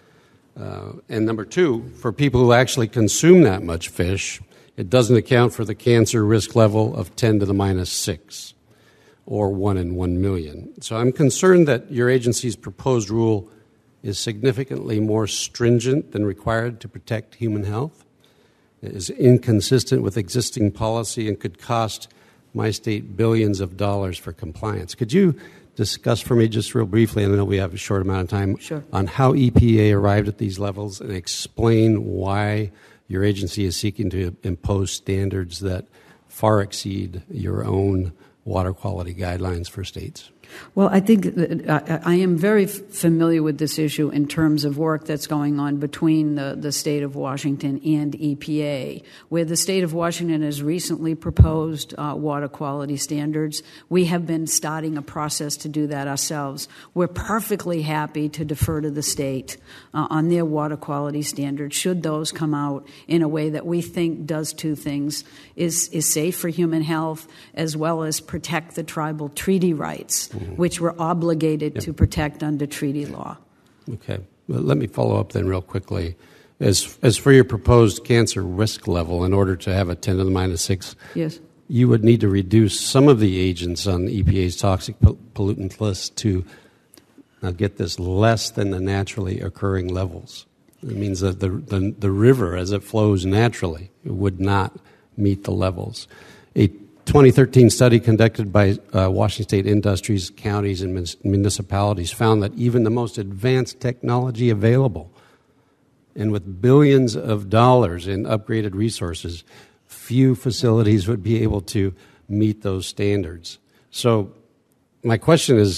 And number two, for people who actually consume that much fish, it doesn't account for the cancer risk level of 10 to the minus 6. Or 1 in 1 million. So I'm concerned that your agency's proposed rule is significantly more stringent than required to protect human health. It is inconsistent with existing policy and could cost my state billions of dollars for compliance. Could you discuss for me just real briefly, and I know we have a short amount of time, on how EPA arrived at these levels and explain why your agency is seeking to impose standards that far exceed your own water quality guidelines for states? Well, I think that I am very familiar with this issue in terms of work that's going on between the state of Washington and EPA, where the state of Washington has recently proposed water quality standards. We have been starting a process to do that ourselves. We're perfectly happy to defer to the state on their water quality standards, should those come out in a way that we think does two things, is safe for human health, as well as protect the tribal treaty rights, which we're obligated to protect under treaty law. Okay. Well, let me follow up then real quickly. As for your proposed cancer risk level, in order to have a 10 to the minus 6, yes, you would need to reduce some of the agents on the EPA's toxic pollutant list to, now get this, less than the naturally occurring levels. It means that the river, as it flows naturally, would not meet the levels. A 2013 study conducted by Washington State industries, counties, and municipalities found that even the most advanced technology available, and with billions of dollars in upgraded resources, few facilities would be able to meet those standards. So my question is,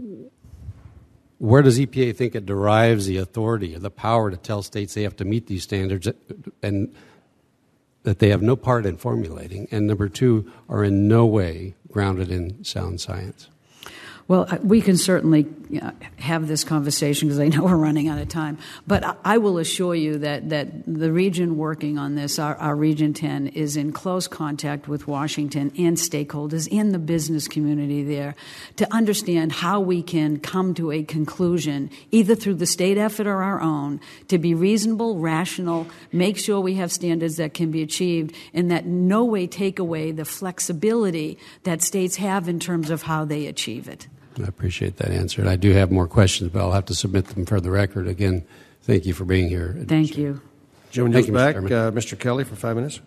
where does EPA think it derives the authority or the power to tell states they have to meet these standards and that they have no part in formulating, and number two, are in no way grounded in sound science? Well, we can certainly have this conversation because I know we're running out of time. But I will assure you that the region working on this, our Region 10, is in close contact with Washington and stakeholders in the business community there to understand how we can come to a conclusion, either through the state effort or our own, to be reasonable, rational, make sure we have standards that can be achieved, and that no way take away the flexibility that states have in terms of how they achieve it. I appreciate that answer. And I do have more questions, but I'll have to submit them for the record. Again, thank you for being here. Thank you. Gentleman Thank goes you, back. Mr. Chairman. Mr. Kelly for 5 minutes.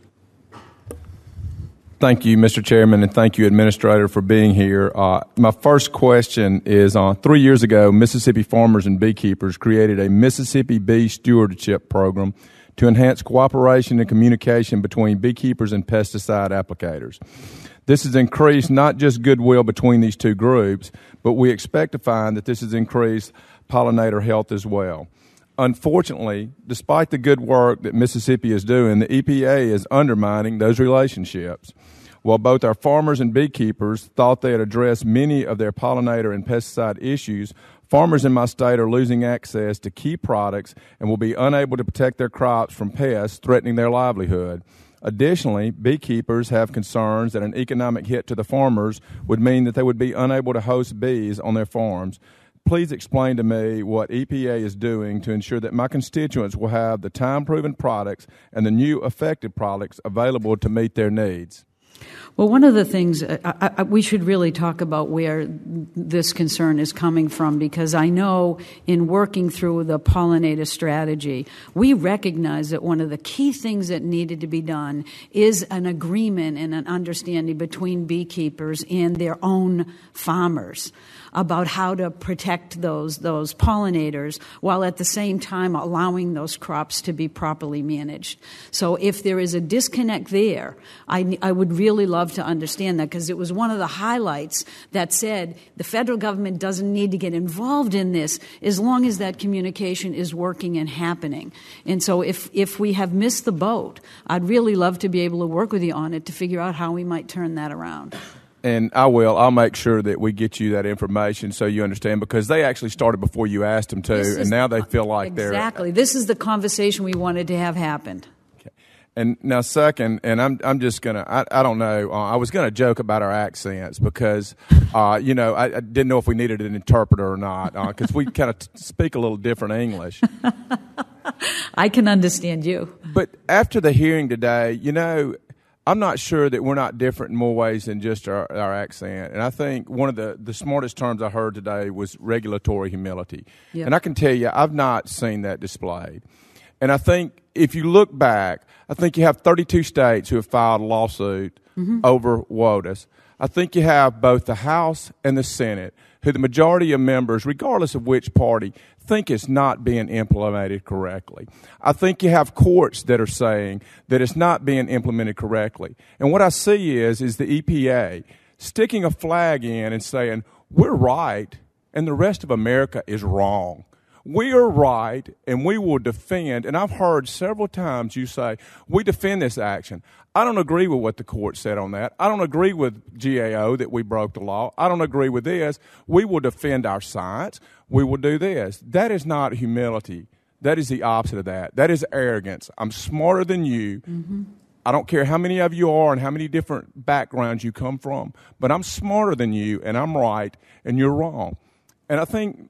Thank you, Mr. Chairman, and thank you, Administrator, for being here. My first question is, 3 years ago, Mississippi farmers and beekeepers created a Mississippi Bee Stewardship Program to enhance cooperation and communication between beekeepers and pesticide applicators. This has increased not just goodwill between these two groups, but we expect to find that this has increased pollinator health as well. Unfortunately, despite the good work that Mississippi is doing, the EPA is undermining those relationships. While both our farmers and beekeepers thought they had addressed many of their pollinator and pesticide issues, farmers in my state are losing access to key products and will be unable to protect their crops from pests threatening their livelihood. Additionally, beekeepers have concerns that an economic hit to the farmers would mean that they would be unable to host bees on their farms. Please explain to me what EPA is doing to ensure that my constituents will have the time-proven products and the new effective products available to meet their needs. Well, one of the things we should really talk about where this concern is coming from, because I know in working through the pollinator strategy, we recognize that one of the key things that needed to be done is an agreement and an understanding between beekeepers and their own farmers about how to protect those pollinators while at the same time allowing those crops to be properly managed. So if there is a disconnect there, I would really love to understand that, because it was one of the highlights that said the federal government doesn't need to get involved in this as long as that communication is working and happening. And so if we have missed the boat, I'd really love to be able to work with you on it to figure out how we might turn that around. And I will. I'll make sure that we get you that information so you understand, because they actually started before you asked them to, and now they feel like they're... Exactly. This is the conversation we wanted to have happened. Okay. And now second, and I'm just going to, I don't know, I was going to joke about our accents because, I didn't know if we needed an interpreter or not, because we kind of speak a little different English. I can understand you. But after the hearing today, I'm not sure that we're not different in more ways than just our accent. And I think one of the smartest terms I heard today was regulatory humility. Yep. And I can tell you, I've not seen that displayed. And I think if you look back, I think you have 32 states who have filed a lawsuit over WOTUS. I think you have both the House and the Senate, who the majority of members, regardless of which party, think it's not being implemented correctly. I think you have courts that are saying that it's not being implemented correctly. And what I see is the EPA sticking a flag in and saying, we're right and the rest of America is wrong. We are right, and we will defend. And I've heard several times you say, we defend this action. I don't agree with what the court said on that. I don't agree with GAO that we broke the law. I don't agree with this. We will defend our science. We will do this. That is not humility. That is the opposite of that. That is arrogance. I'm smarter than you. Mm-hmm. I don't care how many of you are and how many different backgrounds you come from, but I'm smarter than you, and I'm right, and you're wrong. And I think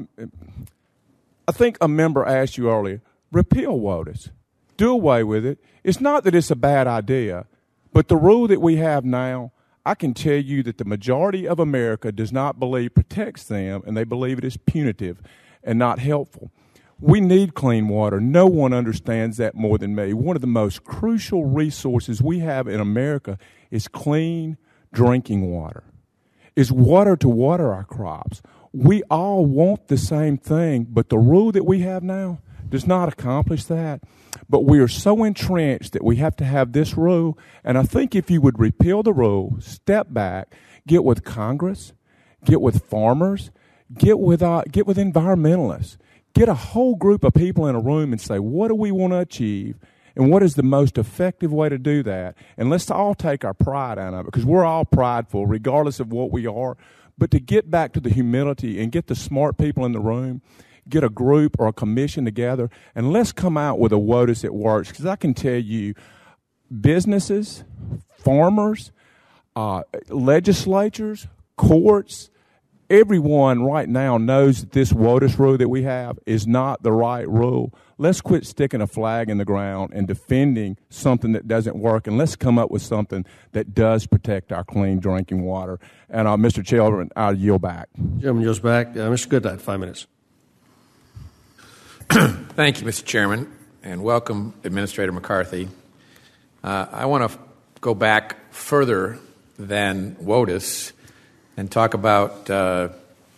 a member asked you earlier, repeal WOTUS. Do away with it. It's not that it's a bad idea, but the rule that we have now, I can tell you that the majority of America does not believe protects them, and they believe it is punitive and not helpful. We need clean water. No one understands that more than me. One of the most crucial resources we have in America is clean drinking water, is water to water our crops. We all want the same thing, but the rule that we have now does not accomplish that. But we are so entrenched that we have to have this rule. And I think if you would repeal the rule, step back, get with Congress, get with farmers, get with environmentalists, get a whole group of people in a room and say, what do we want to achieve? And what is the most effective way to do that? And let's all take our pride out of it, because we're all prideful, regardless of what we are. But to get back to the humility and get the smart people in the room, get a group or a commission together, and let's come out with a WOTUS that works. Because I can tell you, businesses, farmers, legislatures, courts, everyone right now knows that this WOTUS rule that we have is not the right rule. Let's quit sticking a flag in the ground and defending something that doesn't work, and let's come up with something that does protect our clean drinking water. And Mr. Chairman, I'll yield back. Chairman yields back. Mr. Goodlatte, 5 minutes. Thank you, Mr. Chairman, and welcome, Administrator McCarthy. I want to go back further than WOTUS and talk about the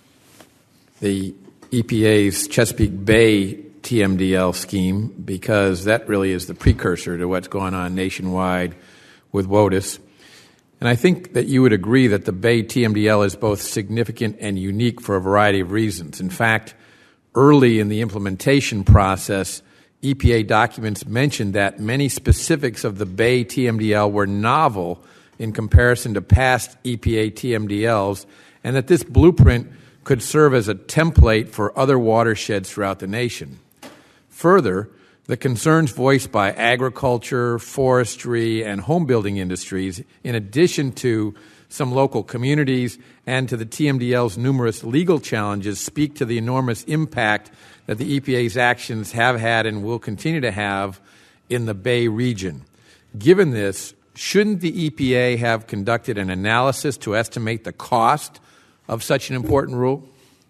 EPA's Chesapeake Bay TMDL scheme, because that really is the precursor to what's going on nationwide with WOTUS. And I think that you would agree that the Bay TMDL is both significant and unique for a variety of reasons. In fact, early in the implementation process, EPA documents mentioned that many specifics of the Bay TMDL were novel in comparison to past EPA TMDLs, and that this blueprint could serve as a template for other watersheds throughout the nation. Further, the concerns voiced by agriculture, forestry, and home building industries, in addition to some local communities and to the TMDL's numerous legal challenges, speak to the enormous impact that the EPA's actions have had and will continue to have in the Bay region. Given this, shouldn't the EPA have conducted an analysis to estimate the cost of such an important rule?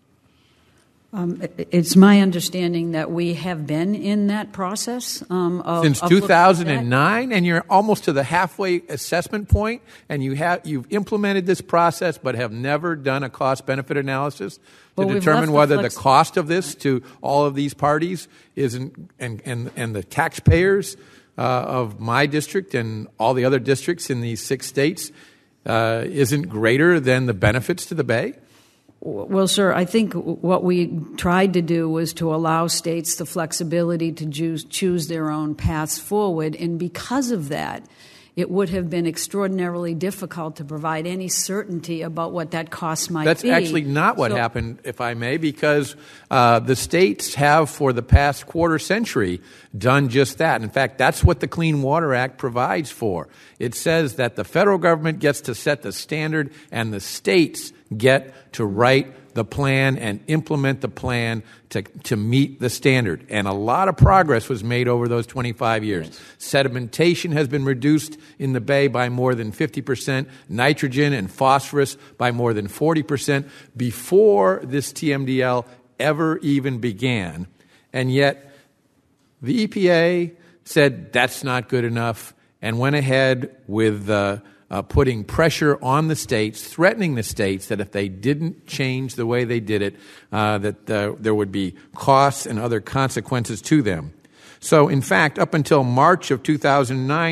It's my understanding that we have been in that process since 2009, and you're almost to the halfway assessment point, and you've implemented this process but have never done a cost-benefit analysis to determine whether the cost of this to all of these parties isn't, and the taxpayers of my district and all the other districts in these 6 states isn't greater than the benefits to the Bay? Well, sir, I think what we tried to do was to allow states the flexibility to choose their own paths forward, and because of that, it would have been extraordinarily difficult to provide any certainty about what that cost might be. That's actually not what happened, if I may, because the states have, for the past quarter century, done just that. In fact, that's what the Clean Water Act provides for. It says that the federal government gets to set the standard, and the states get to write the plan and implement the plan to meet the standard. And a lot of progress was made over those 25 years. Yes. Sedimentation has been reduced in the Bay by more than 50%, nitrogen and phosphorus by more than 40% before this TMDL ever even began. And yet the EPA said that's not good enough and went ahead with putting pressure on the states, threatening the states that if they didn't change the way they did it, that there would be costs and other consequences to them. So, in fact, up until March of 2009,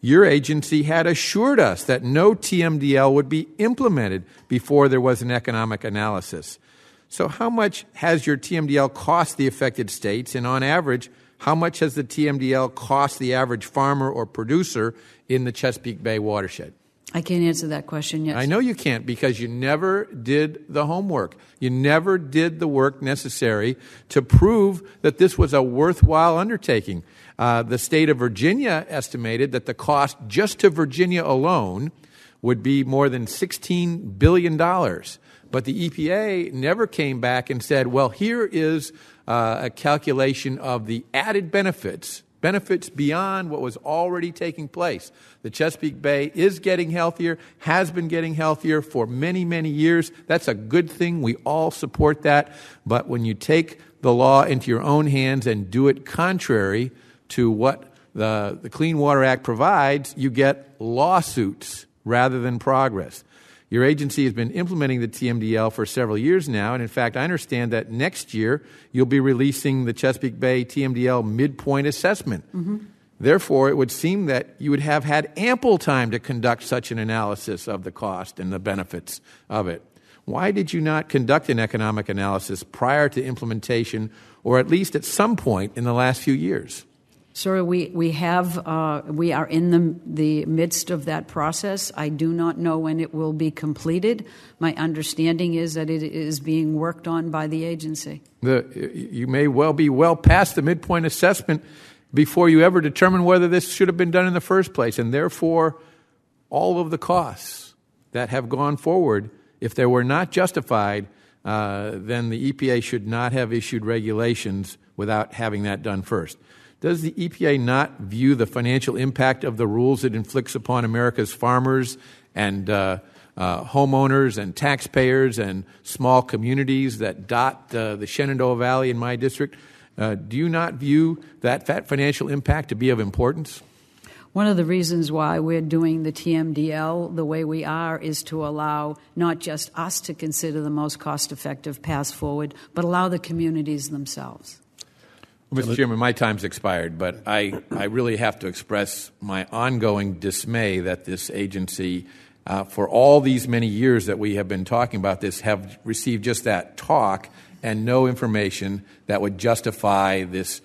your agency had assured us that no TMDL would be implemented before there was an economic analysis. So how much has your TMDL cost the affected states? And on average, how much has the TMDL cost the average farmer or producer in the Chesapeake Bay watershed? I can't answer that question yet. I know you can't because you never did the homework. You never did the work necessary to prove that this was a worthwhile undertaking. The state of Virginia estimated that the cost just to Virginia alone would be more than $16 billion. But the EPA never came back and said, well, here is a calculation of the added benefits beyond what was already taking place. The Chesapeake Bay is getting healthier, has been getting healthier for many, many years. That's a good thing. We all support that. But when you take the law into your own hands and do it contrary to what the Clean Water Act provides, you get lawsuits rather than progress. Your agency has been implementing the TMDL for several years now, and in fact, I understand that next year you'll be releasing the Chesapeake Bay TMDL midpoint assessment. Mm-hmm. Therefore, it would seem that you would have had ample time to conduct such an analysis of the cost and the benefits of it. Why did you not conduct an economic analysis prior to implementation, or at least at some point in the last few years? Sir, we are in the midst of that process. I do not know when it will be completed. My understanding is that it is being worked on by the agency. You may well be well past the midpoint assessment before you ever determine whether this should have been done in the first place, and therefore all of the costs that have gone forward, if they were not justified, then the EPA should not have issued regulations without having that done first. Does the EPA not view the financial impact of the rules it inflicts upon America's farmers and homeowners and taxpayers and small communities that dot the Shenandoah Valley in my district? Do you not view that financial impact to be of importance? One of the reasons why we're doing the TMDL the way we are is to allow not just us to consider the most cost-effective path forward, but allow the communities themselves. Mr. Chairman, my time's expired, but I really have to express my ongoing dismay that this agency, for all these many years that we have been talking about this, have received just that talk and no information that would justify this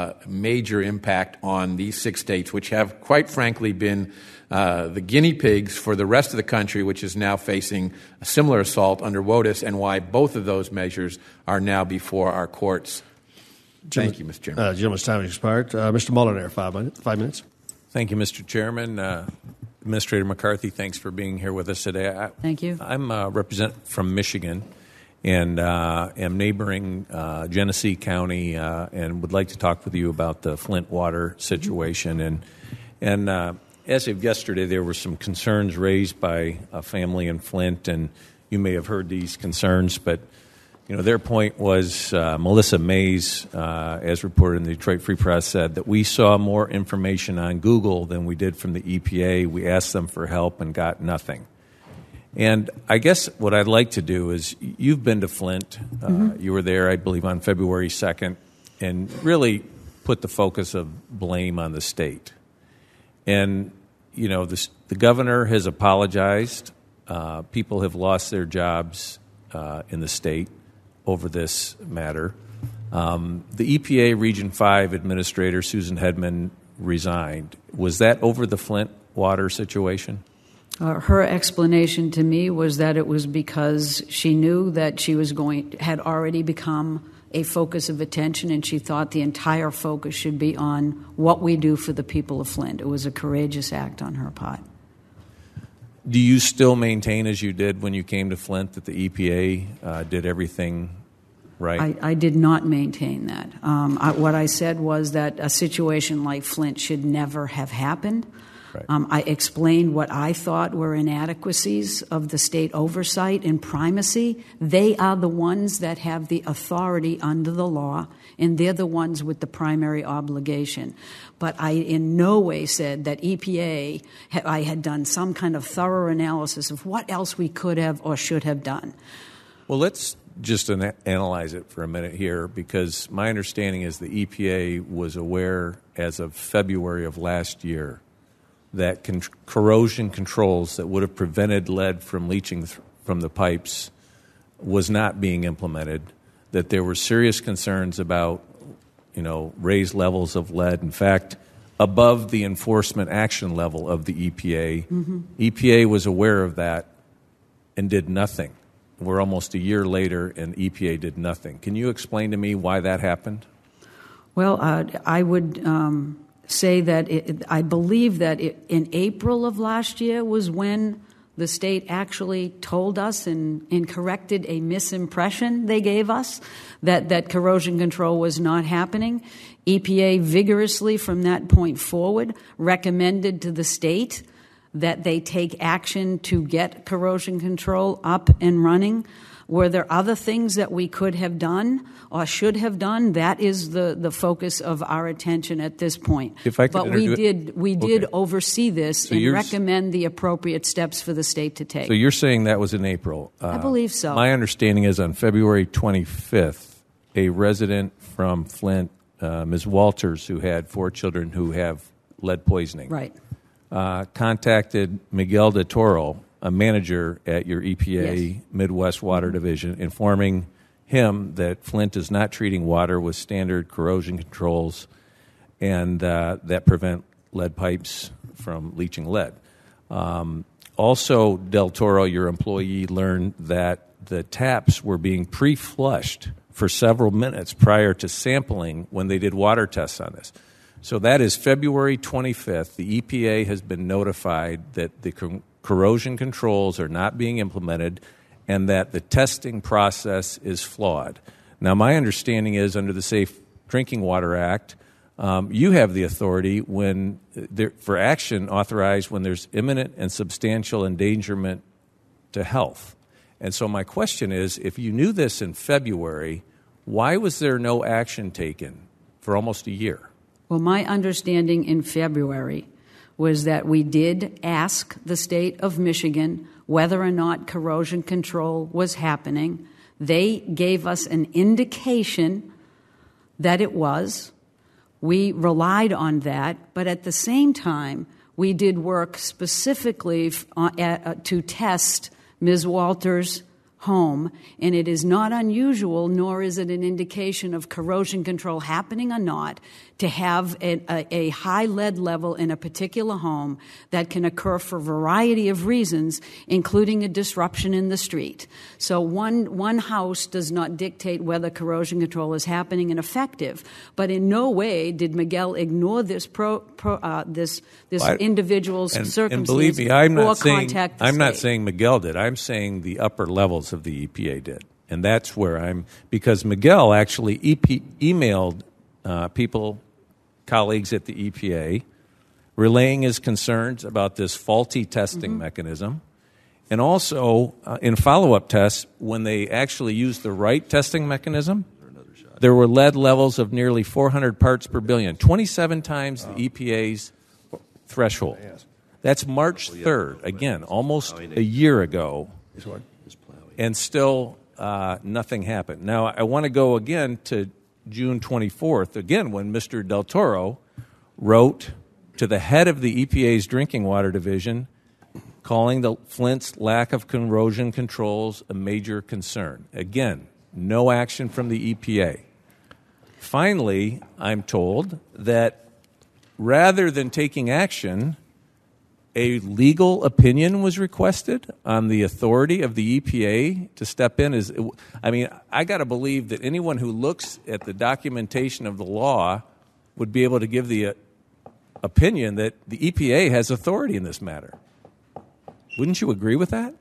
major impact on these 6 states, which have, quite frankly, been the guinea pigs for the rest of the country, which is now facing a similar assault under WOTUS, and why both of those measures are now before our courts. Thank you, Mr. Chairman. Gentleman's time has expired. Mr. Mulliner, 5 minutes. Thank you, Mr. Chairman. Administrator McCarthy, thanks for being here with us today. Thank you. I'm represent from Michigan and am neighboring Genesee County and would like to talk with you about the Flint water situation. And as of yesterday, there were some concerns raised by a family in Flint, and you may have heard these concerns, but their point was Melissa Mays, as reported in the Detroit Free Press, said that we saw more information on Google than we did from the EPA. We asked them for help and got nothing. And I guess what I'd like to do is, you've been to Flint. You were there, I believe, on February 2nd, and really put the focus of blame on the state. And, the governor has apologized. People have lost their jobs in the state over this matter. The EPA Region 5 Administrator, Susan Hedman, resigned. Was that over the Flint water situation? Her explanation to me was that it was because she knew that she had already become a focus of attention, and she thought the entire focus should be on what we do for the people of Flint. It was a courageous act on her part. Do you still maintain, as you did when you came to Flint, that the EPA did everything right? I did not maintain that. What I said was that a situation like Flint should never have happened. Right. I explained what I thought were inadequacies of the state oversight and primacy. They are the ones that have the authority under the law, and they're the ones with the primary obligation. But I in no way said that EPA, I had done some kind of thorough analysis of what else we could have or should have done. Well, let's just analyze it for a minute here, because my understanding is the EPA was aware as of February of last year that corrosion controls that would have prevented lead from leaching from the pipes was not being implemented, that there were serious concerns about, raised levels of lead. In fact, above the enforcement action level of the EPA. Mm-hmm. EPA was aware of that and did nothing. We're almost a year later, and EPA did nothing. Can you explain to me why that happened? Well, I would say that I believe that in April of last year was when the state actually told us and corrected a misimpression they gave us that corrosion control was not happening. EPA vigorously from that point forward recommended to the state that they take action to get corrosion control up and running. Were there other things that we could have done or should have done? That is the focus of our attention at this point. But we did oversee this and recommend the appropriate steps for the state to take. So you're saying that was in April? I believe so. My understanding is on February 25th, a resident from Flint, Ms. Walters, who had 4 children who have lead poisoning, right, contacted Miguel de Toro, a manager at your EPA Midwest Water Division, informing him that Flint is not treating water with standard corrosion controls and that prevent lead pipes from leaching lead. Also, Del Toro, your employee, learned that the taps were being pre-flushed for several minutes prior to sampling when they did water tests on this. So that is February 25th. The EPA has been notified that the corrosion controls are not being implemented and that the testing process is flawed. Now, my understanding is under the Safe Drinking Water Act, you have the authority for action authorized when there's imminent and substantial endangerment to health. And so my question is, if you knew this in February, why was there no action taken for almost a year? Well, my understanding in February was that we did ask the state of Michigan whether or not corrosion control was happening. They gave us an indication that it was. We relied on that, but at the same time, we did work specifically to test Ms. Walters' home, and it is not unusual, nor is it an indication of corrosion control happening or not, to have a high lead level in a particular home that can occur for a variety of reasons, including a disruption in the street. So one house does not dictate whether corrosion control is happening and effective, but in no way did Miguel ignore this individual's circumstance and believe me, I'm not saying saying Miguel did. I'm saying the upper levels of the EPA did. And that's where because Miguel actually emailed colleagues at the EPA, relaying his concerns about this faulty testing mechanism. And also, in follow-up tests, when they actually used the right testing mechanism, there were lead levels of nearly 400 parts per billion, 27 times the EPA's threshold. That's March 3rd, again, almost a year ago, and still nothing happened. Now, I want to go again to June 24th, again, when Mr. Del Toro wrote to the head of the EPA's Drinking Water Division, calling the Flint's lack of corrosion controls a major concern. Again, no action from the EPA. Finally, I'm told that rather than taking action, a legal opinion was requested on the authority of the EPA to step in. I got to believe that anyone who looks at the documentation of the law would be able to give the opinion that the EPA has authority in this matter. Wouldn't you agree with that?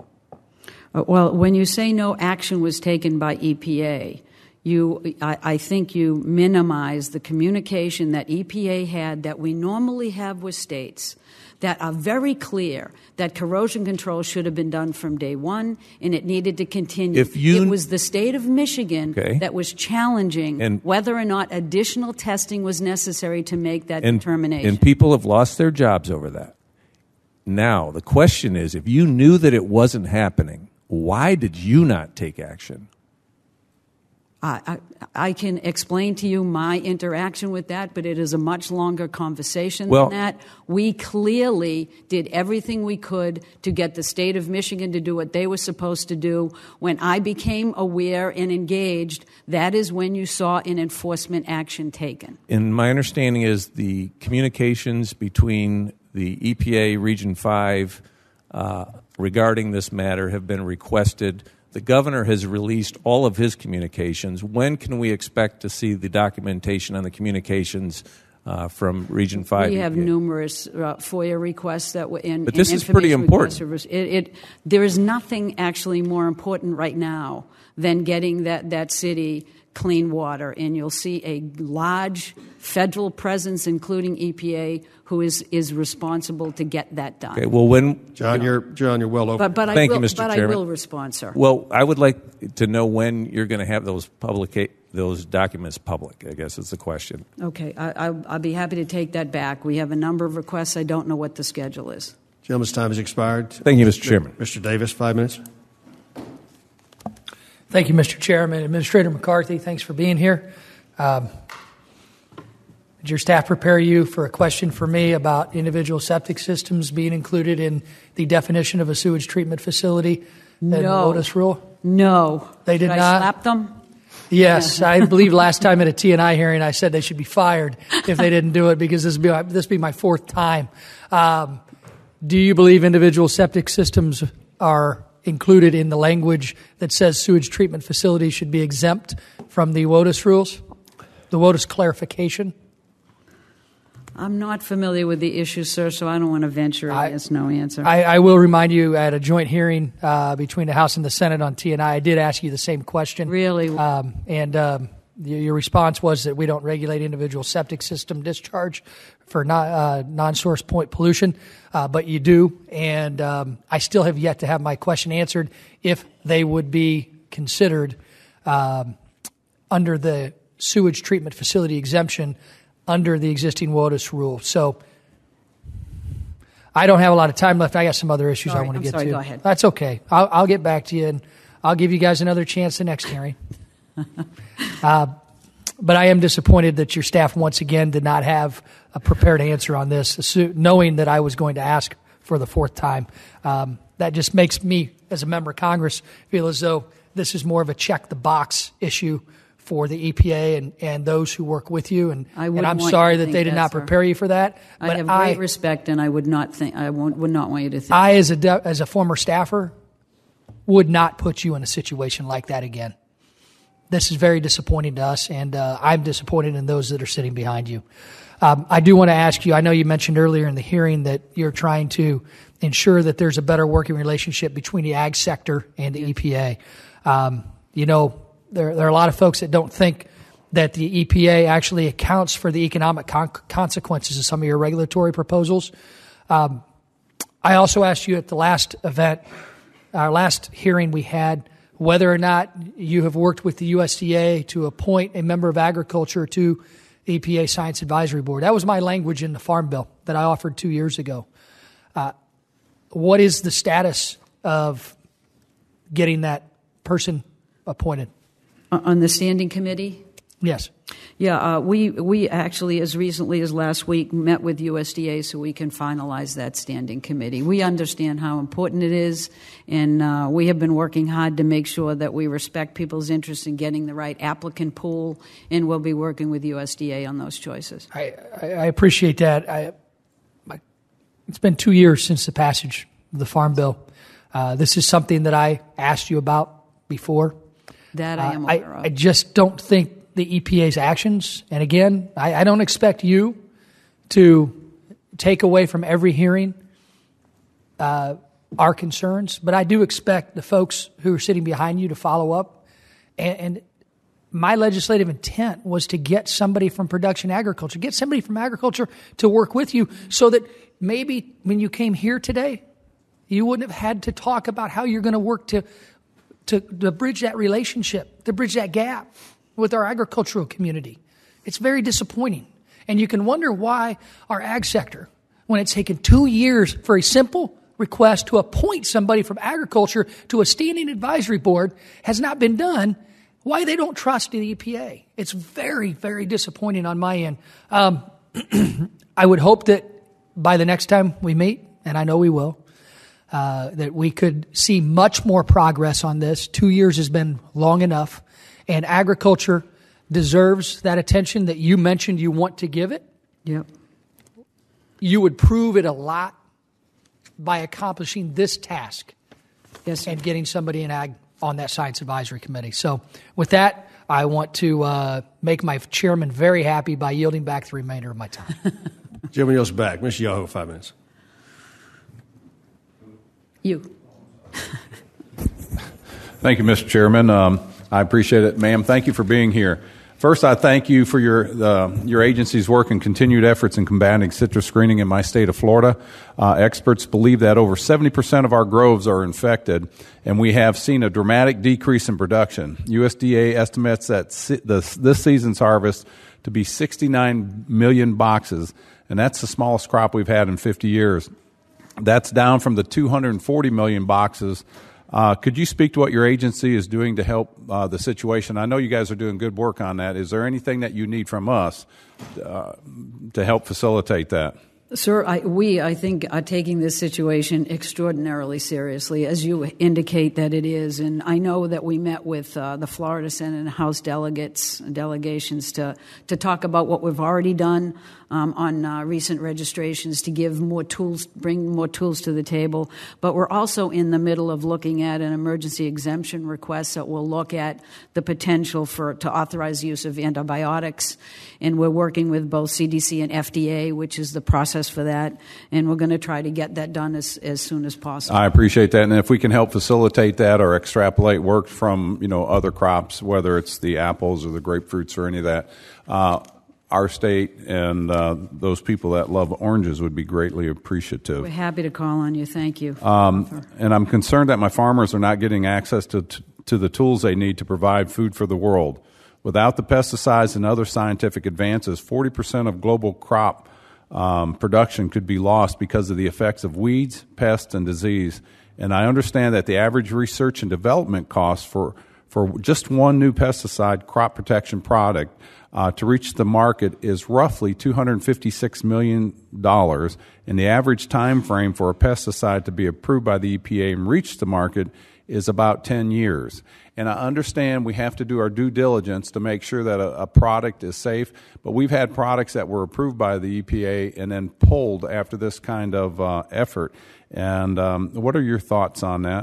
Well, when you say no action was taken by EPA, I think you minimize the communication that EPA had that we normally have with states that are very clear that corrosion control should have been done from day one and it needed to continue. It was the state of Michigan that was challenging whether or not additional testing was necessary to make that determination. And people have lost their jobs over that. Now, the question is, if you knew that it wasn't happening, why did you not take action? I can explain to you my interaction with that, but it is a much longer conversation Well- than that. We clearly did everything we could to get the state of Michigan to do what they were supposed to do. When I became aware and engaged, that is when you saw an enforcement action taken. And my understanding is the communications between the EPA Region 5 regarding this matter have been requested. The governor has released all of his communications. When can we expect to see the documentation on the communications from Region 5? We have numerous FOIA requests that were in. But this and is pretty information important. requests. There is nothing actually more important right now than getting that city clean water, and you'll see a large federal presence, including EPA, who is responsible to get that done. Okay. Well, when John, you're well over. But Thank I will, you, Mr. but Chairman. I will respond, sir. Well, I would like to know when you're going to have those documents public, I guess is the question. Okay, I'll be happy to take that back. We have a number of requests. I don't know what the schedule is. Gentleman's time has expired. Thank you, Mr. Chairman. Mr. Davis, 5 minutes. Thank you, Mr. Chairman. Administrator McCarthy, thanks for being here. Did your staff prepare you for a question for me about individual septic systems being included in the definition of a sewage treatment facility and the No. WOTUS rule? No. They did Should not? I slap them? Yes, I believe last time at a T&I hearing I said they should be fired if they didn't do it because this will be my fourth time. Do you believe individual septic systems are included in the language that says sewage treatment facilities should be exempt from the WOTUS rules, the WOTUS clarification? I'm not familiar with the issue, sir, so I don't want to venture a yes, no answer. I will remind you at a joint hearing between the House and the Senate on T&I, I did ask you the same question. Really? Your response was that we don't regulate individual septic system discharge for non-source point pollution, but you do. And I still have yet to have my question answered if they would be considered under the sewage treatment facility exemption under the existing WOTUS rule. So I don't have a lot of time left. I got some other issues I want to get to. Go ahead. That's okay. I'll get back to you, and I'll give you guys another chance the next hearing. But I am disappointed that your staff once again did not have a prepared answer on this, knowing that I was going to ask for the fourth time. That just makes me, as a member of Congress, feel as though this is more of a check-the-box issue for the EPA and those who work with you. And I'm sorry that they did not prepare you for that. I have great respect, and I would not want you to think. I, as a former staffer, would not put you in a situation like that again. This is very disappointing to us, and I'm disappointed in those that are sitting behind you. I do want to ask you, I know you mentioned earlier in the hearing that you're trying to ensure that there's a better working relationship between the ag sector and the EPA. There are a lot of folks that don't think that the EPA actually accounts for the economic consequences of some of your regulatory proposals. I also asked you at the last event, our last hearing we had, whether or not you have worked with the USDA to appoint a member of agriculture to the EPA Science Advisory Board. That was my language in the Farm Bill that I offered 2 years ago. What is the status of getting that person appointed? On the standing committee? Yes. Yeah, we actually, as recently as last week, met with USDA so we can finalize that standing committee. We understand how important it is, and we have been working hard to make sure that we respect people's interest in getting the right applicant pool, and we'll be working with USDA on those choices. I appreciate that. It's been 2 years since the passage of the Farm Bill. This is something that I asked you about before. That I am aware of. I just don't think the EPA's actions, and again, I don't expect you to take away from every hearing our concerns, but I do expect the folks who are sitting behind you to follow up. And my legislative intent was to get somebody from production agriculture, get somebody from agriculture to work with you so that maybe when you came here today, you wouldn't have had to talk about how you're going to work to bridge that relationship, to bridge that gap with our agricultural community. It's very disappointing. And you can wonder why our ag sector, when it's taken 2 years for a simple request to appoint somebody from agriculture to a standing advisory board, has not been done. why they don't trust the EPA. It's very, very disappointing on my end. I would hope that by the next time we meet, and I know we will, that we could see much more progress on this. 2 years has been long enough, and agriculture deserves that attention that you mentioned you want to give it. Yep. You would prove it a lot by accomplishing this task and getting somebody in ag on that Science Advisory Committee. So with that, I want to make my chairman very happy by yielding back the remainder of my time. Chairman yields back. Mr. Yoho, 5 minutes. You. Thank you, Mr. Chairman. I appreciate it. Ma'am, thank you for being here. First, I thank you for your agency's work and continued efforts in combating citrus greening in my state of Florida. Experts believe that over 70% of our groves are infected, and we have seen a dramatic decrease in production. USDA estimates that this season's harvest to be 69 million boxes, and that's the smallest crop we've had in 50 years. That's down from the 240 million boxes. Could you speak to what your agency is doing to help the situation? I know you guys are doing good work on that. Is there anything that you need from us to help facilitate that? Sir, I think, are taking this situation extraordinarily seriously, as you indicate that it is. And I know that we met with the Florida Senate and House delegations to talk about what we've already done on recent registrations to give more tools, bring more tools to the table. But we're also in the middle of looking at an emergency exemption request that will look at the potential to authorize the use of antibiotics. And we're working with both CDC and FDA, which is the process for that. And we're going to try to get that done as soon as possible. I appreciate that. And if we can help facilitate that or extrapolate work from other crops, whether it's the apples or the grapefruits or any of that, our state and those people that love oranges would be greatly appreciative. We're happy to call on you. Thank you. And I'm concerned that my farmers are not getting access to the tools they need to provide food for the world. Without the pesticides and other scientific advances, 40% of global crop production could be lost because of the effects of weeds, pests, and disease. And I understand that the average research and development cost for just one new pesticide crop protection product to reach the market is roughly $256 million, and the average time frame for a pesticide to be approved by the EPA and reach the market is about 10 years. And I understand we have to do our due diligence to make sure that a product is safe, but we've had products that were approved by the EPA and then pulled after this kind of effort. And what are your thoughts on that?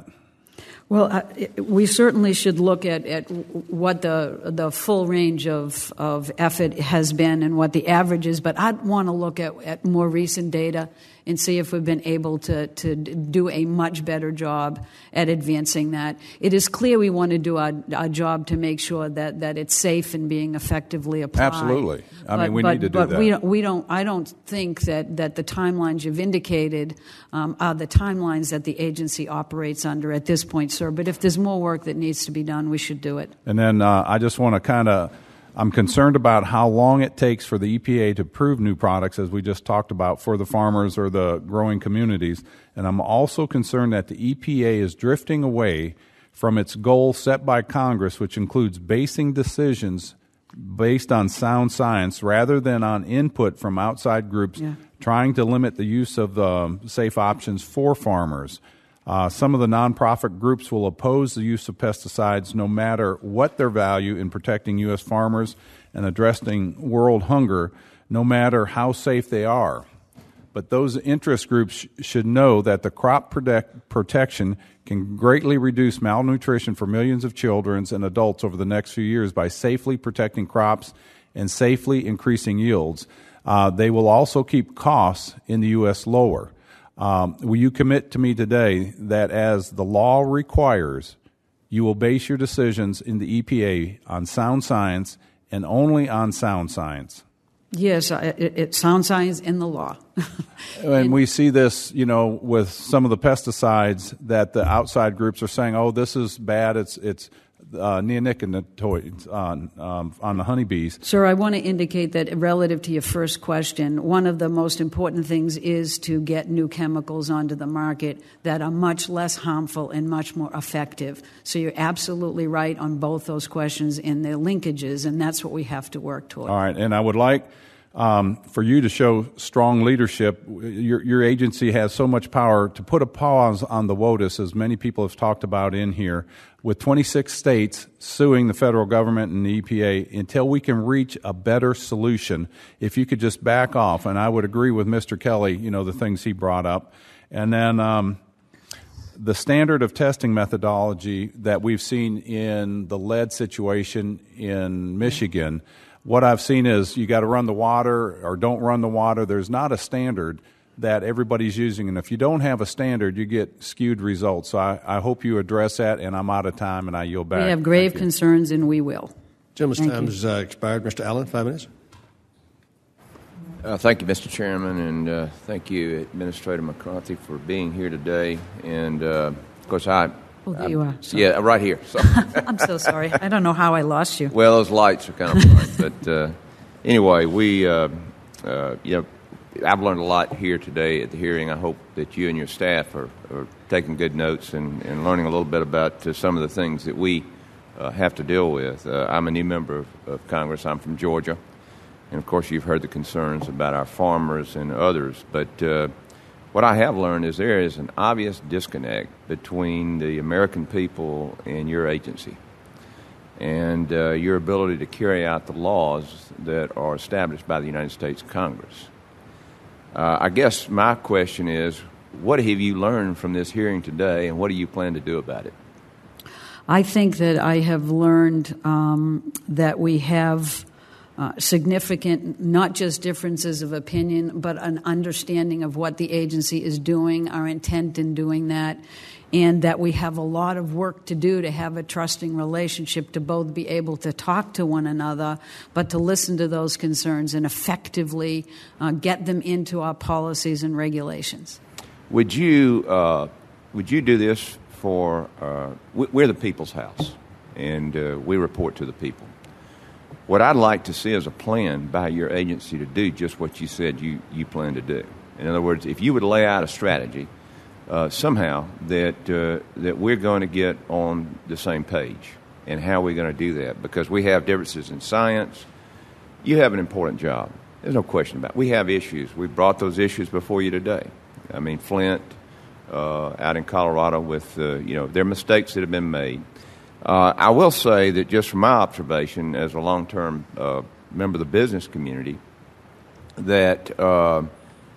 Well, we certainly should look at what the full range of effort has been and what the average is, but I'd want to look at more recent data and see if we've been able to do a much better job at advancing that. It is clear we want to do our job to make sure that it's safe and being effectively applied. Absolutely. We need to do that. But I don't think that the timelines you've indicated are the timelines that the agency operates under at this point, sir. But if there's more work that needs to be done, we should do it. And then I just want to I'm concerned about how long it takes for the EPA to approve new products, as we just talked about, for the farmers or the growing communities. And I'm also concerned that the EPA is drifting away from its goal set by Congress, which includes basing decisions based on sound science rather than on input from outside groups, trying to limit the use of the safe options for farmers. Some of the nonprofit groups will oppose the use of pesticides no matter what their value in protecting U.S. farmers and addressing world hunger, no matter how safe they are. But those interest groups should know that the crop protection can greatly reduce malnutrition for millions of children and adults over the next few years by safely protecting crops and safely increasing yields. They will also keep costs in the U.S. lower. Will you commit to me today that as the law requires, you will base your decisions in the EPA on sound science and only on sound science? Yes, it's sound science in the law. And we see this, with some of the pesticides that the outside groups are saying, oh, this is bad, it's neonicotinoids on the honeybees. Sir, I want to indicate that relative to your first question, one of the most important things is to get new chemicals onto the market that are much less harmful and much more effective. So you're absolutely right on both those questions and their linkages, and that's what we have to work toward. All right, and I would like for you to show strong leadership. Your agency has so much power to put a pause on the WOTUS, as many people have talked about in here, with 26 states suing the federal government and the EPA until we can reach a better solution. If you could just back off, and I would agree with Mr. Kelly, the things he brought up. And then the standard of testing methodology that we've seen in the lead situation in Michigan, what I've seen is you got to run the water or don't run the water. There's not a standard that everybody's using, and if you don't have a standard, you get skewed results. So I hope you address that, and I'm out of time, and I yield back. We have grave concerns, and we will. Gentleman's time has expired. Mr. Allen, 5 minutes. Thank you, Mr. Chairman, and thank you, Administrator McCarthy, for being here today. And, of course, there you are. Sorry. Yeah, right here. I'm so sorry. I don't know how I lost you. Well, those lights are kind of bright. But anyway, I've learned a lot here today at the hearing. I hope that you and your staff are taking good notes and learning a little bit about some of the things that we have to deal with. I'm a new member of Congress. I'm from Georgia. And, of course, you've heard the concerns about our farmers and others. But what I have learned is there is an obvious disconnect between the American people and your agency and your ability to carry out the laws that are established by the United States Congress. I guess my question is, what have you learned from this hearing today, and what do you plan to do about it? I think that I have learned that we have significant, not just differences of opinion, but an understanding of what the agency is doing, our intent in doing that, and that we have a lot of work to do to have a trusting relationship, to both be able to talk to one another, but to listen to those concerns and effectively get them into our policies and regulations. Would you do this for? We're the people's house, and we report to the people. What I'd like to see is a plan by your agency to do just what you said you plan to do. In other words, if you would lay out a strategy somehow that we're going to get on the same page, and how we're going to do that, because we have differences in science. You have an important job. There's no question about it. We have issues. We brought those issues before you today. I mean, Flint, out in Colorado with, there are mistakes that have been made. I will say that just from my observation as a long-term member of the business community, that part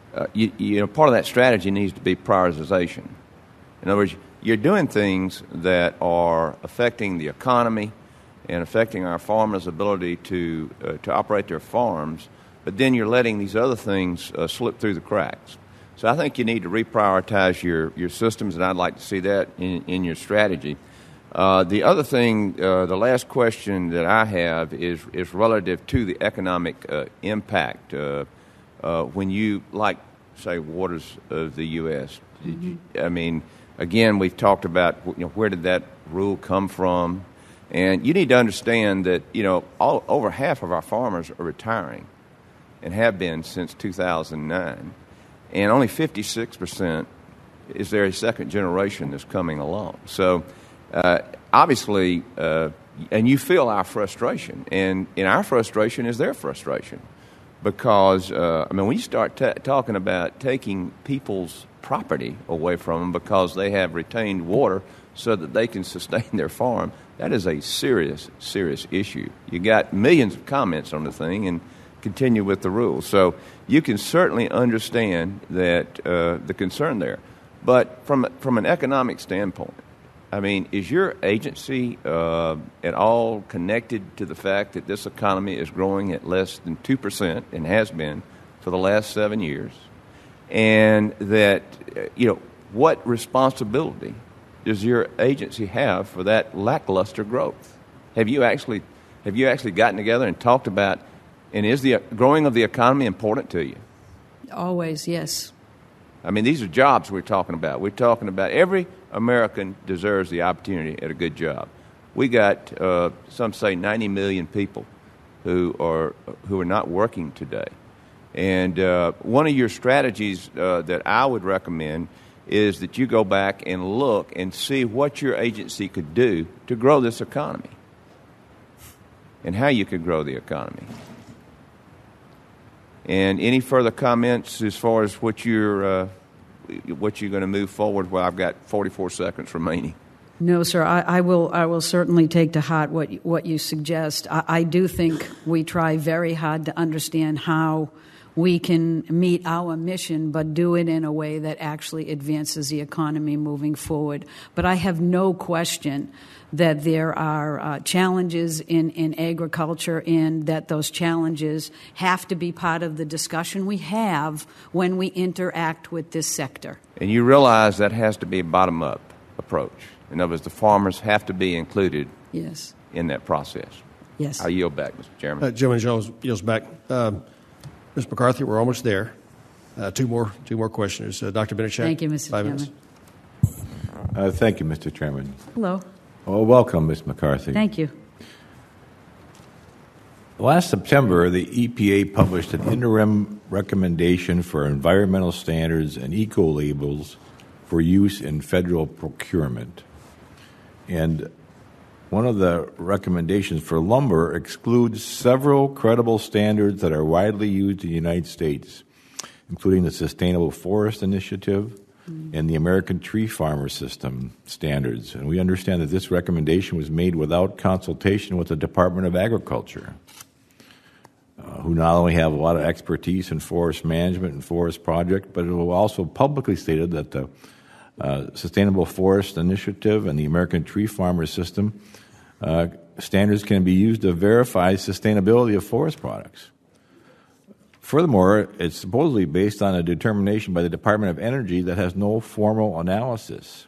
of that strategy needs to be prioritization. In other words, you're doing things that are affecting the economy and affecting our farmers' ability to operate their farms, but then you're letting these other things slip through the cracks. So I think you need to reprioritize your systems, and I'd like to see that in your strategy. The other thing, the last question that I have is relative to the economic impact. When you, say, waters of the U.S., again, we've talked about where did that rule come from, and you need to understand that over half of our farmers are retiring, and have been since 2009, and only 56% is there a second generation that's coming along. So. Obviously, and you feel our frustration, and our frustration is their frustration, because when you start talking about taking people's property away from them because they have retained water so that they can sustain their farm, that is a serious, serious issue. You got millions of comments on the thing, and continue with the rules. So you can certainly understand that the concern there, but from an economic standpoint. Is your agency at all connected to the fact that this economy is growing at less than 2% and has been for the last 7 years? And that, what responsibility does your agency have for that lackluster growth? Have you actually gotten together and talked about, and is the growing of the economy important to you? Always, yes. These are jobs we're talking about. We're talking about every American deserves the opportunity at a good job. We got some say 90 million people who are not working today. And one of your strategies that I would recommend is that you go back and look and see what your agency could do to grow this economy and how you could grow the economy. And any further comments as far as what you're going to move forward? Well, I've got 44 seconds remaining. No, sir. I will certainly take to heart what you suggest. I do think we try very hard to understand how we can meet our mission, but do it in a way that actually advances the economy moving forward. But I have no question that there are challenges in agriculture, and that those challenges have to be part of the discussion we have when we interact with this sector. And you realize that has to be a bottom-up approach. In other words, the farmers have to be included in that process. Yes. I yield back, Mr. Chairman. Gentleman yields back. Ms. McCarthy, we're almost there. Two more questioners. Dr. Benechak. Thank you, Mr. Chairman. Minutes. Thank you, Mr. Chairman. Hello. Well, welcome, Ms. McCarthy. Thank you. Last September, the EPA published an interim recommendation for environmental standards and eco-labels for use in federal procurement. And one of the recommendations for lumber excludes several credible standards that are widely used in the United States, including the Sustainable Forest Initiative and the American Tree Farmer System standards. And we understand that this recommendation was made without consultation with the Department of Agriculture, who not only have a lot of expertise in forest management and forest project, but who also publicly stated that the Sustainable Forest Initiative and the American Tree Farmer System standards can be used to verify sustainability of forest products. Furthermore, it's supposedly based on a determination by the Department of Energy that has no formal analysis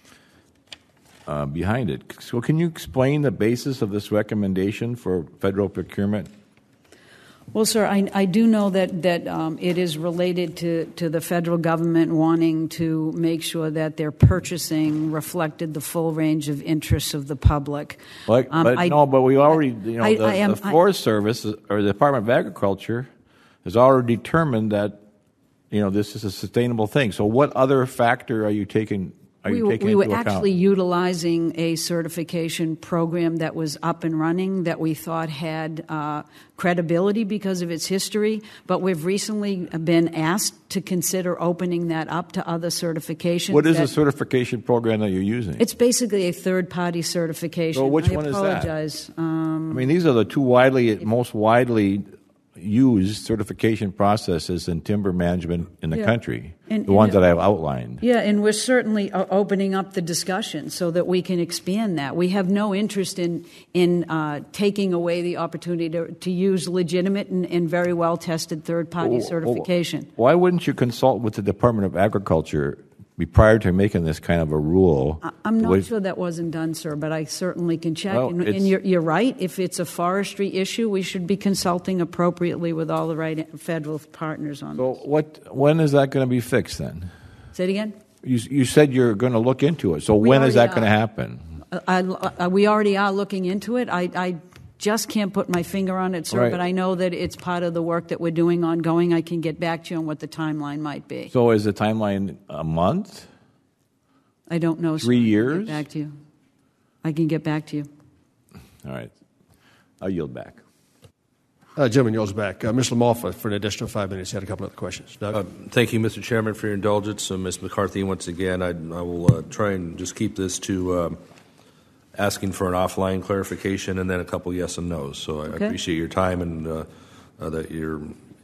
behind it. So can you explain the basis of this recommendation for federal procurement? Well, sir, I do know that it is related to the federal government wanting to make sure that their purchasing reflected the full range of interests of the public. But we already, the Forest Service or the Department of Agriculture has already determined that, this is a sustainable thing. So what other factor are you taking? We were actually utilizing a certification program that was up and running that we thought had credibility because of its history, but we've recently been asked to consider opening that up to other certifications. What is the certification program that you're using? It's basically a third-party certification. So which one is that? I apologize. These are the two most widely used certification processes in timber management in the country, the ones that I've outlined. Yeah, and we're certainly opening up the discussion so that we can expand that. We have no interest in taking away the opportunity to use legitimate and very well-tested third-party certification. Why wouldn't you consult with the Department of Agriculture prior to making this kind of a rule? I'm not sure that wasn't done, sir, but I certainly can check. Well, and you're right. If it's a forestry issue, we should be consulting appropriately with all the right federal partners on this. So when is that going to be fixed then? Say it again? You said you're going to look into it. So when is that going to happen? We already are looking into it. I just can't put my finger on it, sir, right. But I know that it's part of the work that we're doing ongoing. I can get back to you on what the timeline might be. So is the timeline a month? I don't know, sir. 3 years? I can get back to you. All right. I'll yield back. Gentleman yields back. Ms. Lamalfa, for an additional 5 minutes, had a couple other questions. Doug? Thank you, Mr. Chairman, for your indulgence. Ms. McCarthy, once again, I will try and just keep this to asking for an offline clarification and then a couple yes and no's. So I appreciate your time and that your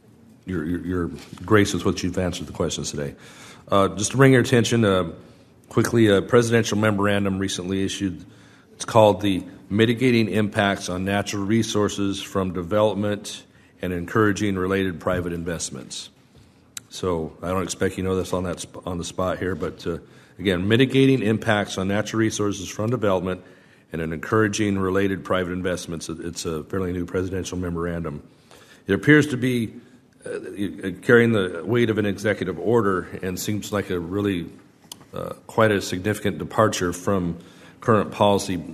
grace with which you've answered the questions today. Just to bring your attention quickly, a presidential memorandum recently issued. It's called the Mitigating Impacts on Natural Resources from Development and Encouraging Related Private Investments. So I don't expect you know this on the spot here, but again, mitigating impacts on natural resources from development and encouraging related private investments. It's a fairly new presidential memorandum. It appears to be carrying the weight of an executive order and seems like a really quite a significant departure from current policy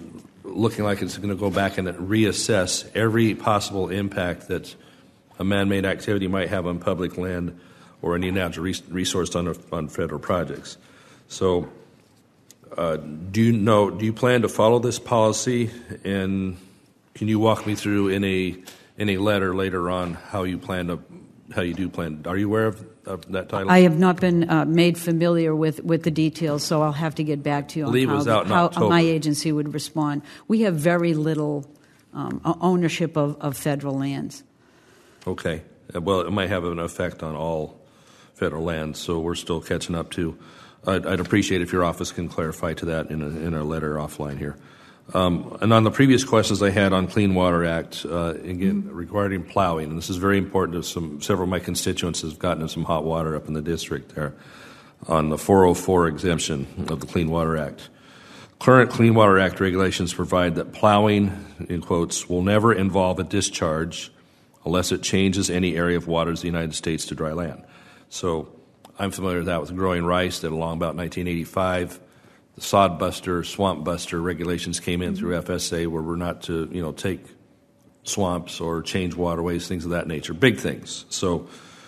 looking like it's going to go back and reassess every possible impact that a man-made activity might have on public land or any natural resource on federal projects. So do you plan to follow this policy, and can you walk me through in a letter later on how you do plan? Are you aware of that title? I have not been made familiar with the details, so I'll have to get back to you on how my agency would respond. We have very little ownership of federal lands. Okay. Well, it might have an effect on all federal lands, so we're still catching up too. I'd appreciate if your office can clarify to that in a letter offline here. And on the previous questions I had on Clean Water Act, again, regarding plowing, and this is very important to several of my constituents have gotten in some hot water up in the district there on the 404 exemption of the Clean Water Act. Current Clean Water Act regulations provide that plowing, in quotes, will never involve a discharge unless it changes any area of waters of the United States to dry land. So I'm familiar with that with growing rice that along about 1985. The sod buster, swamp buster regulations came in through FSA where we're not to, take swamps or change waterways, things of that nature, big things. So,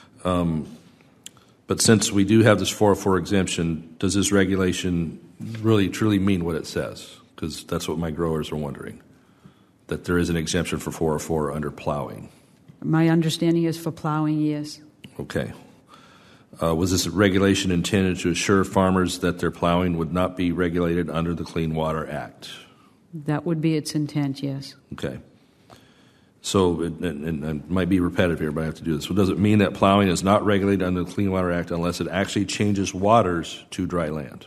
but since we do have this 404 exemption, does this regulation really truly mean what it says? Because that's what my growers are wondering, that there is an exemption for 404 under plowing. My understanding is for plowing, yes. Okay. Was this regulation intended to assure farmers that their plowing would not be regulated under the Clean Water Act? That would be its intent, yes. Okay. So, and it might be repetitive here, but I have to do this. So does it mean that plowing is not regulated under the Clean Water Act unless it actually changes waters to dry land?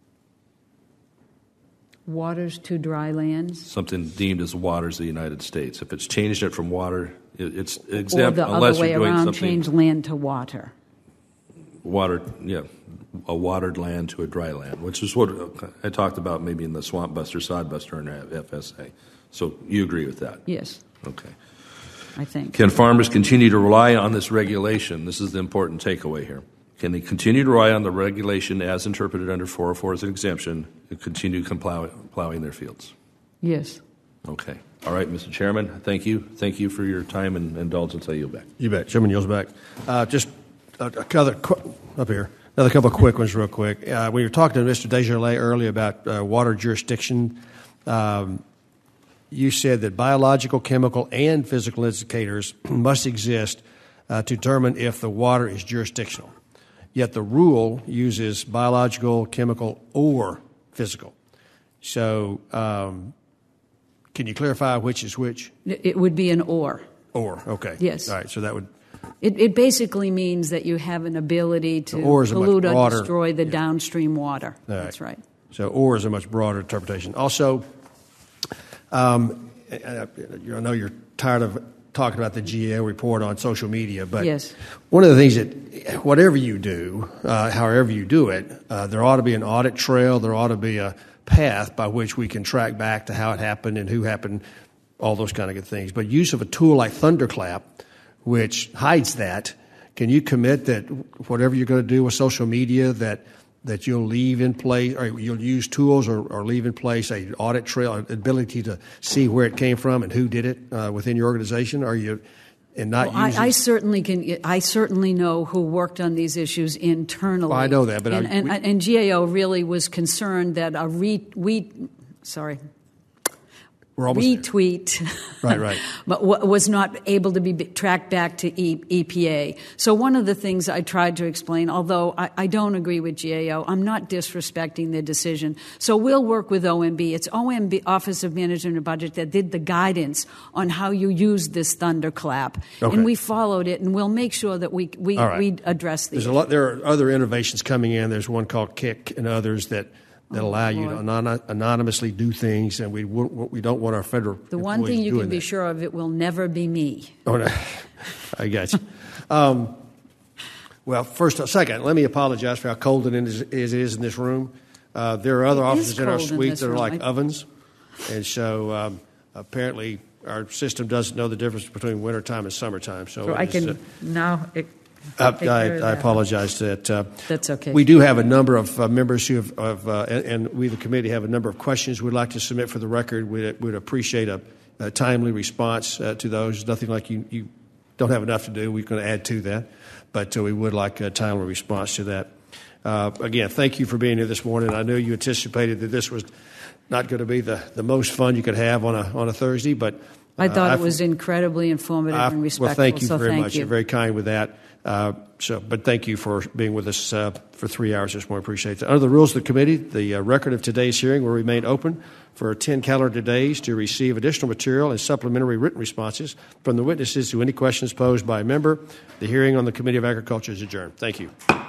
Waters to dry lands? Something deemed as waters of the United States. If it's changed it from water, it's exempt or the unless other way you're doing around, something. change land to water. Water, yeah, a watered land to a dry land, which is what I talked about maybe in the swamp buster, sod buster, and FSA. So you agree with that? Yes. Okay. I think. Can farmers continue to rely on this regulation? This is the important takeaway here. Can they continue to rely on the regulation as interpreted under 404 as an exemption and continue plowing their fields? Yes. Okay. All right, Mr. Chairman, thank you. Thank you for your time and indulgence. I yield back. You bet. Chairman yields back. Just another couple of quick ones real quick. We were talking to Mr. Desjardins earlier about water jurisdiction. You said that biological, chemical, and physical indicators must exist to determine if the water is jurisdictional. Yet the rule uses biological, chemical, or physical. So can you clarify which is which? It would be an or. Or, okay. Yes. All right, so that would... It basically means that you have an ability to pollute or destroy the downstream water. Right. That's right. So or is a much broader interpretation. Also, I know you're tired of talking about the GAO report on social media, but yes. One of the things that whatever you do, however you do it, there ought to be an audit trail, there ought to be a path by which we can track back to how it happened and who happened, all those kind of good things. But use of a tool like Thunderclap, which hides that, can you commit that whatever you're going to do with social media that you'll leave in place, or you'll use tools or leave in place an audit trail, an ability to see where it came from and who did it within your organization? Are you and not using? I certainly can. I certainly know who worked on these issues internally. Well, I know that, but and GAO really was concerned that a retweet right. but was not able to be tracked back to EPA. So one of the things I tried to explain, although I don't agree with GAO, I'm not disrespecting their decision. So we'll work with OMB. It's OMB, Office of Management and Budget, that did the guidance on how you use this Thunderclap. Okay. And we followed it, and we'll make sure that we address these. There are other innovations coming in. There's one called Kick and others that allow you to anonymously do things, and we don't want our federal employees doing that. The one thing you can be sure of, it will never be me. Oh, no. I got you. Well, second, let me apologize for how cold it is in this room. There are other offices in our suite that are like ovens, and so apparently our system doesn't know the difference between wintertime and summertime. So I can now I apologize that. That's okay. We do have a number of members who have, and we, the committee, have a number of questions we'd like to submit for the record. We'd appreciate a timely response to those. Nothing like you don't have enough to do. We're going to add to that, but we would like a timely response to that. Again, thank you for being here this morning. I know you anticipated that this was not going to be the most fun you could have on a Thursday, but I thought it was incredibly informative and respectful. Well, thank you so very thank much. You. You're very kind with that. But thank you for being with us for 3 hours this morning. Appreciate that. Under the rules of the committee, the record of today's hearing will remain open for 10 calendar days to receive additional material and supplementary written responses from the witnesses to any questions posed by a member. The hearing on the Committee of Agriculture is adjourned. Thank you.